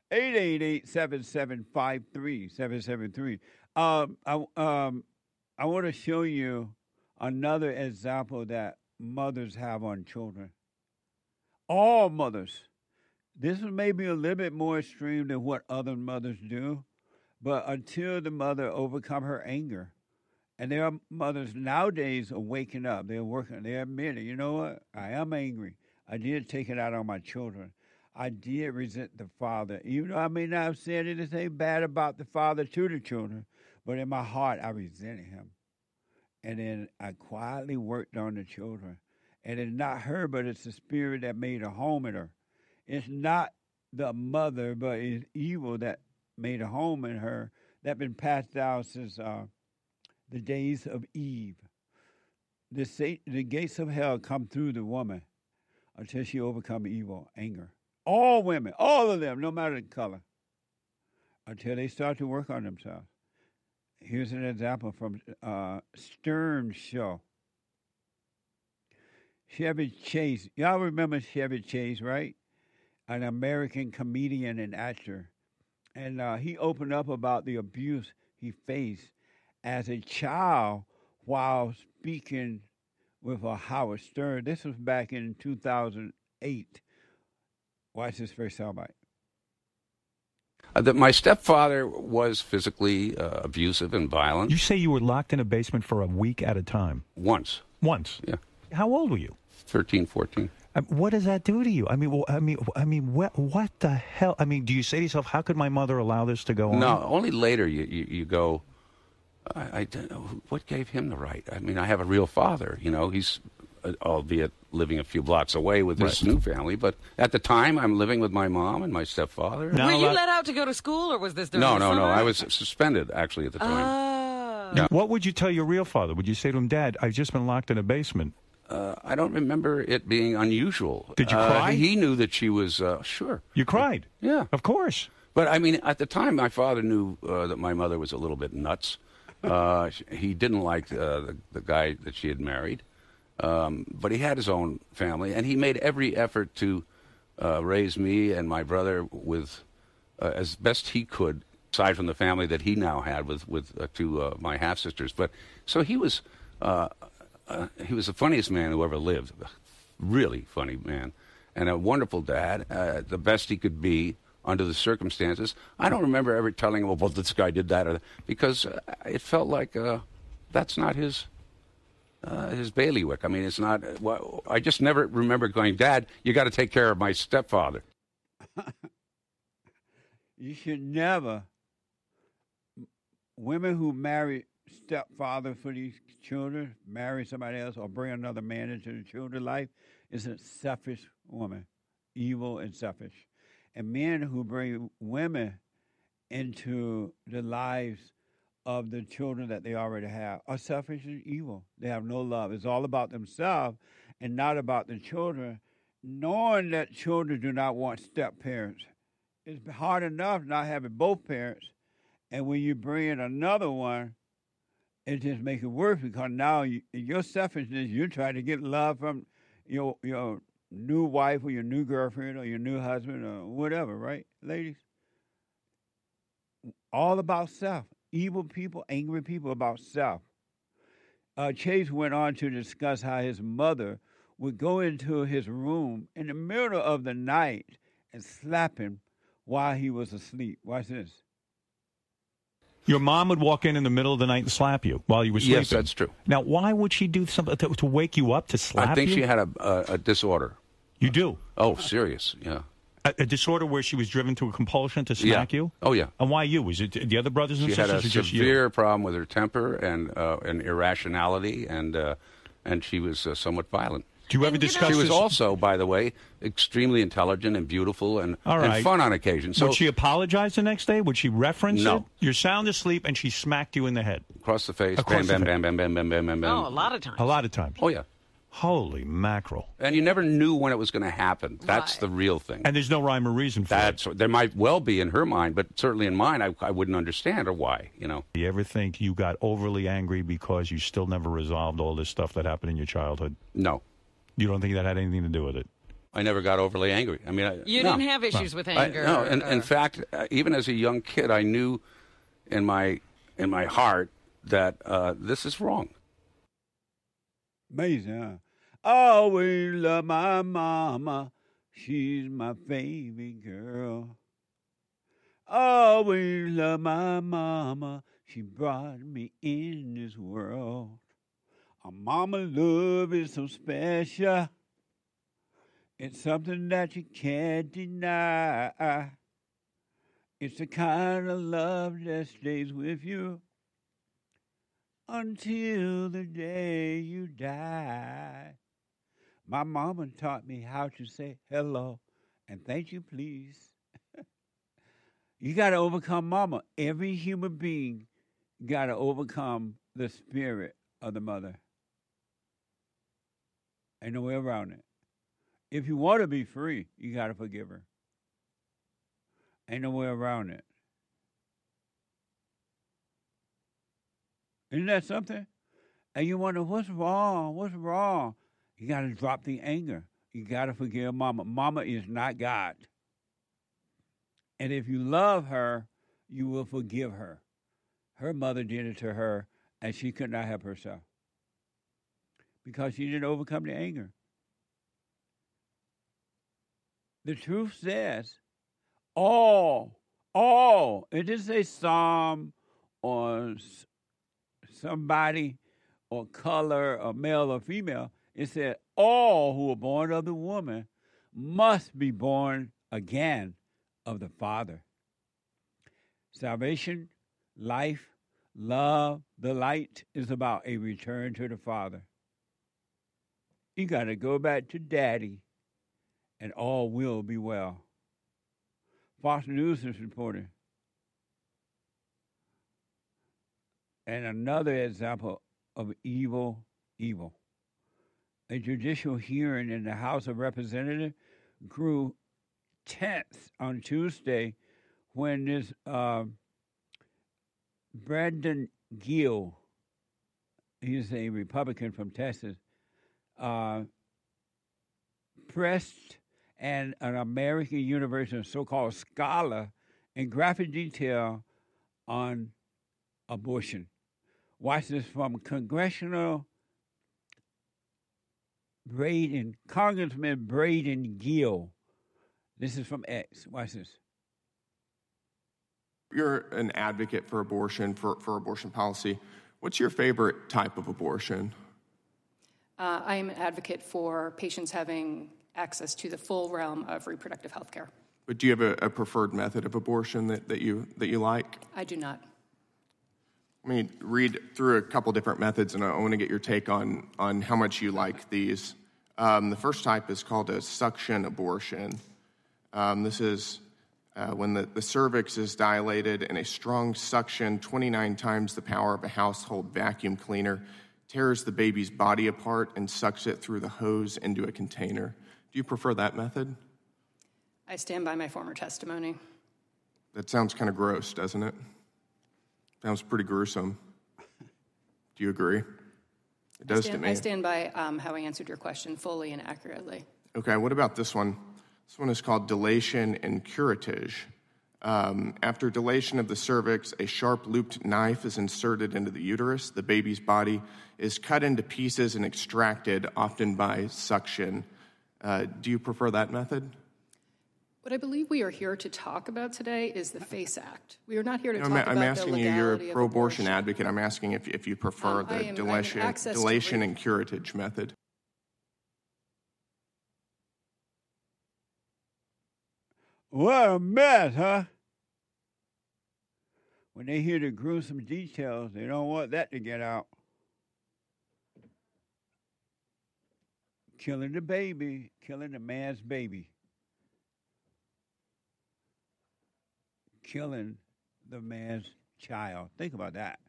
888-7753-773. I want to show you another example that mothers have on children. All mothers. This may be a little bit more extreme than what other mothers do, but until the mother overcome her anger, and there are mothers nowadays are waking up. They're working. They're admitting, you know what? I am angry. I did take it out on my children. I did resent the father, even though I may not have said anything bad about the father to the children, but in my heart, I resented him. And then I quietly worked on the children. And it's not her, but it's the spirit that made a home in her. It's not the mother, but it's evil that made a home in her that been passed down since the days of Eve. The gates of hell come through the woman until she overcome evil, anger. All women, all of them, no matter the color, until they start to work on themselves. Here's an example from Stern Show. Chevy Chase. Y'all remember Chevy Chase, right? An American comedian and actor. And he opened up about the abuse he faced as a child while speaking with Howard Stern. This was back in 2008. Watch this first soundbite. My stepfather was physically abusive and violent. You say you were locked in a basement for a week at a time? Once. Once? Yeah. How old were you? 13, 14. What does that do to you? I mean, what the hell? I mean, do you say to yourself, how could my mother allow this to go on? No, only later you go, I don't know, what gave him the right? I mean, I have a real father, you know, he's, albeit living a few blocks away with his new family, but at the time I'm living with my mom and my stepfather. Were you let out to go to school, or was this during the No. summer? I was suspended, actually, at the time. Yeah. What would you tell your real father? Would you say to him, Dad, I've just been locked in a basement? I don't remember it being unusual. Did you cry? He knew that she was, sure. You cried? Yeah. Of course. But, I mean, at the time, my father knew that my mother was a little bit nuts. He didn't like the guy that she had married. But he had his own family, and he made every effort to raise me and my brother with as best he could, aside from the family that he now had with two my half-sisters. But so he was the funniest man who ever lived, really funny man, and a wonderful dad, the best he could be under the circumstances. I don't remember ever telling him, well, this guy did that, because it felt like that's not his his bailiwick. I mean, it's not. Well, I just never remember going, Dad, you got to take care of my stepfather. You should never. Women who marry stepfather for these children, marry somebody else, or bring another man into the children's life, is a selfish woman, evil and selfish. And men who bring women into the lives of the children that they already have are selfish and evil. They have no love. It's all about themselves and not about the children, knowing that children do not want step-parents. It's hard enough not having both parents, and when you bring in another one, it just makes it worse because now your selfishness, you're trying to get love from your new wife or your new girlfriend or your new husband or whatever, right, ladies? All about self. Evil people, angry people about self. Chase went on to discuss how his mother would go into his room in the middle of the night and slap him while he was asleep. Watch this. Your mom would walk in the middle of the night and slap you while you were sleeping. Yes, that's true. Now, why would she do something to wake you up to slap you? I think she had a disorder. You do? Oh, serious, yeah. A disorder where she was driven to a compulsion to smack you? Oh, yeah. And why you? Was it the other brothers and she sisters had a or just you? severe problem with her temper and irrationality, and she was somewhat violent. Do you ever discuss She was this? also, by the way, extremely intelligent and beautiful and fun on occasion. So would she apologize the next day? Would she reference No. it? You're sound asleep and she smacked you in the head. Across the face, Across bam, the bam, bam, bam, bam, bam, bam, bam. Oh, a lot of times. A lot of times. Oh, yeah. Holy mackerel. And you never knew when it was going to happen. That's the real thing. And there's no rhyme or reason for it. There might well be in her mind, but certainly in mine, I wouldn't understand or why, you know. Do you ever think you got overly angry because you still never resolved all this stuff that happened in your childhood? No. You don't think that had anything to do with it? I never got overly angry. I mean, you didn't have issues with anger. No, in fact, even as a young kid, I knew in my heart that this is wrong. Amazing, huh? Always love my mama. She's my favorite girl. Always love my mama. She brought me in this world. A mama love is so special. It's something that you can't deny. It's the kind of love that stays with you until the day you die. My mama taught me how to say hello and thank you, please. You got to overcome mama. Every human being got to overcome the spirit of the mother. Ain't no way around it. If you want to be free, you got to forgive her. Ain't no way around it. Isn't that something? And you wonder, what's wrong? What's wrong? You got to drop the anger. You got to forgive mama. Mama is not God. And if you love her, you will forgive her. Her mother did it to her, and she could not help herself because she didn't overcome the anger. The truth says, all, it didn't say some or somebody or color or male or female. It said all who are born of the woman must be born again of the Father. Salvation, life, love, the light is about a return to the Father. You got to go back to Daddy, and all will be well. Fox News is reporting. And another example of evil. A judicial hearing in the House of Representatives grew tense on Tuesday when this Brandon Gill, he's a Republican from Texas, pressed an American University so-called scholar in graphic detail on abortion. Watch this from Congressman Braden Gill. This is from X. Watch this. You're an advocate for abortion, for abortion policy. What's your favorite type of abortion? I am an advocate for patients having access to the full realm of reproductive health care. But do you have a preferred method of abortion that you like? I do not. Let me read through a couple different methods, and I want to get your take on how much you like these. The first type is called a suction abortion. This is when the cervix is dilated and a strong suction, 29 times the power of a household vacuum cleaner, tears the baby's body apart and sucks it through the hose into a container. Do you prefer that method? I stand by my former testimony. That sounds kind of gross, doesn't it? Sounds pretty gruesome. Do you agree? It does to me. I stand by how I answered your question fully and accurately. Okay, what about this one? This one is called dilation and curettage. After dilation of the cervix, a sharp looped knife is inserted into the uterus. The baby's body is cut into pieces and extracted, often by suction. Do you prefer that method? What I believe we are here to talk about today is the FACE Act. We are not here to talk about the I'm legality asking you, you're a pro-abortion of abortion. advocate. I'm asking if you prefer the dilation and curettage method. What a mess, huh? When they hear the gruesome details, they don't want that to get out. Killing the baby, killing the man's baby. Killing the man's child. Think about that.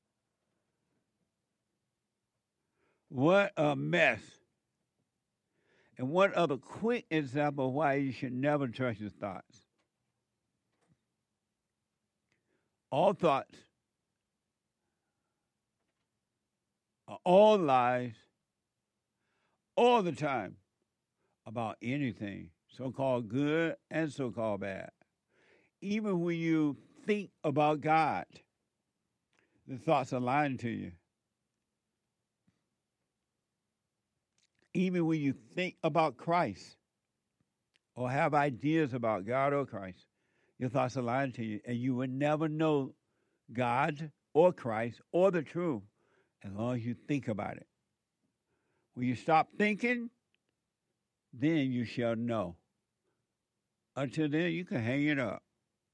What a mess. And one other quick example of why you should never trust your thoughts. All thoughts are all lies all the time about anything, so-called good and so-called bad. Even when you think about God, the thoughts are lying to you. Even when you think about Christ or have ideas about God or Christ, your thoughts are lying to you, and you will never know God or Christ or the truth as long as you think about it. When you stop thinking, then you shall know. Until then, you can hang it up.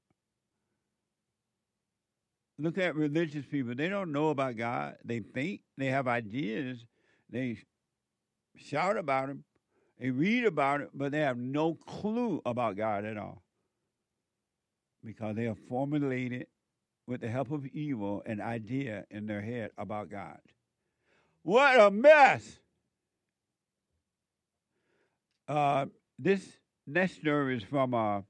Look at religious people. They don't know about God. They think, they have ideas. They shout about him. They read about it, but they have no clue about God at all. Because they have formulated, with the help of evil, an idea in their head about God. What a mess! This next story is from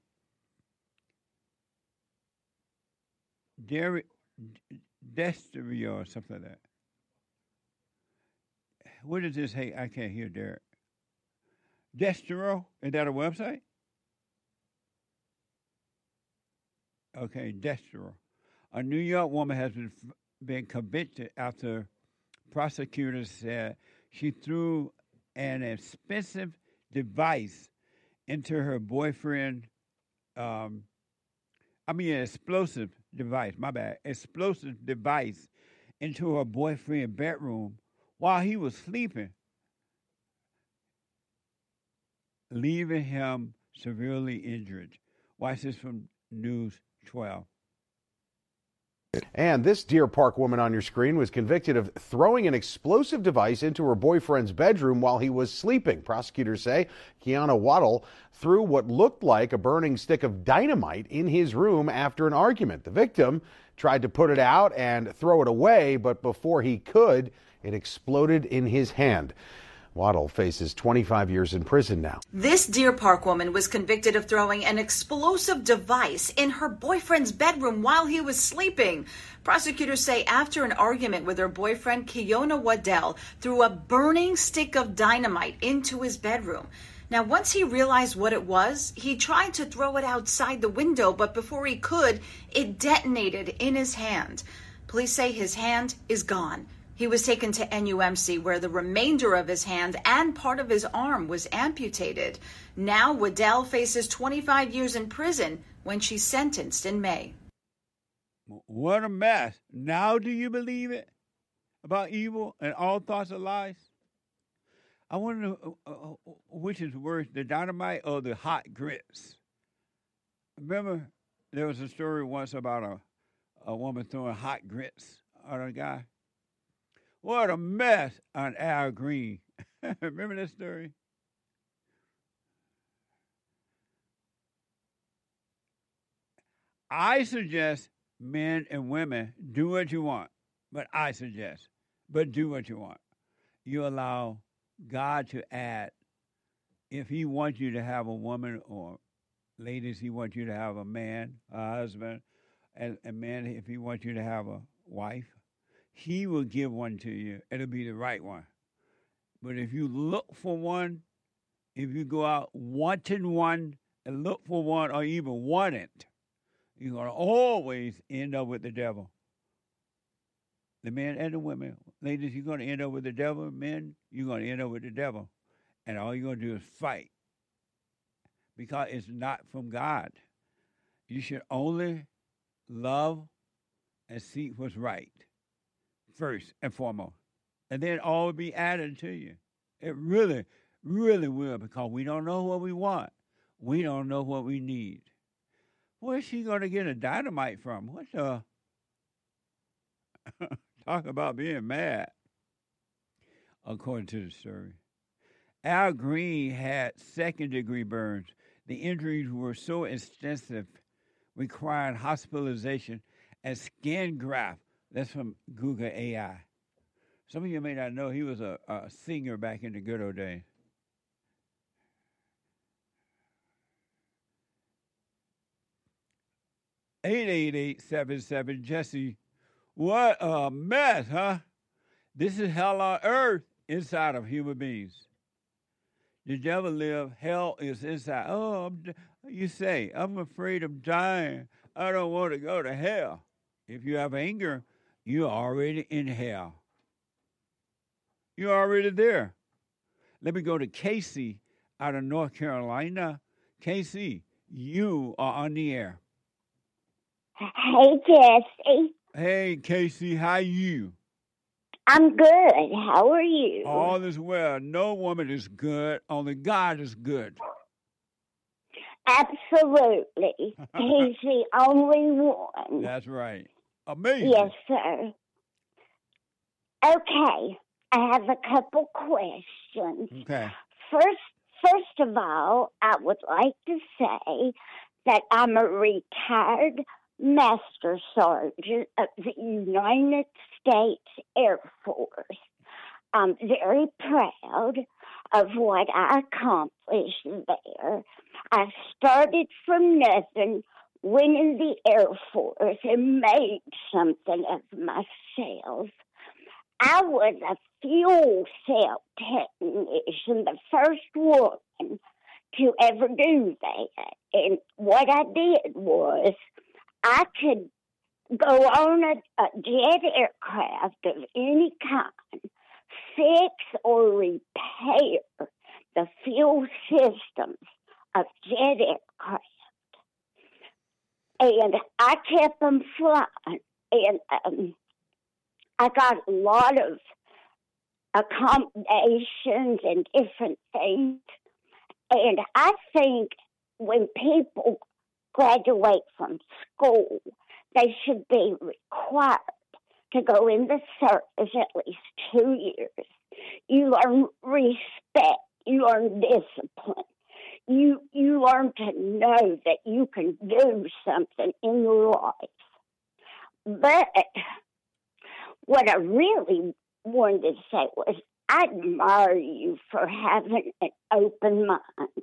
Destro or something like that. What is this? Hey, I can't hear Derek. Destro? Is that a website? Okay, Destro. A New York woman has been convicted after prosecutors said she threw an expensive device into her boyfriend. Explosive device, my bad. Explosive device into her boyfriend's bedroom while he was sleeping, leaving him severely injured. Watch this from News 12. And this Deer Park woman on your screen was convicted of throwing an explosive device into her boyfriend's bedroom while he was sleeping. Prosecutors say Kiana Waddle threw what looked like a burning stick of dynamite in his room after an argument. The victim tried to put it out and throw it away, but before he could, it exploded in his hand. Waddle faces 25 years in prison now. This Deer Park woman was convicted of throwing an explosive device in her boyfriend's bedroom while he was sleeping. Prosecutors say after an argument with her boyfriend, Kiana Waddell threw a burning stick of dynamite into his bedroom. Now, once he realized what it was, he tried to throw it outside the window, but before he could, it detonated in his hand. Police say his hand is gone. He was taken to NUMC, where the remainder of his hand and part of his arm was amputated. Now Waddell faces 25 years in prison when she's sentenced in May. What a mess. Now do you believe it? About evil and all thoughts of lies? I wonder which is worse, the dynamite or the hot grits. Remember, there was a story once about a woman throwing hot grits on a guy. What a mess on Al Green. Remember that story? I suggest men and women do what you want, but do what you want. You allow God to add. If he wants you to have a woman, or ladies, he wants you to have a man, a husband, and men, if he wants you to have a wife, he will give one to you. It'll be the right one. But if you look for one, if you go out wanting one and look for one or even want it, you're going to always end up with the devil. The men and the women. Ladies, you're going to end up with the devil. Men, you're going to end up with the devil. And all you're going to do is fight. Because it's not from God. You should only love and seek what's right. First and foremost. And then all will be added to you. It really, really will, because we don't know what we want. We don't know what we need. Where's she going to get a dynamite from? What the? Talk about being mad. According to the story, Al Green had second-degree burns. The injuries were so extensive, requiring hospitalization and skin graft. That's from Google AI. Some of you may not know he was a singer back in the good old days. 888-77 Jesse. What a mess, huh? This is hell on earth inside of human beings. The devil live, hell is inside. Oh, you say, I'm afraid of dying. I don't want to go to hell. If you have anger, you're already in hell. You're already there. Let me go to Casey out of North Carolina. Casey, you are on the air. Hey, Jesse. Hey, Casey, how you? I'm good. How are you? All is well. No woman is good. Only God is good. Absolutely. He's the only one. That's right. Amazing. Yes, sir. Okay. I have a couple questions. Okay. First of all, I would like to say that I'm a retired Master Sergeant of the United States Air Force. I'm very proud of what I accomplished there. I started from nothing, went in the Air Force, and made something of myself. I was a fuel cell technician, the first woman to ever do that. And what I did was I could go on a jet aircraft of any kind, fix or repair the fuel systems of jet aircraft. And I kept them flying. And I got a lot of accommodations and different things. And I think when people graduate from school, they should be required to go in the service at least 2 years. You learn respect. You learn discipline. You learn to know that you can do something in your life. But what I really wanted to say was I admire you for having an open mind.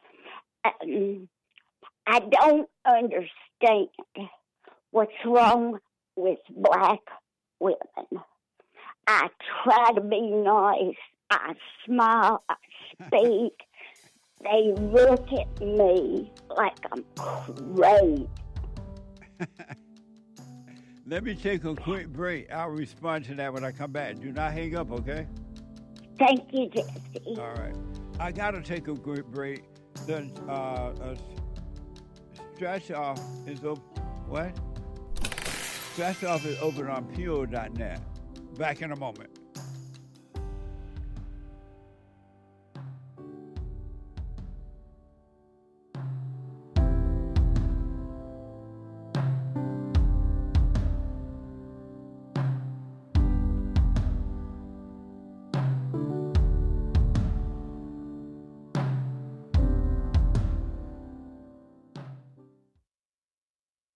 I don't understand what's wrong with black women. I try to be nice. I smile. I speak. They look at me like I'm crazy. Let me take a quick break. I'll respond to that when I come back. Do not hang up, okay? Thank you, Jesse. All right. I got to take a quick break. The Scratch Off is open. What? Scratch Off is open on Pure.net. Back in a moment.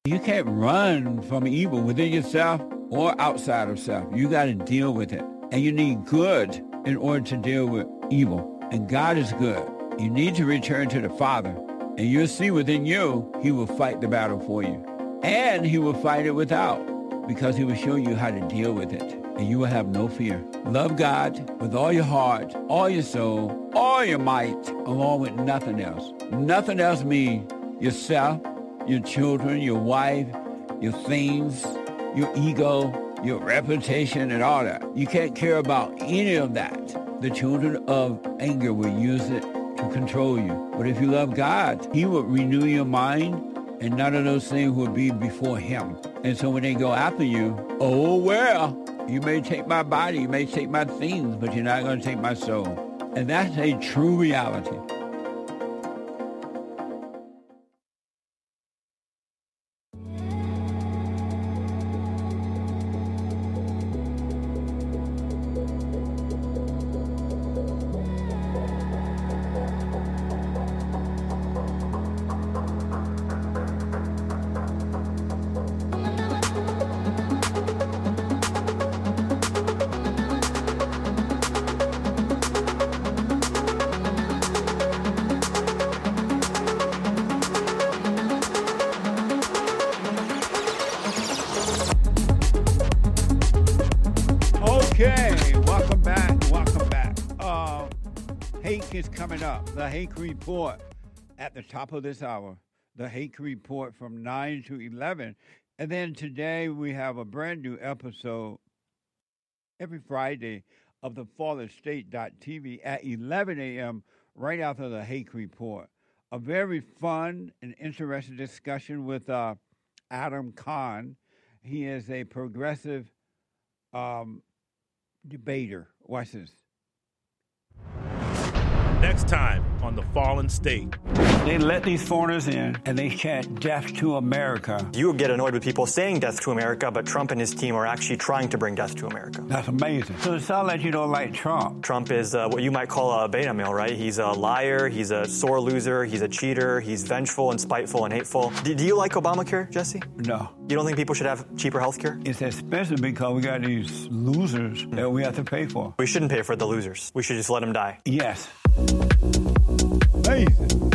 You can't run from evil within yourself or outside of self. You got to deal with it. And you need good in order to deal with evil. And God is good. You need to return to the Father. And you'll see within you, he will fight the battle for you. And he will fight it without, because he will show you how to deal with it. And you will have no fear. Love God with all your heart, all your soul, all your might, along with nothing else. Nothing else means yourself, your children, your wife, your things, your ego, your reputation, and all that. You can't care about any of that. The children of anger will use it to control you. But if you love God, he will renew your mind, and none of those things will be before him. And so when they go after you, oh, well, you may take my body, you may take my things, but you're not going to take my soul. And that's a true reality. Is coming up. The Hake Report at the top of this hour. The Hake Report from 9 to 11. And then today we have a brand new episode every Friday of the FallenState.tv at 11 a.m. right after the Hake Report. A very fun and interesting discussion with Adam Kahn. He is a progressive debater. Watch this. Next time on The Fallen State. They let these foreigners in, and they chant death to America. You would get annoyed with people saying death to America, but Trump and his team are actually trying to bring death to America. That's amazing. So it sounds like you don't like Trump. Trump is what you might call a beta male, right? He's a liar, he's a sore loser, he's a cheater, he's vengeful and spiteful and hateful. Do you like Obamacare, Jesse? No. You don't think people should have cheaper health care? It's expensive because we got these losers that we have to pay for. We shouldn't pay for the losers. We should just let them die. Yes. Amazing.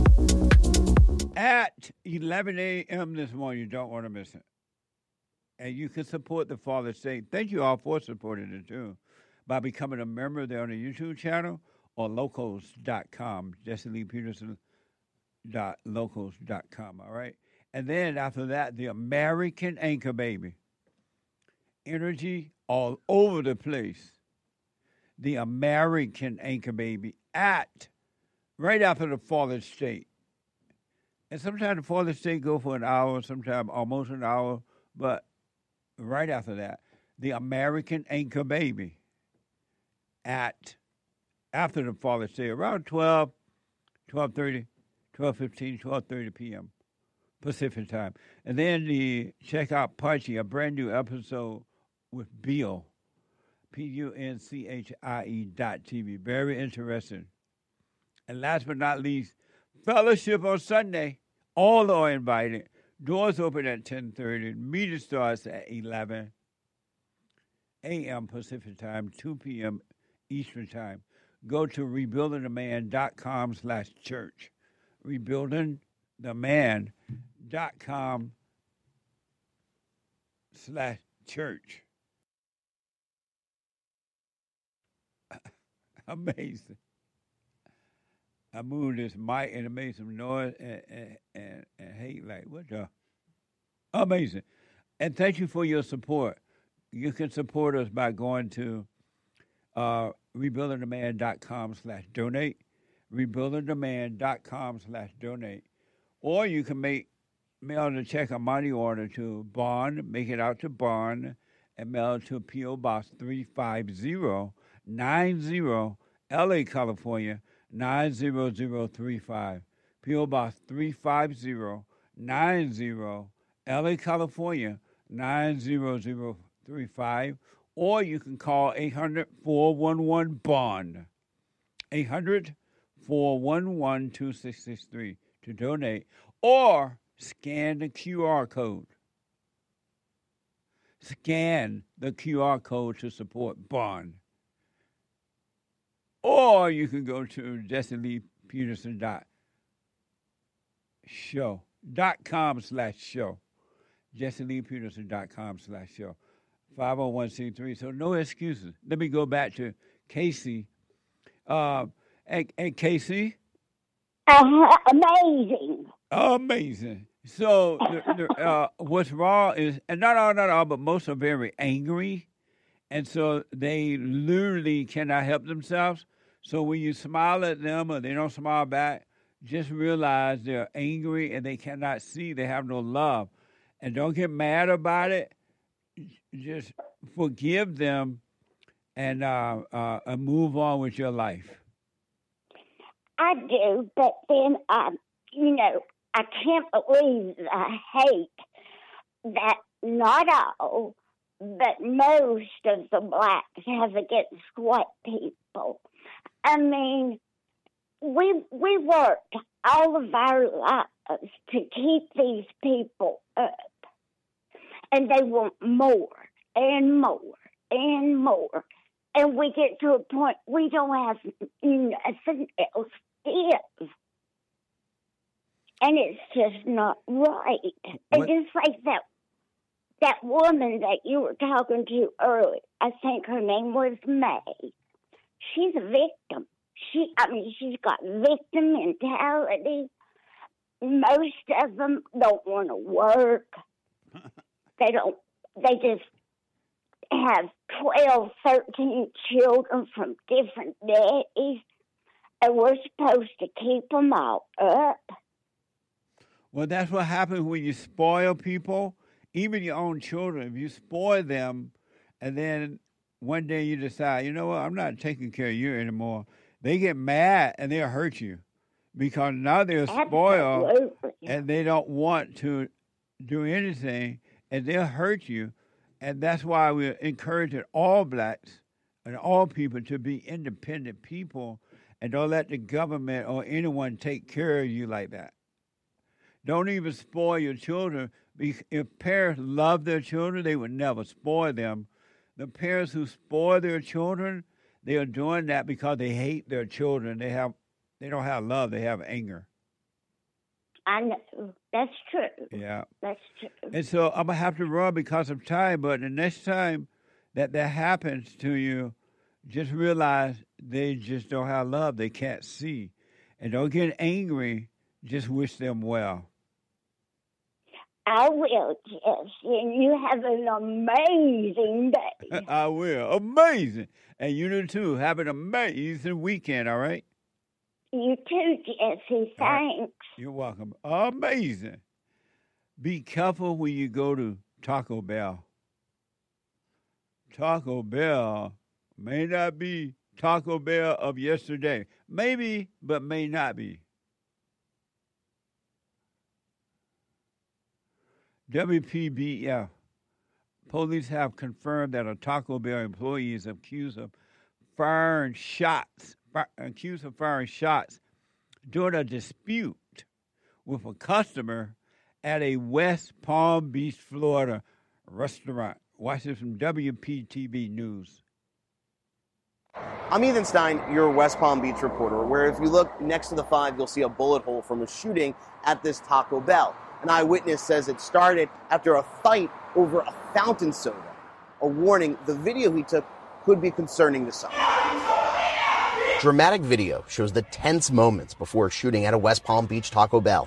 At 11 a.m. this morning, you don't want to miss it. And you can support the Fallen State. Thank you all for supporting it, too, by becoming a member there on the YouTube channel or locals.com, JesseLeePeterson.locals.com, all right? And then after that, the American Anchor Baby. Energy all over the place. The American Anchor Baby at right after the Fallen State. And sometimes the Fallen State go for an hour, sometimes almost an hour, but right after that, the American Anchor Baby at after the Fallen State, around 12, 12:30, 12:15, 12:30 p.m. Pacific time. And then check out Punchy, a brand new episode with Bill, PUNCHIE.TV. Very interesting. And last but not least, Fellowship on Sunday. All are invited. Doors open at 10:30. Meeting starts at 11 a.m. Pacific time, 2 p.m. Eastern time. Go to rebuildingtheman.com/church. rebuildingtheman.com/church. Amazing. I moved this mic and it made some noise and hate like, what the? Amazing. And thank you for your support. You can support us by going to rebuildingtheman.com/donate, rebuildingtheman.com/donate. Or you can mail the check or money order to Bond, make it out to Bond, and mail it to P.O. Box 35090, LA, California, 90035. P.O. Box 35090, LA, California, 90035. Or you can call 800-411-BOND, 800-411-2663 to donate. Or scan the QR code. Scan the QR code to support Bond. Or you can go to JesseLeePeterson.com/show. JesseLeePeterson.com/show. 501c3. So no excuses. Let me go back to Casey. And Casey? Amazing. Amazing. So what's wrong is, and not all, but most are very angry. And so they literally cannot help themselves. So when you smile at them or they don't smile back, just realize they're angry and they cannot see. They have no love. And don't get mad about it. Just forgive them and move on with your life. I do, but then, I can't believe the hate that not all, but most of the blacks have against white people. I mean, we worked all of our lives to keep these people up, and they want more and more and more. And we get to a point we don't have nothing else to give. And it's just not right. And just like that woman that you were talking to earlier, I think her name was May. She's a victim. She's got victim mentality. Most of them don't want to work. They just have 12, 13 children from different daddies. And we're supposed to keep them all up. Well, that's what happens when you spoil people, even your own children. If you spoil them, and then one day you decide, you know what, I'm not taking care of you anymore, they get mad and they'll hurt you because now they're spoiled and they don't want to do anything, and they'll hurt you. And that's why we're encouraging all blacks and all people to be independent people and don't let the government or anyone take care of you like that. Don't even spoil your children. If parents love their children, they would never spoil them. The parents who spoil their children, they are doing that because they hate their children. They don't have love. They have anger. I know. That's true. Yeah. That's true. And so I'm going to have to run because of time, but the next time that happens to you, just realize they just don't have love. They can't see. And don't get angry. Just wish them well. I will, Jesse, and you have an amazing day. I will. Amazing. And you do too. Have an amazing weekend, all right? You too, Jesse. Thanks. Right. You're welcome. Amazing. Be careful when you go to Taco Bell. Taco Bell may not be Taco Bell of yesterday. Maybe, but may not be. WPBF. Police have confirmed that a Taco Bell employee is accused of firing shots during a dispute with a customer at a West Palm Beach, Florida restaurant. Watch this from WPTV News. I'm Ethan Stein, your West Palm Beach reporter, where if you look next to the 5, you'll see a bullet hole from a shooting at this Taco Bell. An eyewitness says it started after a fight over a fountain soda. A warning, the video he took could be concerning to some. Dramatic video shows the tense moments before a shooting at a West Palm Beach Taco Bell.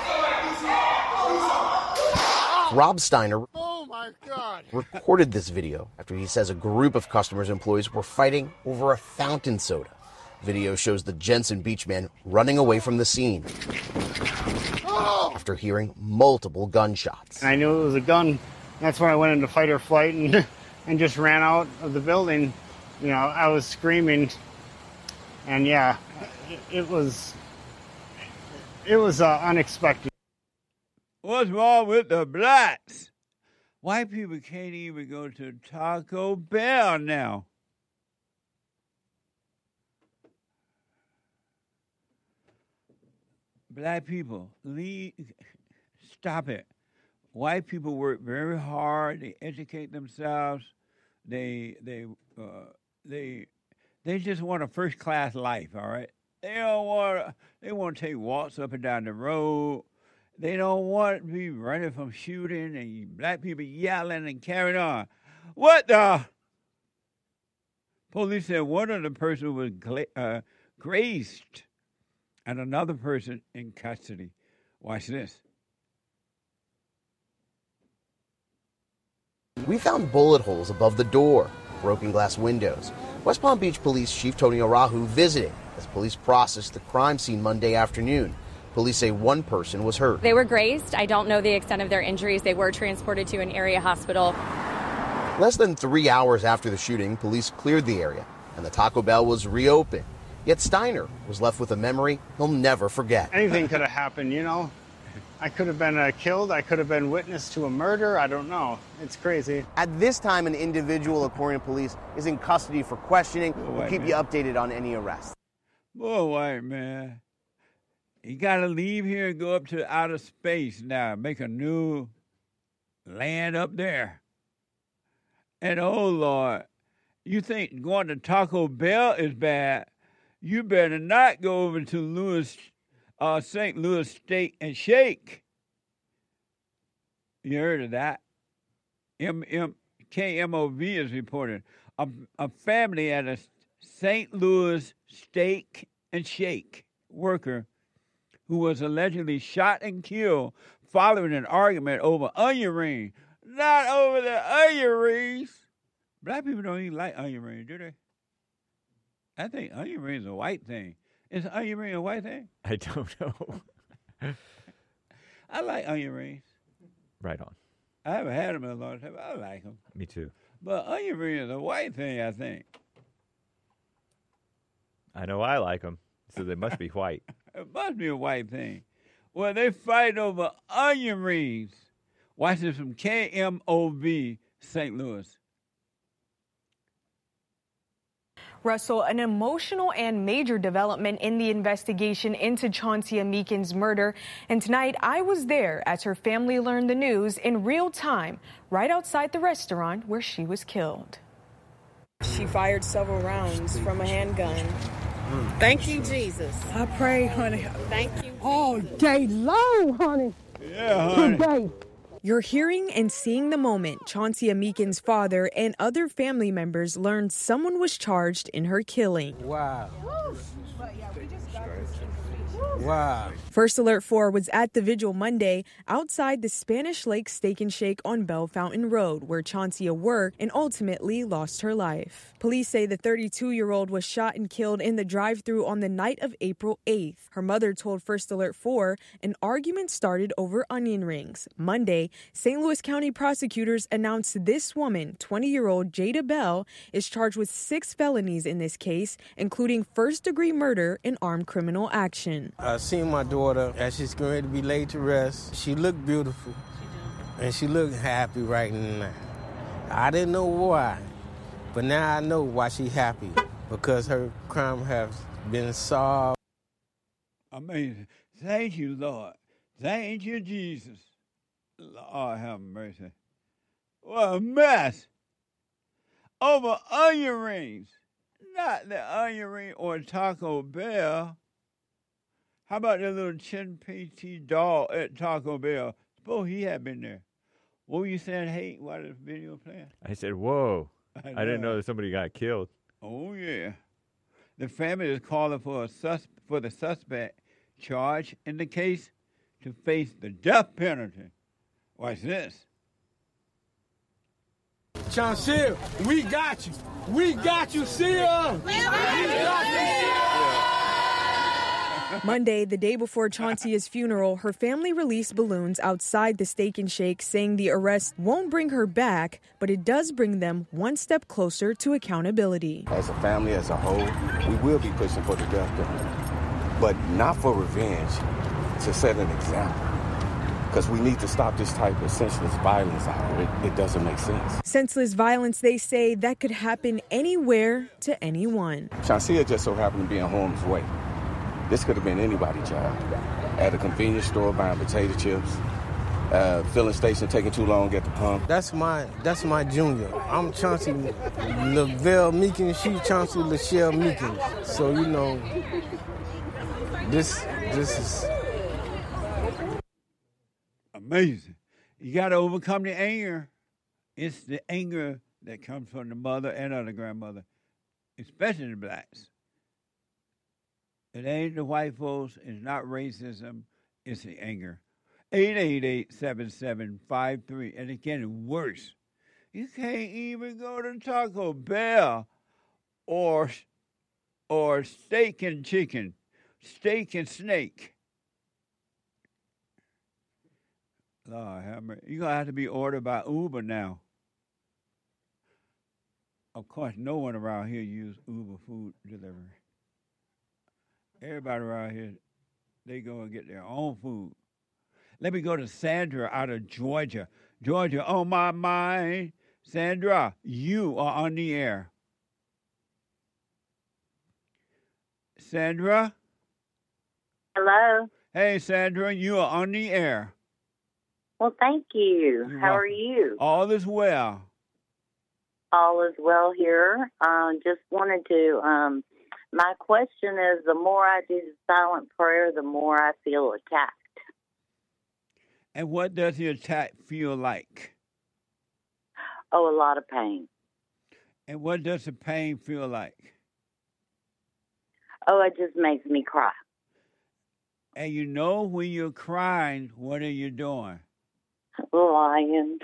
Rob Steiner recorded this video after he says a group of customers' employees were fighting over a fountain soda. Video shows the Jensen Beach man running away from the scene after hearing multiple gunshots. I knew it was a gun. That's when I went into fight or flight and just ran out of the building. You know, I was screaming, and yeah, it was unexpected. What's wrong with the blacks? White people can't even go to Taco Bell now. Black people, stop it. White people work very hard. They educate themselves. They just want a first class life. All right. They want to take walks up and down the road. They don't want to be running from shooting and black people yelling and carrying on. What the? Police said one of the persons was grazed and another person in custody. Watch this. We found bullet holes above the door, broken glass windows. West Palm Beach Police Chief Tony Arahu visited as police processed the crime scene Monday afternoon. Police say one person was hurt. They were grazed. I don't know the extent of their injuries. They were transported to an area hospital. Less than 3 hours after the shooting, police cleared the area and the Taco Bell was reopened. Yet Steiner was left with a memory he'll never forget. Anything could have happened, you know. I could have been killed. I could have been witness to a murder. I don't know. It's crazy. At this time, an individual, according to police, is in custody for questioning. We'll keep you updated on any arrests. Boy, white man, you got to leave here and go up to outer space now, make a new land up there. And, oh, Lord, you think going to Taco Bell is bad? You better not go over to St. Louis Steak and Shake. You heard of that? KMOV is reporting a family at a St. Louis Steak and Shake worker who was allegedly shot and killed following an argument over onion ring. Not over the onion rings. Black people don't even like onion rings, do they? I think onion ring is a white thing. Is onion ring a white thing? I don't know. I like onion rings. Right on. I haven't had them in a long time, but I like them. Me too. But onion ring is a white thing, I think. I know I like them, so they must be white. It must be a white thing. Well, they fight over onion rings. Watch this from KMOV St. Louis. Russell, an emotional and major development in the investigation into Chauncey Meekin's murder. And tonight, I was there as her family learned the news in real time, right outside the restaurant where she was killed. She fired several rounds from a handgun. Thank you, Jesus. I pray, honey. Thank you. All day long, honey. Yeah, honey. Today. You're hearing and seeing the moment Chauncey Meekin's father and other family members learned someone was charged in her killing. Wow. Wow. First Alert 4 was at the vigil Monday outside the Spanish Lake Steak and Shake on Bell Fountain Road, where Chauncey worked and ultimately lost her life. Police say the 32-year-old was shot and killed in the drive-thru on the night of April 8th. Her mother told First Alert 4 an argument started over onion rings. Monday, St. Louis County prosecutors announced this woman, 20-year-old Jada Bell, is charged with 6 felonies in this case, including first-degree murder and armed criminal action. I seen my daughter as she's getting ready to be laid to rest. She looked beautiful, and she looked happy right now. I didn't know why, but now I know why she's happy, because her crime has been solved. Amazing. Thank you, Lord. Thank you, Jesus. Lord have mercy. What a mess. Over onion rings. Not the onion ring or Taco Bell. How about that little Chin-Pei doll at Taco Bell? Suppose he had been there. What were you saying, hey, while the video playing? I said, whoa. I didn't know that somebody got killed. Oh, yeah. The family is calling for the suspect charged in the case to face the death penalty. Watch this. Chauncey, we got you. We got you, Sia. We got you, Sia. Monday, the day before Chauncey's funeral, her family released balloons outside the Steak and Shake, saying the arrest won't bring her back, but it does bring them one step closer to accountability. As a family as a whole, we will be pushing for the death penalty, but not for revenge, to set an example. Because we need to stop this type of senseless violence out here. It doesn't make sense. Senseless violence, they say, that could happen anywhere to anyone. Chauncey just so happened to be in harm's way. This could have been anybody's child. At a convenience store buying potato chips, filling station taking too long at the pump. That's my junior. I'm Chauncey Lavelle Meekins. She's Chauncey Lachelle Meekins. So, you know, this is amazing. You got to overcome the anger. It's the anger that comes from the mother and other grandmother, especially the blacks. It ain't the white folks. It's not racism. It's the anger. 888-7753. And it's getting worse. You can't even go to Taco Bell or Steak and Chicken, Steak and Snake. Lord have mercy. You're going to have to be ordered by Uber now. Of course, no one around here uses Uber food delivery. Everybody around here, they go and get their own food. Let me go to Sandra out of Georgia. Georgia, on my mind. Sandra, you are on the air. Sandra? Hello. Hey, Sandra, you are on the air. Well, thank you. How are you? All is well. All is well here. Just wanted to, my question is, the more I do the silent prayer, the more I feel attacked. And what does the attack feel like? Oh, a lot of pain. And what does the pain feel like? Oh, it just makes me cry. And you know when you're crying, what are you doing? Lying.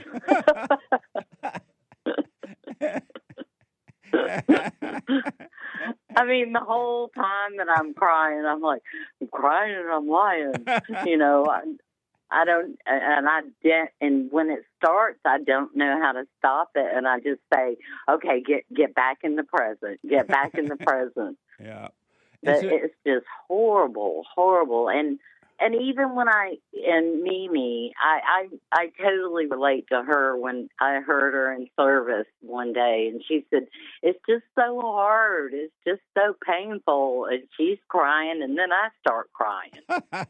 I mean, the whole time that I'm crying, I'm like, I'm crying and I'm lying. You know, I don't, and when it starts, I don't know how to stop it, and I just say, okay, get back in the present, get back in the present. Yeah, but it's just horrible, and even when Mimi, I totally relate to her when I heard her in service one day, and she said, it's just so hard, it's just so painful, and she's crying, and then I start crying.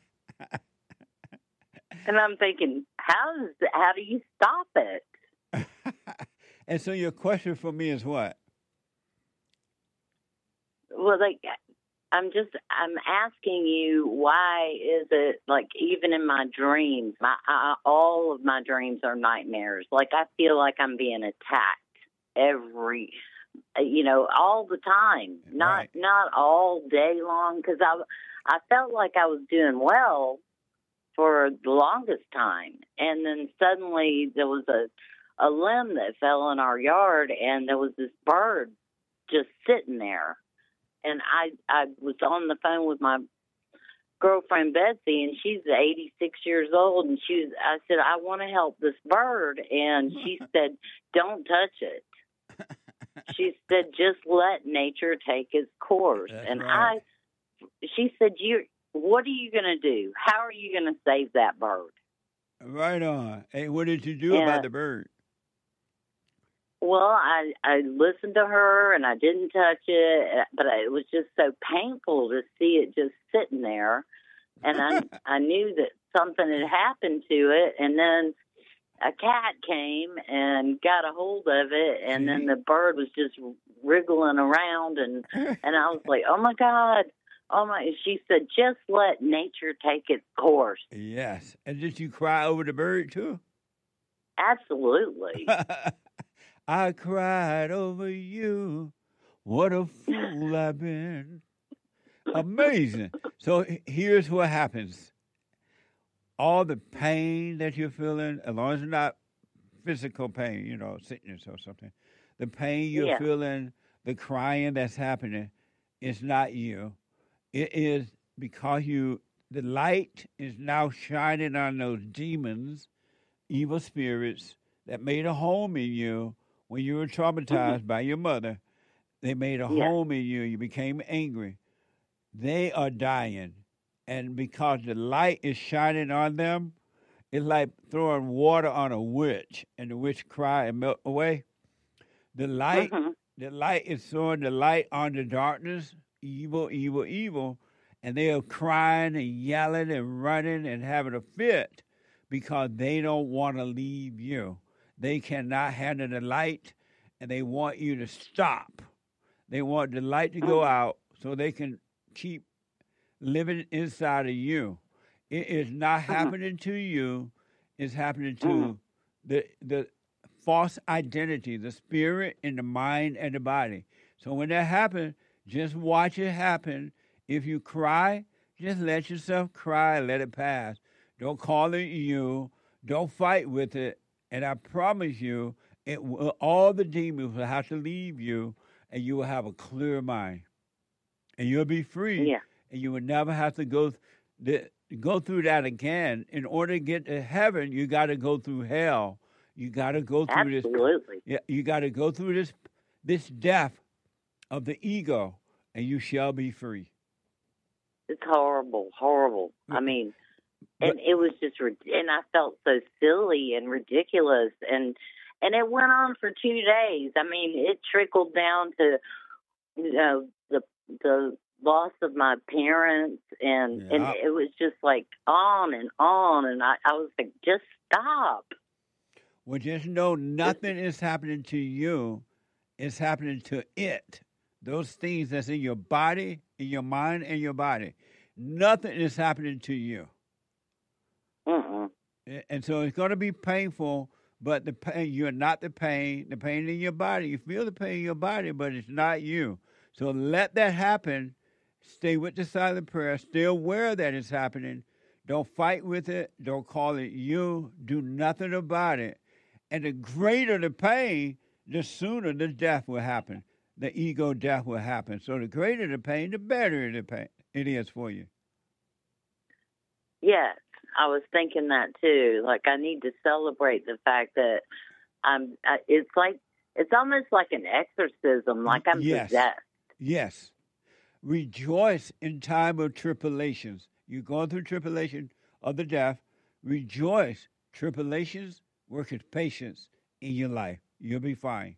And I'm thinking, how do you stop it? And so your question for me is what? Well, I'm asking you, why is it, like, even in my dreams, all of my dreams are nightmares. Like, I feel like I'm being attacked all the time. Not all day long, because I felt like I was doing well for the longest time. And then suddenly there was a limb that fell in our yard, and there was this bird just sitting there. And I was on the phone with my girlfriend, Betsy, and she's 86 years old. And I said, I want to help this bird. And she said, don't touch it. She said, just let nature take its course. That's and right. She said, what are you going to do? How are you going to save that bird? Right on. Hey, what did you do about the bird? Well, I listened to her, and I didn't touch it, but it was just so painful to see it just sitting there. And I knew that something had happened to it, and then a cat came and got a hold of it, and then the bird was just wriggling around, and I was like, oh, my God. Oh, my. She said, just let nature take its course. Yes. And did you cry over the bird, too? Absolutely. I cried over you. What a fool I've been. Amazing. So here's what happens. All the pain that you're feeling, as long as it's not physical pain, sickness or something, the pain you're feeling, the crying that's happening, it's not you. It is because the light is now shining on those demons, evil spirits that made a home in you when you were traumatized by your mother. They made a home in you. You became angry. They are dying. And because the light is shining on them, it's like throwing water on a witch, and the witch cry and melt away. The light is throwing the light on the darkness, evil, evil, evil, and they are crying and yelling and running and having a fit because they don't want to leave you. They cannot handle the light, and they want you to stop. They want the light to go out so they can keep living inside of you. It is not happening to you. It's happening to the false identity, the spirit and the mind and the body. So when that happens, just watch it happen. If you cry, just let yourself cry, let it pass. Don't call it you. Don't fight with it. And I promise you, all the demons will have to leave you, and you will have a clear mind. And you'll be free. Yeah. And you will never have to go through that again. In order to get to heaven, you got to go through hell. You got to go through this. Absolutely. Yeah, you got to go through this death of the ego, and you shall be free. It's horrible, horrible. I mean, and it was just, and I felt so silly and ridiculous, and it went on for 2 days. I mean, it trickled down to, the loss of my parents, and it was just like on, and I was like, just stop. Well, just know nothing is happening to you. It's happening to it. Those things that's in your body, in your mind, and your body. Nothing is happening to you. And so it's going to be painful, but the pain, you're not the pain in your body. You feel the pain in your body, but it's not you. So let that happen. Stay with the silent prayer. Stay aware that it's happening. Don't fight with it. Don't call it you. Do nothing about it. And the greater the pain, the sooner the death will happen. The ego death will happen. So the greater the pain, the better the pain it is for you. Yes, I was thinking that too. Like, I need to celebrate the fact that it's almost like an exorcism, like I'm possessed. Yes. Rejoice in time of tribulations. You're going through tribulation of the death. Rejoice. Tribulations worketh patience in your life. You'll be fine.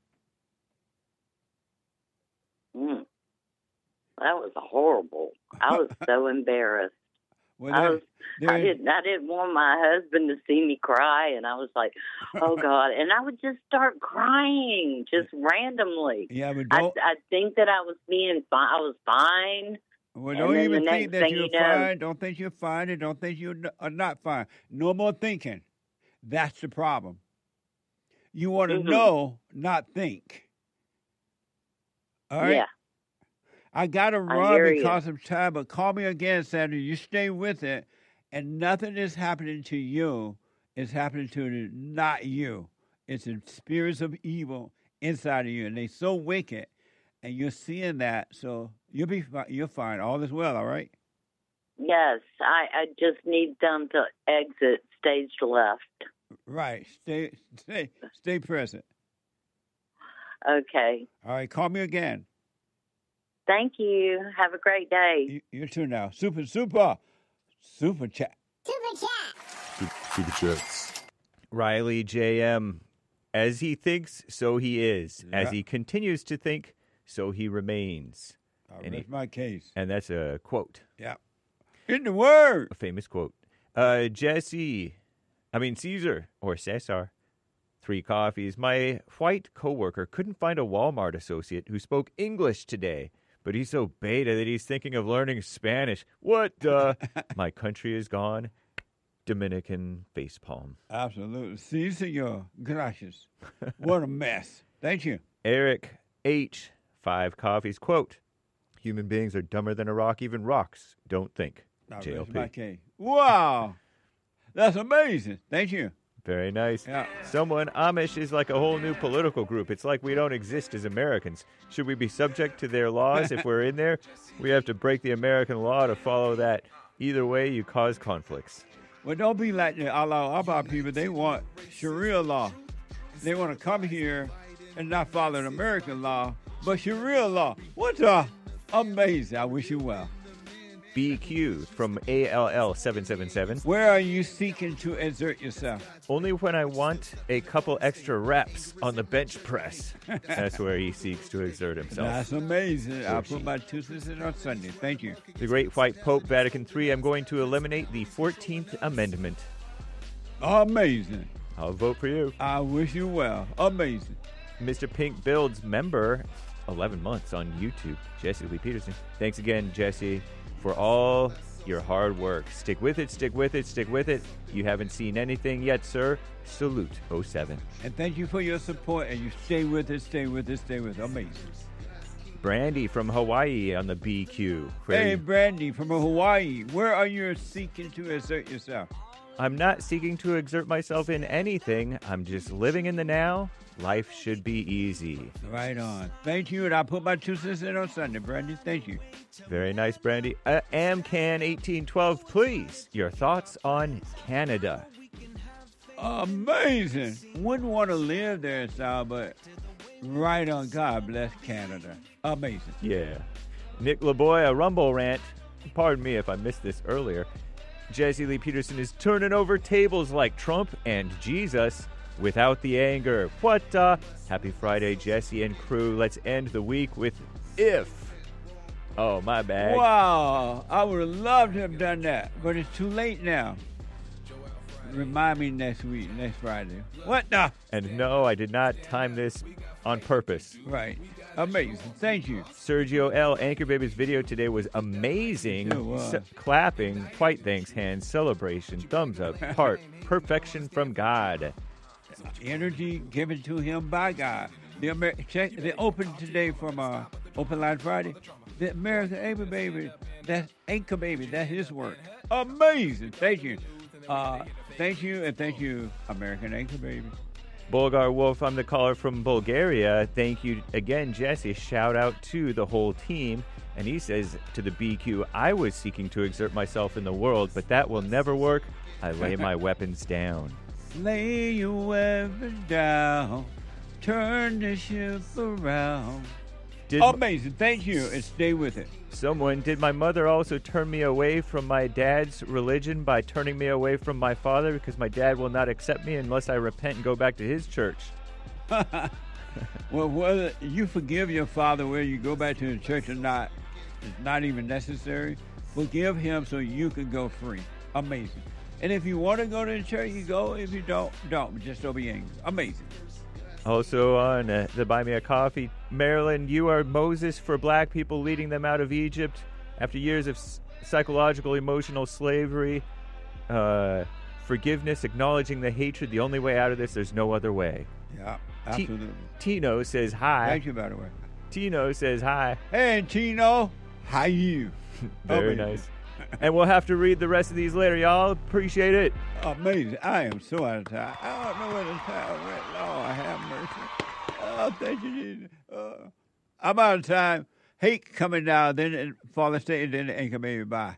That was horrible. I was so embarrassed. Well, I didn't want my husband to see me cry, and I was like, oh, God. And I would just start crying just randomly. Yeah, but I think that I was being fine. I was fine. Well, don't even think that you're fine. Don't think you're fine, and don't think you're not fine. No more thinking. That's the problem. You want to know, not think. All right? Yeah. I got to run because of time, but call me again, Sandra. You stay with it, and nothing is happening to you. It's happening to not you. It's the spirits of evil inside of you, and they're so wicked, and you're seeing that, so you're fine. All is well, all right? Yes, I just need them to exit stage left. Right. Stay present. Okay. All right, call me again. Thank you. Have a great day. You too now. Super chat. Super chats. Riley JM. As he thinks, so he is. Yeah. As he continues to think, so he remains. That's my case. And that's a quote. Yeah. In the word. A famous quote. Caesar or Cesar. 3 coffees. My white coworker couldn't find a Walmart associate who spoke English today. But he's so beta that he's thinking of learning Spanish. What? My country is gone. Dominican facepalm. Absolutely. Si, senor. Gracias. What a mess. Thank you. Eric H. 5 coffees. Quote, human beings are dumber than a rock. Even rocks don't think. JLP. Wow. That's amazing. Thank you. Very nice. Yeah. Someone, Amish is like a whole new political group. It's like we don't exist as Americans. Should we be subject to their laws if we're in there? We have to break the American law to follow that. Either way, you cause conflicts. Well, don't be like the Allah Abba people. They want Sharia law. They want to come here and not follow the American law, but Sharia law. What's amazing. I wish you well. BQ from ALL777. Where are you seeking to exert yourself? Only when I want a couple extra reps on the bench press. That's where he seeks to exert himself. That's amazing. I'll put my 2 cents in on Sunday. Thank you. The Great White Pope, Vatican III. I'm going to eliminate the 14th Amendment. Amazing. I'll vote for you. I wish you well. Amazing. Mr. Pink Builds member, 11 months on YouTube, Jesse Lee Peterson. Thanks again, Jesse, for all your hard work. Stick with it, stick with it, stick with it. You haven't seen anything yet, sir. Salute 07. And thank you for your support, and you stay with it, stay with it, stay with it. Amazing. Brandy from Hawaii on the BQ. Hey, Brandy from Hawaii. Where are you seeking to assert yourself? I'm not seeking to exert myself in anything. I'm just living in the now. Life should be easy. Right on. Thank you, and I'll put my 2 cents in on Sunday, Brandy. Thank you. Very nice, Brandy. AmCan1812, please. Your thoughts on Canada. Amazing. Wouldn't want to live there, Sal, but right on. God bless Canada. Amazing. Yeah. Nick LaBoy, a Rumble rant. Pardon me if I missed this earlier. Jesse Lee Peterson is turning over tables like Trump and Jesus without the anger. What? Happy Friday, Jesse and crew. Let's end the week with If. Oh, my bad. Wow. I would have loved to have done that, but it's too late now. Remind me next week, next Friday. What the? And no, I did not time this on purpose. Right. Amazing. Thank you. Sergio L. Anchor Baby's video today was amazing. It was. Clapping, white thanks, hands, celebration, thumbs up, heart, perfection from God. Energy given to him by God. They opened today from Open Line Friday. The American Anchor Baby, that's Anchor Baby, that's his work. Amazing. Thank you. Thank you, and thank you, American Anchor Baby. Bulgar Wolf, I'm the caller from Bulgaria. Thank you again, Jesse. Shout out to the whole team. And he says to the BQ, I was seeking to exert myself in the world, but that will never work. I lay my weapons down. Lay your weapons down. Turn the ship around. Amazing. Thank you, and stay with it. Did my mother also turn me away from my dad's religion by turning me away from my father because my dad will not accept me unless I repent and go back to his church? Well, whether you forgive your father whether you go back to the church or not, it's not even necessary. Forgive him so you can go free. Amazing. And if you want to go to the church, you go. If you don't. Just don't be angry. Amazing. Also on the Buy Me a Coffee, Maryland, you are Moses for black people leading them out of Egypt after years of psychological, emotional slavery. Forgiveness, acknowledging the hatred, the only way out of this, there's no other way. Yeah, absolutely. Tino says hi. Thank you, by the way. Tino says hi. Hey, Tino. How you? Very nice. And we'll have to read the rest of these later, y'all. Appreciate it. Amazing. I am so out of time. I don't know where the time went. Lord, have mercy. Oh, thank you, Jesus. I'm out of time. Hate coming down, then Fallen State, and then the Anchor Baby. Bye.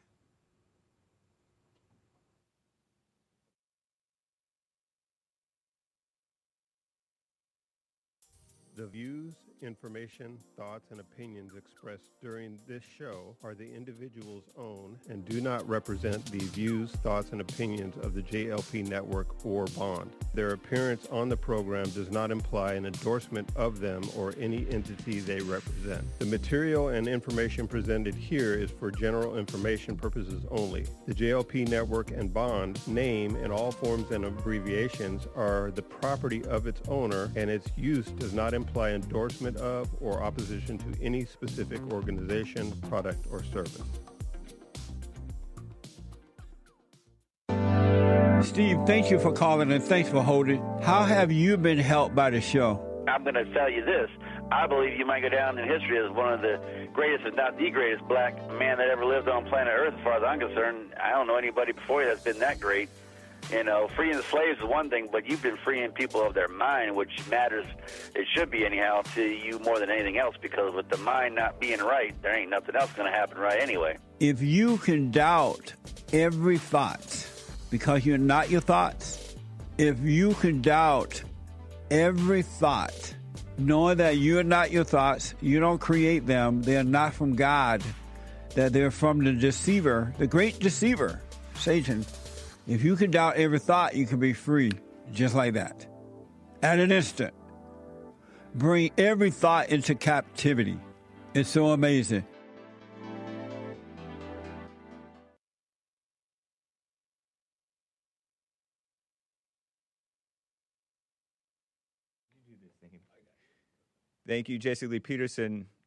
The views, information, thoughts, and opinions expressed during this show are the individual's own and do not represent the views, thoughts, and opinions of the JLP Network or Bond. Their appearance on the program does not imply an endorsement of them or any entity they represent. The material and information presented here is for general information purposes only. The JLP Network and Bond name and all forms and abbreviations are the property of its owner, and its use does not imply endorsement of or opposition to any specific organization, product, or service. Steve, thank you for calling and thanks for holding. How have you been helped by the show? I'm going to tell you this. I believe you might go down in history as one of the greatest, if not the greatest, black man that ever lived on planet Earth, as far as I'm concerned. I don't know anybody before you that's been that great. You know, freeing the slaves is one thing, but you've been freeing people of their mind, which matters, it should be anyhow, to you more than anything else, because with the mind not being right, there ain't nothing else going to happen right anyway. If you can doubt every thought because you're not your thoughts, if you can doubt every thought, knowing that you're not your thoughts, you don't create them, they're not from God, that they're from the deceiver, the great deceiver, Satan. If you can doubt every thought, you can be free just like that. At an instant. Bring every thought into captivity. It's so amazing. Thank you, Jesse Lee Peterson.